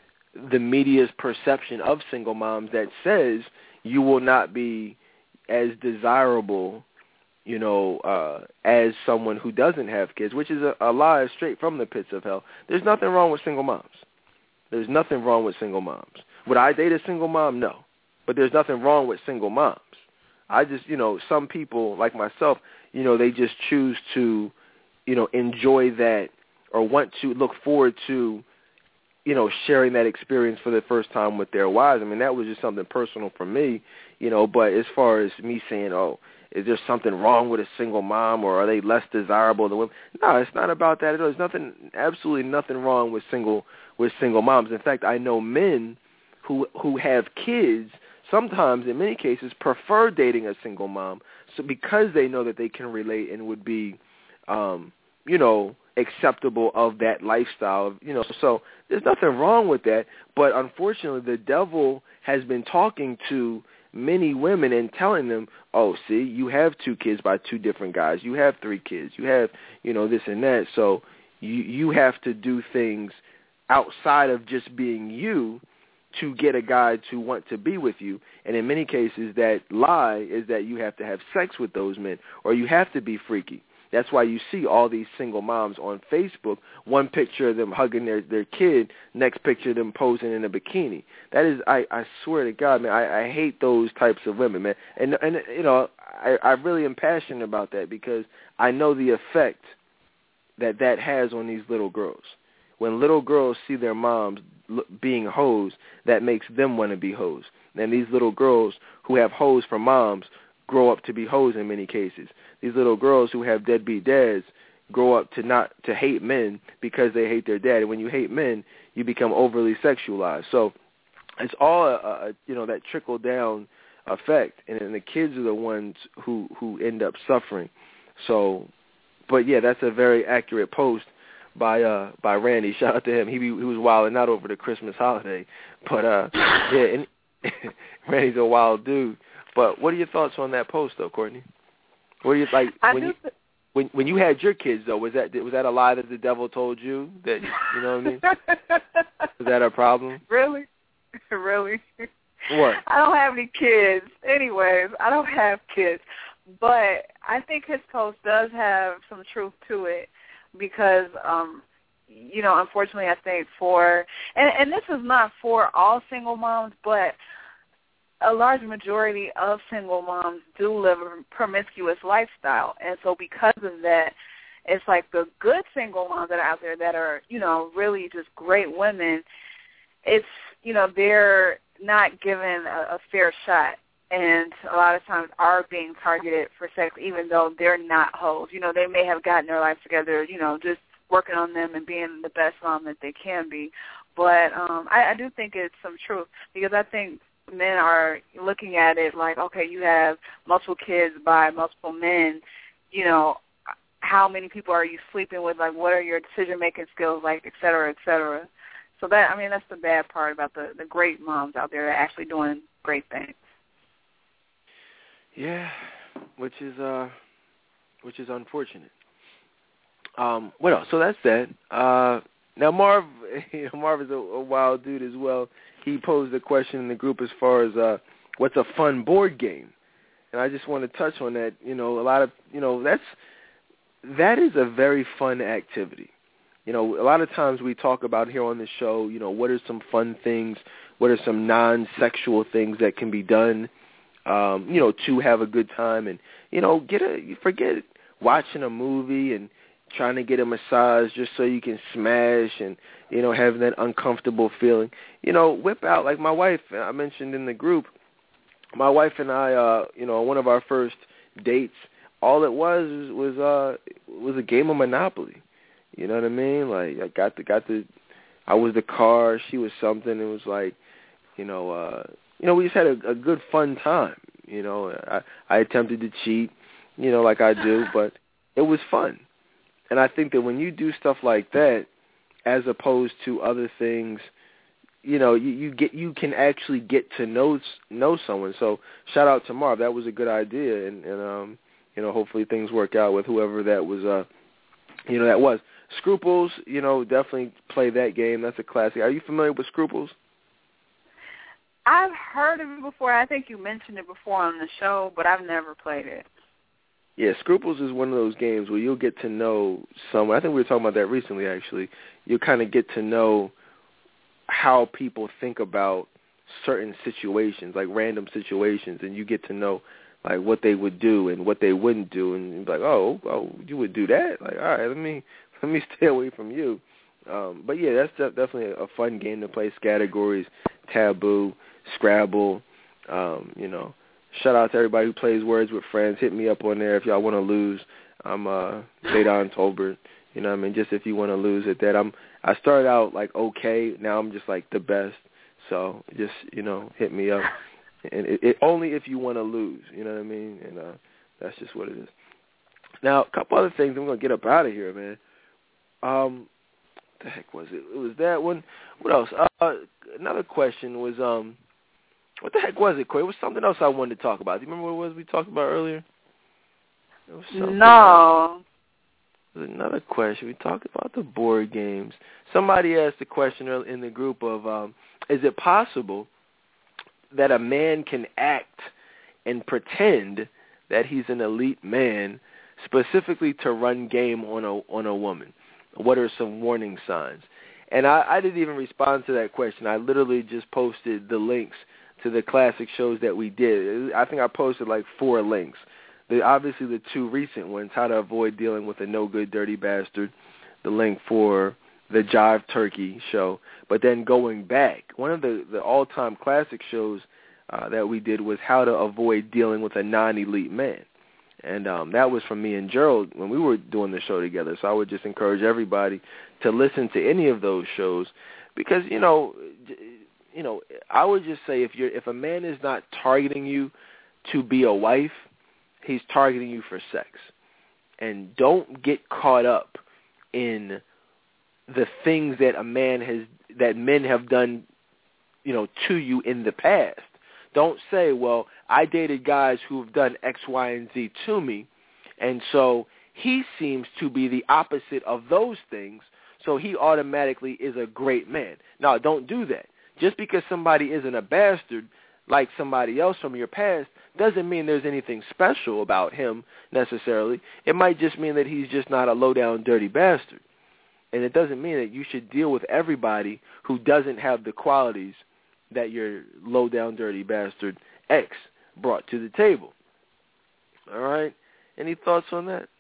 the media's perception of single moms that says you will not be as desirable, you know, uh, as someone who doesn't have kids, which is a, a lie straight from the pits of hell. There's nothing wrong with single moms. There's nothing wrong with single moms. Would I date a single mom? No. But there's nothing wrong with single moms. I just, you know, some people like myself, you know, they just choose to, you know, enjoy that or want to look forward to, you know, sharing that experience for the first time with their wives. I mean, that was just something personal for me, you know, but as far as me saying, oh, is there something wrong with a single mom or are they less desirable than women? No, it's not about that at all. There's nothing, absolutely nothing wrong with single with single moms. In fact, I know men who who have kids sometimes, in many cases, prefer dating a single mom, so because they know that they can relate and would be, um, you know, acceptable of that lifestyle. You know, so there's nothing wrong with that. But unfortunately, the devil has been talking to many women and telling them, oh, see, you have two kids by two different guys. You have three kids. You have, you know, this and that. So you you have to do things outside of just being you to get a guy to want to be with you. And in many cases, that lie is that you have to have sex with those men or you have to be freaky. That's why you see all these single moms on Facebook, one picture of them hugging their, their kid, next picture of them posing in a bikini. That is, I, I swear to God, man, I, I hate those types of women, man. And, and you know, I, I really am passionate about that because I know the effect that that has on these little girls. When little girls see their moms being hoes, that makes them want to be hoes. And these little girls who have hoes for moms grow up to be hoes in many cases. These little girls who have deadbeat dads grow up to not to hate men because they hate their dad. And when you hate men, you become overly sexualized. So it's all a, a you know that trickle down effect, and, and the kids are the ones who who end up suffering. So, but yeah, that's a very accurate post by uh by Randy. Shout out to him. He he was wilding out over the Christmas holiday, but uh yeah, and Randy's a wild dude. But what are your thoughts on that post, though, Courtney? What do you like I when do you th- when when you had your kids though? Was that was that a lie that the devil told you that you know what I mean? Was that a problem? Really, really. What? I don't have any kids. Anyways, I don't have kids, but I think his post does have some truth to it because, um, you know, unfortunately, I think for and and this is not for all single moms, but a large majority of single moms do live a promiscuous lifestyle. And so because of that, it's like the good single moms that are out there that are, you know, really just great women, it's, you know, they're not given a, a fair shot and a lot of times are being targeted for sex even though they're not hoes. You know, they may have gotten their life together, you know, just working on them and being the best mom that they can be. But um, I, I do think it's some truth because I think men are looking at it like, okay, you have multiple kids by multiple men, you know, how many people are you sleeping with, like what are your decision-making skills like, et cetera, et cetera. So that, I mean, that's the bad part about the, the great moms out there that are actually doing great things. Yeah, which is uh, which is unfortunate. Um, what else? So that's that. Uh, now Marv, you know, Marv is a, a wild dude as well. He posed a question in the group as far as uh, what's a fun board game, and I just want to touch on that. You know, a lot of you know that's that is a very fun activity. You know, a lot of times we talk about here on the show. You know, what are some fun things? What are some non-sexual things that can be done? Um, you know, to have a good time and you know get a forget watching a movie and trying to get a massage just so you can smash and, you know, have that uncomfortable feeling. You know, whip out, like my wife, I mentioned in the group, my wife and I, uh, you know, one of our first dates, all it was was uh, was a game of Monopoly. You know what I mean? Like, I got the, got the, I was the car, she was something. It was like, you know, uh, you know, we just had a, a good, fun time. You know, I, I attempted to cheat, you know, like I do, but it was fun. And I think that when you do stuff like that, as opposed to other things, you know, you, you get you can actually get to know know someone. So shout out to Marv. That was a good idea, and, and um, you know, hopefully things work out with whoever that was. Uh, you know, that was Scruples. You know, definitely play that game. That's a classic. Are you familiar with Scruples? I've heard of it before. I think you mentioned it before on the show, but I've never played it. Yeah, Scruples is one of those games where you'll get to know someone. I think we were talking about that recently, actually. You'll kind of get to know how people think about certain situations, like random situations, and you get to know like what they would do and what they wouldn't do, and you're like, oh, oh, you would do that? Like, all right, let me let me stay away from you. Um, but yeah, that's definitely a fun game to play. Categories, Taboo, Scrabble. Um, you know, shout out to everybody who plays Words with Friends. Hit me up on there if y'all want to lose. I'm uh, Zadon Tolbert. You know what I mean? Just if you want to lose at that. I'm, I started out, like, okay. Now I'm just, like, the best. So just, you know, hit me up. And it, it only if you want to lose. You know what I mean? And uh, that's just what it is. Now, a couple other things. I'm going to get up out of here, man. Um, what the heck was it? It was that one. What else? Uh, another question was, um, what the heck was it, Quay? It was something else I wanted to talk about. Do you remember what it was we talked about earlier? It was something no. Else. There's another question. We talked about the board games. Somebody asked a question in the group of, um, is it possible that a man can act and pretend that he's an elite man specifically to run game on a on a woman? What are some warning signs? And I, I didn't even respond to that question. I literally just posted the links to the classic shows that we did. I think I posted like four links. The, obviously, the two recent ones, How to Avoid Dealing with a No-Good Dirty Bastard, the link for the Jive Turkey show. But then going back, one of the, the all-time classic shows uh, that we did was How to Avoid Dealing with a Non-Elite Man. And um, that was from me and Gerald when we were doing the show together. So I would just encourage everybody to listen to any of those shows because, you know, you know, I would just say if you're if a man is not targeting you to be a wife, he's targeting you for sex. And don't get caught up in the things that a man has that men have done, you know, to you in the past. Don't say, well, I dated guys who have done X, Y, and Z to me, and so he seems to be the opposite of those things, so he automatically is a great man. No, don't do that. Just because somebody isn't a bastard like somebody else from your past doesn't mean there's anything special about him necessarily. It might just mean that he's just not a low-down, dirty bastard. And it doesn't mean that you should deal with everybody who doesn't have the qualities that your low-down, dirty bastard ex brought to the table. All right? Any thoughts on that?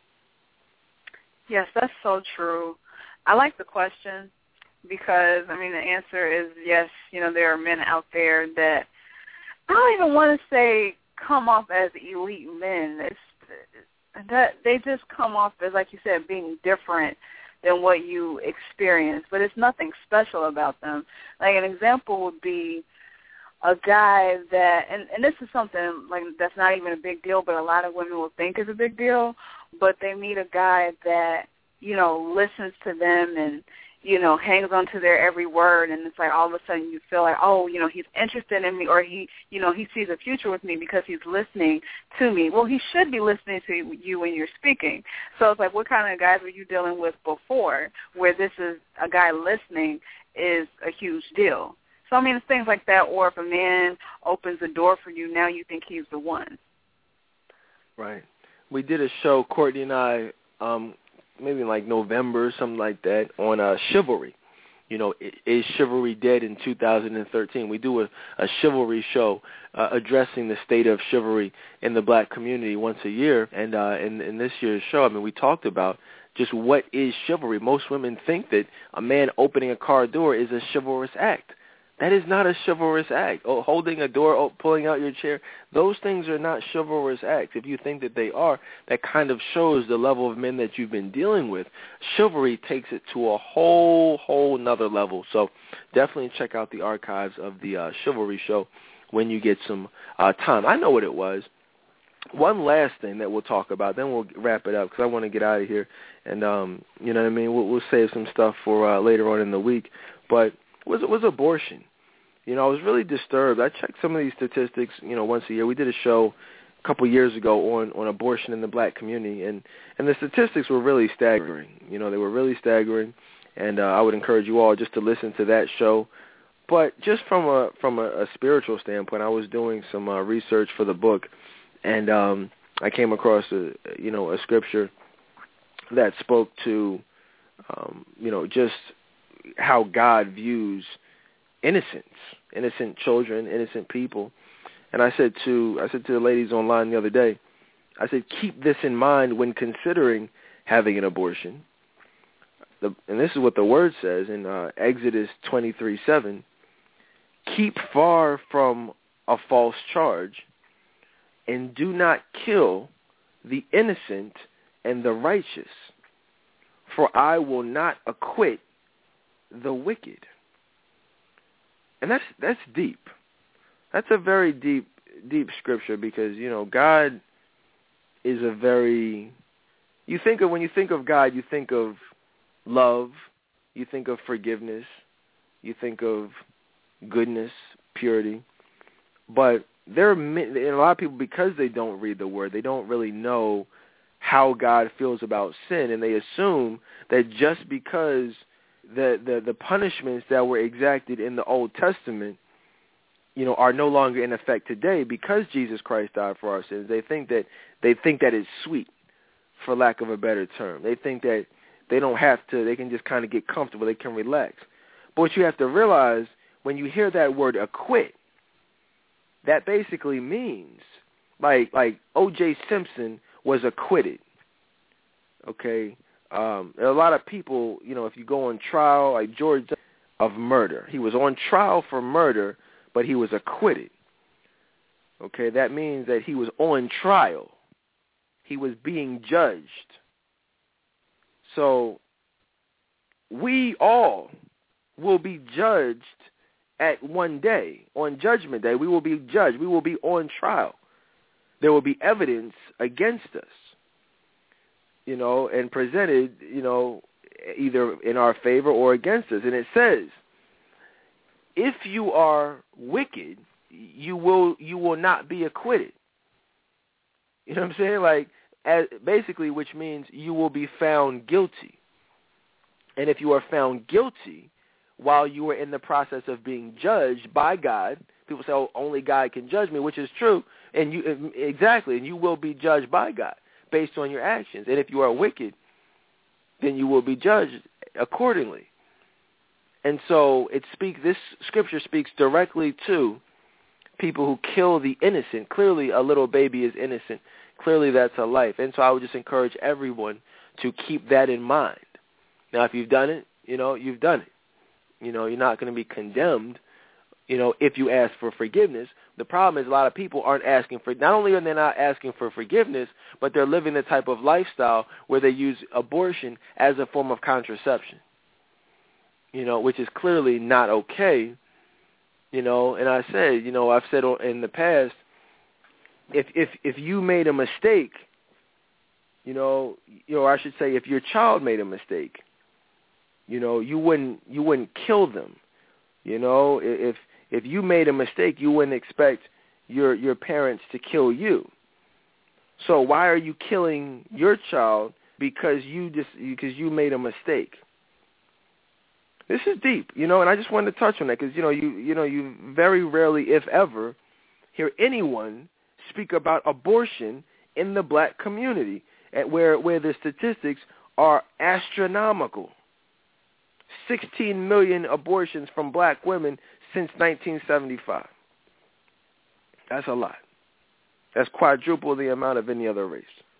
Yes, that's so true. I like the question because, I mean, the answer is yes, you know, there are men out there that I don't even want to say come off as elite men. It's, that they just come off as, like you said, being different than what you experience, but it's nothing special about them. Like an example would be a guy that, and, and this is something like that's not even a big deal, but a lot of women will think is a big deal, but they meet a guy that, you know, listens to them and, you know, hangs on to their every word, and it's like all of a sudden you feel like, oh, you know, he's interested in me, or he, you know, he sees a future with me because he's listening to me. Well, he should be listening to you when you're speaking. So it's like, what kind of guys were you dealing with before where this is a guy listening is a huge deal? So, I mean, it's things like that, or if a man opens the door for you, now you think he's the one. Right. We did a show, Courtney and I, um, maybe in like November, something like that, on uh, chivalry. You know, is chivalry dead in two thousand thirteen? We do a, a chivalry show uh, addressing the state of chivalry in the black community once a year. And uh, in, in this year's show, I mean, we talked about just what is chivalry. Most women think that a man opening a car door is a chivalrous act. That is not a chivalrous act. Oh, holding a door, oh, pulling out your chair, those things are not chivalrous acts. If you think that they are, that kind of shows the level of men that you've been dealing with. Chivalry takes it to a whole, whole nother level. So definitely check out the archives of the uh, chivalry show when you get some uh, time. I know what it was. One last thing that we'll talk about, then we'll wrap it up because I want to get out of here. And, um, you know what I mean, we'll, we'll save some stuff for uh, later on in the week. But was was abortion. You know, I was really disturbed. I checked some of these statistics, you know, once a year. We did a show a couple years ago on, on abortion in the black community, and, and the statistics were really staggering. You know, they were really staggering, and uh, I would encourage you all just to listen to that show. But just from a from a, a spiritual standpoint, I was doing some uh, research for the book, and um, I came across a you know a scripture that spoke to um, you know just how God views innocence, innocent children, innocent people. And I said to I said to the ladies online the other day, I said, keep this in mind when considering having an abortion. The, and this is what the word says in uh, Exodus twenty-three seven. Keep far from a false charge, and do not kill the innocent and the righteous, for I will not acquit the wicked. And that's that's deep. That's a very deep deep scripture, because, you know, God is a very, you think of, when you think of God, you think of love, you think of forgiveness, you think of goodness, purity. But there are and a lot of people, because they don't read the word, they don't really know how God feels about sin, and they assume that just because the the, the punishments that were exacted in the Old Testament, you know, are no longer in effect today because Jesus Christ died for our sins, they think that they think that it's sweet, for lack of a better term. They think that they don't have to, they can just kind of get comfortable, they can relax. But what you have to realize, when you hear that word acquit, that basically means, like like O J Simpson was acquitted. Okay? Um, a lot of people, you know, if you go on trial, like George, of murder. He was on trial for murder, but he was acquitted. Okay? That means that he was on trial. He was being judged. So we all will be judged at one day. On Judgment Day, we will be judged. We will be on trial. There will be evidence against us, you know, and presented, you know, either in our favor or against us. And it says, if you are wicked, you will you will not be acquitted. You know what I'm saying? Like, as, basically, which means you will be found guilty. And if you are found guilty while you are in the process of being judged by God, people say, oh, only God can judge me, which is true, and you exactly, and you will be judged by God based on your actions. And if you are wicked, then you will be judged accordingly. And so it speaks. This scripture speaks directly to people who kill the innocent. Clearly, a little baby is innocent. Clearly, that's a life. And so I would just encourage everyone to keep that in mind. Now, if you've done it, you know, you've done it. You know, you're not going to be condemned, you know, if you ask for forgiveness. The problem is a lot of people aren't asking for, not only are they not asking for forgiveness, but they're living the type of lifestyle where they use abortion as a form of contraception, you know, which is clearly not okay, you know. And I said, you know, I've said in the past, if if if you made a mistake, you know, you know, or I should say if your child made a mistake, you know, you wouldn't you wouldn't kill them. You know, if if you made a mistake, you wouldn't expect your your parents to kill you. So why are you killing your child because you just because you made a mistake? This is deep, you know, and I just wanted to touch on that because you know you you know you very rarely, if ever, hear anyone speak about abortion in the black community, at where where the statistics are astronomical. sixteen million abortions from black women since nineteen seventy-five. That's a lot. That's quadruple the amount of any other race.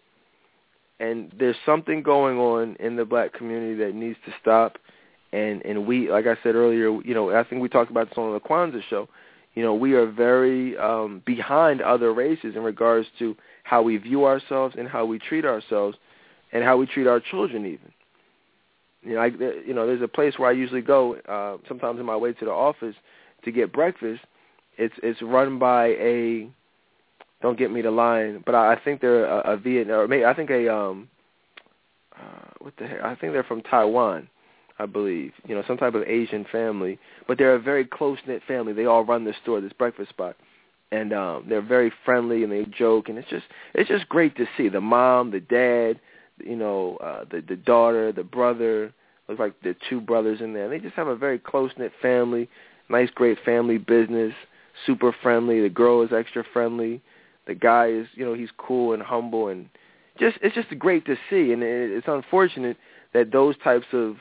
And there's something going on in the black community that needs to stop. And and we, like I said earlier, you know, I think we talked about this on the Kwanzaa show. You know, we are very um, behind other races in regards to how we view ourselves and how we treat ourselves and how we treat our children even. You know, I, you know, there's a place where I usually go uh, sometimes on my way to the office to get breakfast. It's it's run by a, don't get me the line, but I, I think they're a, a Vietnam, or maybe I think a, um, uh, what the heck, I think they're from Taiwan. I believe, you know, some type of Asian family, but they're a very close-knit family. They all run the store, this breakfast spot, and um, they're very friendly and they joke, and it's just it's just great to see the mom, the dad, you know, uh, the the daughter, the brother. Looks like the two brothers in there. They just have a very close-knit family, nice, great family business, super friendly. The girl is extra friendly. The guy is, you know, he's cool and humble, and just it's just great to see. And it's unfortunate that those types of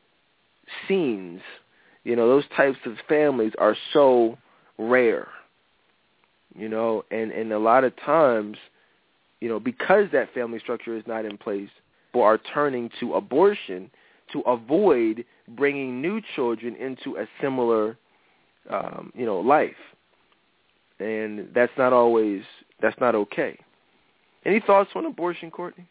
scenes, you know, those types of families are so rare, you know, and, and a lot of times, you know, because that family structure is not in place, people are turning to abortion to avoid bringing new children into a similar, um, you know, life. And that's not always, that's not okay. Any thoughts on abortion, Courtney?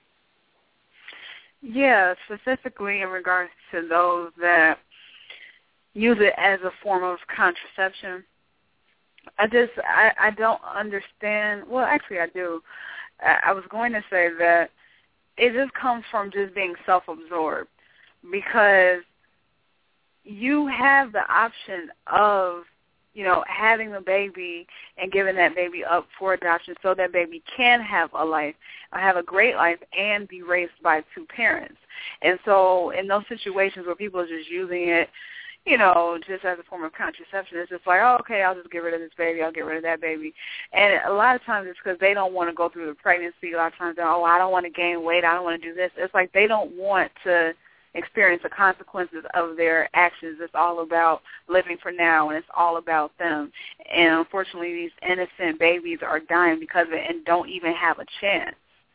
Yeah, specifically in regards to those that use it as a form of contraception. I just, I, I don't understand. Well, actually I do. I, I was going to say that it just comes from just being self-absorbed, because you have the option of, you know, having the baby and giving that baby up for adoption so that baby can have a life, have a great life, and be raised by two parents. And so in those situations where people are just using it, you know, just as a form of contraception, it's just like, oh, okay, I'll just get rid of this baby, I'll get rid of that baby. And a lot of times it's because they don't want to go through the pregnancy. A lot of times they're, oh, I don't want to gain weight, I don't want to do this. It's like they don't want to experience the consequences of their actions. It's all about living for now, and it's all about them. And unfortunately, these innocent babies are dying because of it and don't even have a chance.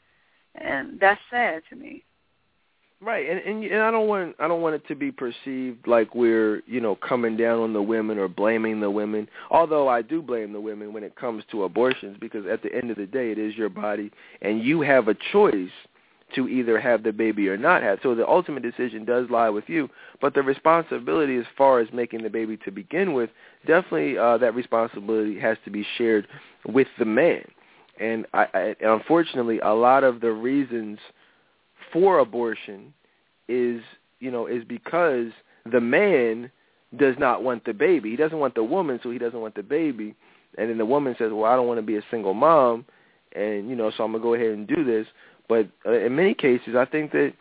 And that's sad to me. Right, and, and and I don't want I don't want it to be perceived like we're, you know, coming down on the women or blaming the women. Although I do blame the women when it comes to abortions, because at the end of the day, it is your body, and you have a choice to either have the baby or not have. So the ultimate decision does lie with you, but the responsibility as far as making the baby to begin with, definitely uh, that responsibility has to be shared with the man. And I, I, unfortunately, a lot of the reasons for abortion is, you know, is because the man does not want the baby. He doesn't want the woman, so he doesn't want the baby. And then the woman says, well, I don't want to be a single mom, and, you know, so I'm going to go ahead and do this. But uh, in many cases, I think that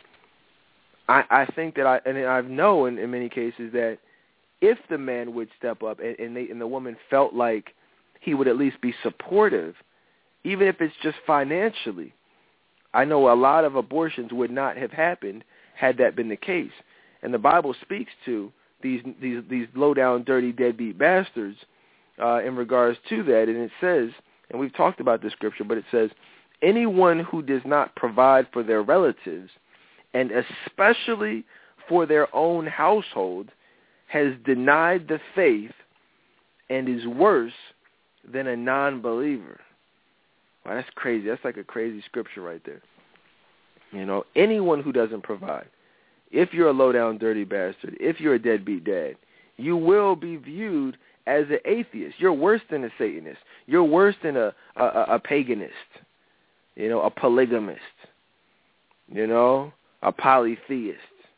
I, I think that I and I've known in many cases that if the man would step up and, and, they, and the woman felt like he would at least be supportive, even if it's just financially, I know a lot of abortions would not have happened had that been the case. And the Bible speaks to these these these low down, dirty, deadbeat bastards uh, in regards to that, and it says, and we've talked about this scripture, but it says, anyone who does not provide for their relatives, and especially for their own household, has denied the faith and is worse than a non-believer. Wow, that's crazy. That's like a crazy scripture right there. You know, anyone who doesn't provide, if you're a low-down, dirty bastard, if you're a deadbeat dad, you will be viewed as an atheist. You're worse than a Satanist. You're worse than a, a, a paganist. You know, a polygamist, you know, a polytheist.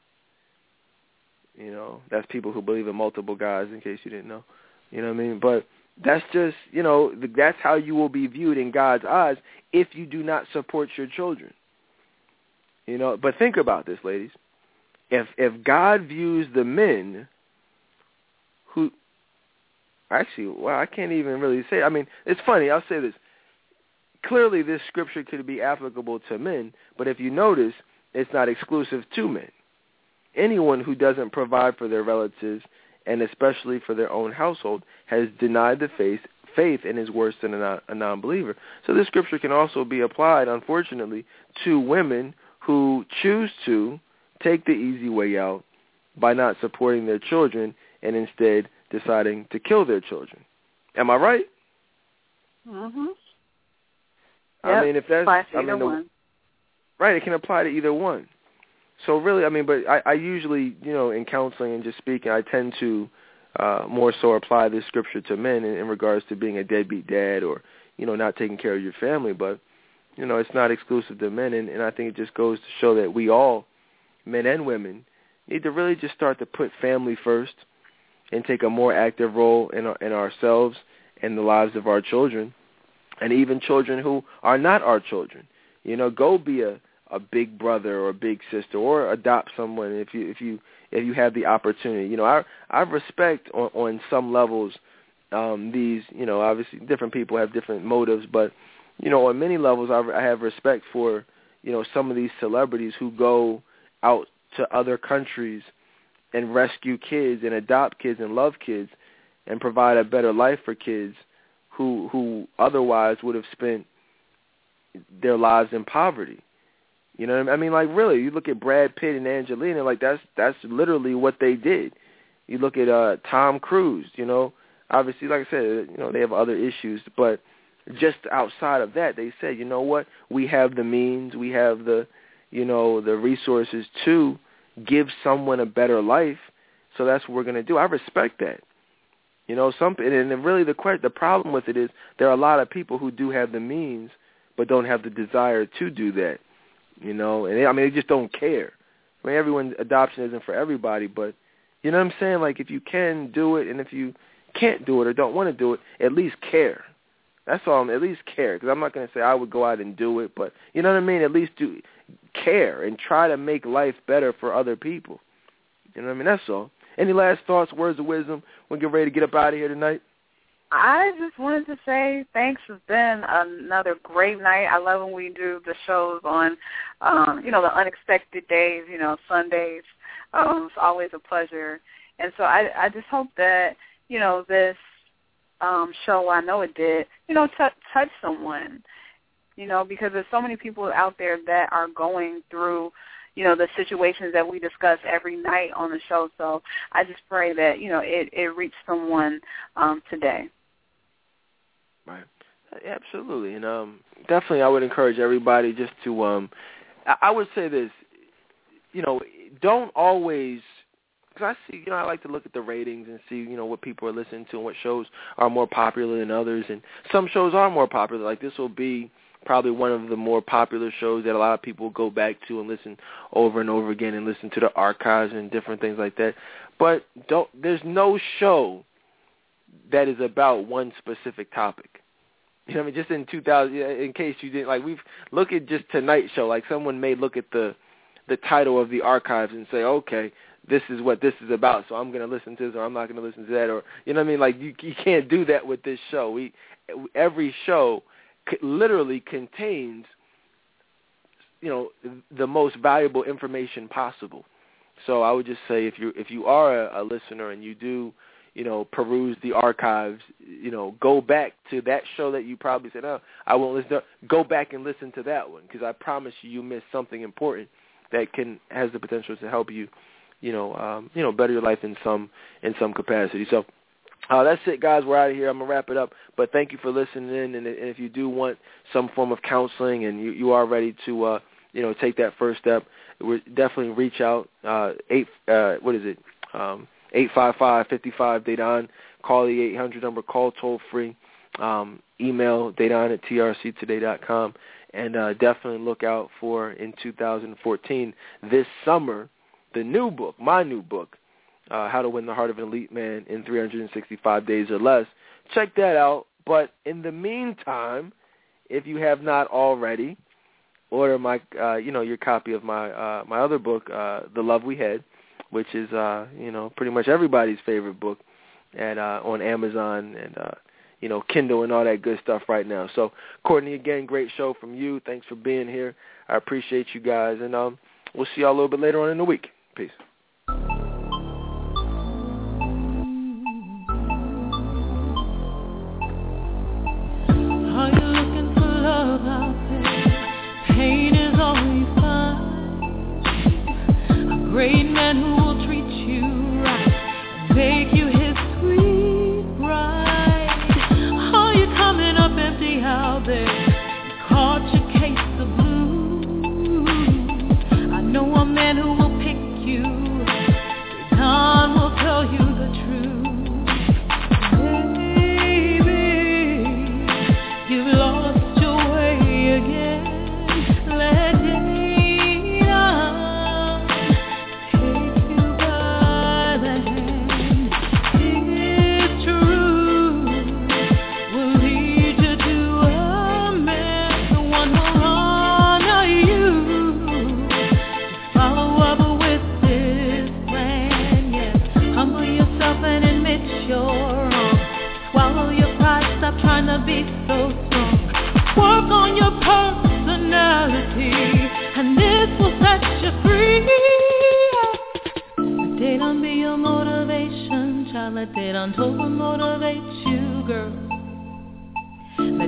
You know, that's people who believe in multiple gods, in case you didn't know. You know what I mean? But that's just, you know, that's how you will be viewed in God's eyes if you do not support your children. You know, but think about this, ladies. If if God views the men who, actually, well, I can't even really say, I mean, it's funny, I'll say this. Clearly, this scripture could be applicable to men, but if you notice, it's not exclusive to men. Anyone who doesn't provide for their relatives, and especially for their own household, has denied the faith, faith and is worse than a, a non-believer. So this scripture can also be applied, unfortunately, to women who choose to take the easy way out by not supporting their children and instead deciding to kill their children. Am I right? Mm-hmm. Yep, I mean, if that's, to I mean, the, one. right, it can apply to either one. So really, I mean, but I, I usually, you know, in counseling and just speaking, I tend to uh, more so apply this scripture to men in, in regards to being a deadbeat dad or, you know, not taking care of your family. But, you know, it's not exclusive to men, and, and I think it just goes to show that we all, men and women, need to really just start to put family first and take a more active role in, our, in ourselves and the lives of our children, and even children who are not our children. You know, go be a, a big brother or a big sister, or adopt someone if you if you if you have the opportunity. You know, I I respect on, on some levels um, these. You know, obviously different people have different motives, but you know, on many levels, I, I have respect for you know some of these celebrities who go out to other countries and rescue kids and adopt kids and love kids and provide a better life for kids who who otherwise would have spent their lives in poverty. You know what I mean? Like, really, you look at Brad Pitt and Angelina, like, that's that's literally what they did. You look at uh, Tom Cruise, you know, obviously, like I said, you know, they have other issues, but just outside of that, they said, you know what, we have the means, we have the, you know, the resources to give someone a better life, so that's what we're going to do. I respect that. You know, some, and really the the problem with it is there are a lot of people who do have the means but don't have the desire to do that. You know, and they, I mean, they just don't care. I mean, everyone, adoption isn't for everybody, but you know what I'm saying? Like, if you can do it, and if you can't do it or don't want to do it, at least care. That's all. I'm, at least care, because I'm not going to say I would go out and do it, but you know what I mean? At least do care and try to make life better for other people. You know what I mean? That's all. Any last thoughts, words of wisdom? We're getting ready to get up out of here tonight. I just wanted to say thanks. It's been another great night. I love when we do the shows on, um, you know, the unexpected days, you know, Sundays. Um, it's always a pleasure. And so I, I just hope that, you know, this um, show, I know it did, you know, t- touch someone, you know, because there's so many people out there that are going through, you know, the situations that we discuss every night on the show. So I just pray that, you know, it, it reached someone um, today. Right. Absolutely. And um, definitely I would encourage everybody just to, um, I, I would say this, you know, don't always, because I see, you know, I like to look at the ratings and see, you know, what people are listening to and what shows are more popular than others. And some shows are more popular. Like this will be probably one of the more popular shows that a lot of people go back to and listen over and over again and listen to the archives and different things like that. But don't, there's no show that is about one specific topic. You know what I mean? Just in two thousand, in case you didn't, like, we've, look at just tonight's show. Like, someone may look at the the title of the archives and say, okay, this is what this is about, so I'm going to listen to this or I'm not going to listen to that. Or, you know what I mean? Like, you, you can't do that with this show. We Every show literally contains, you know, the most valuable information possible. So I would just say if you if you are a, a listener and you do, you know, peruse the archives, you know, go back to that show that you probably said, oh, I won't listen to, go back and listen to that one, because I promise you, you missed something important that can has the potential to help you, you know, um, you know, better your life in some in some capacity. So uh, that's it, guys. We're out of here. I'm gonna wrap it up. But thank you for listening in. And, and if you do want some form of counseling and you, you are ready to, uh, you know, take that first step, we're definitely reach out. Uh, eight, uh, what is it? Um, eight five five, five five, Dedan. Call the eight hundred number. Call toll free. Um, email Dedan at T R C today dot com. And uh, definitely look out for, in two thousand fourteen, this summer, the new book, my new book, uh, How to Win the Heart of an Elite Man in three hundred sixty-five Days or Less. Check that out. But in the meantime, if you have not already, order my, uh, you know, your copy of my uh, my other book, uh, The Love We Had, which is, uh, you know, pretty much everybody's favorite book, at uh, on Amazon and uh, you know, Kindle and all that good stuff right now. So, Courtney, again, great show from you. Thanks for being here. I appreciate you guys, and um, we'll see y'all a little bit later on in the week. Peace. Are you looking for love out there? Pain is all you find. A great man who will treat you right and make you his sweet bride. Are you coming up empty out there? You caught your case of blues. I know a man who will pick you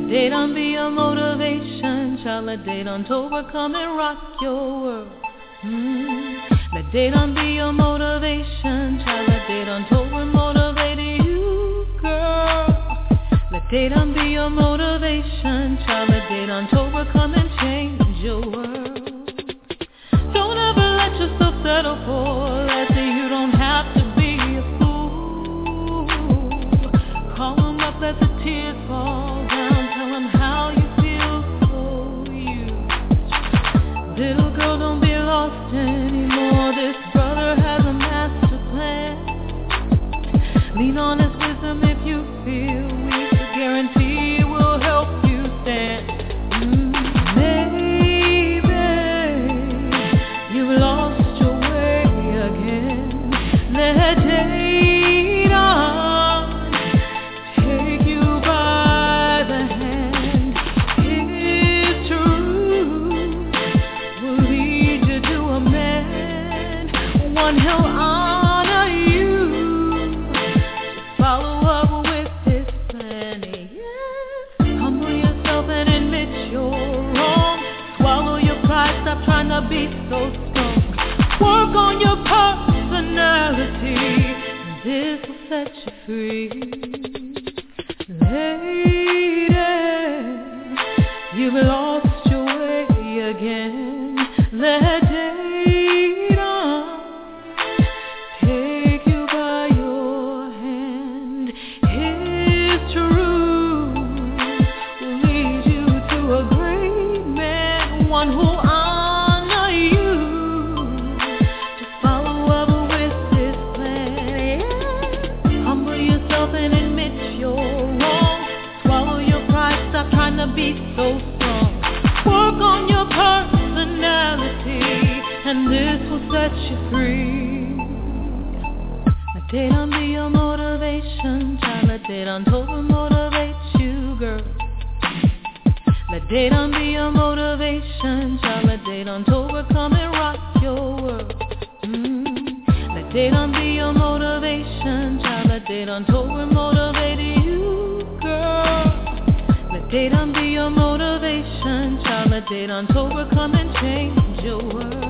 Let Dayton be your motivation, child. Let Dayton October come and rock your world. Mm. Let Dayton be your motivation, child. Let Dayton October motivate you, girl. Let Dayton be your motivation, child. Let Dayton October come and change your world. Don't ever let yourself settle for less. You don't have to be a fool. Call them up, let the tears fall down. Tell them how you feel for you. Little girl, don't be lost anymore. This brother has a master plan. Lean on his wisdom if you feel weak. I guarantee it will help you stand. Mm, maybe you've lost your way again. Let Dayton take you by the hand. His truth will lead you to a man, one he'll honor you. Just follow up with his plan. Yes. Humble yourself and admit you're wrong. Swallow your pride, stop trying to be so strong. Work on your personality, and this will set you free. Lady, you've lost your way again. Let Dayton take you by your hand. His truth will lead you to a great man, one who'll honor you. Just follow up with his plan. Yeah. Humble yourself and admit you're wrong. Swallow your pride, stop trying to be so strong. Work on your personality, and this will set you free. Let Dayton be your motivation, child. Let Dayton October motivate you, girl. Let Dayton be your motivation, child. Let Dayton October come and rock your world. Mm. Let Dayton be your motivation, child. Let Dayton October motivate you, girl. Let Dayton be your motivation, child. Let Dayton October come and change your world.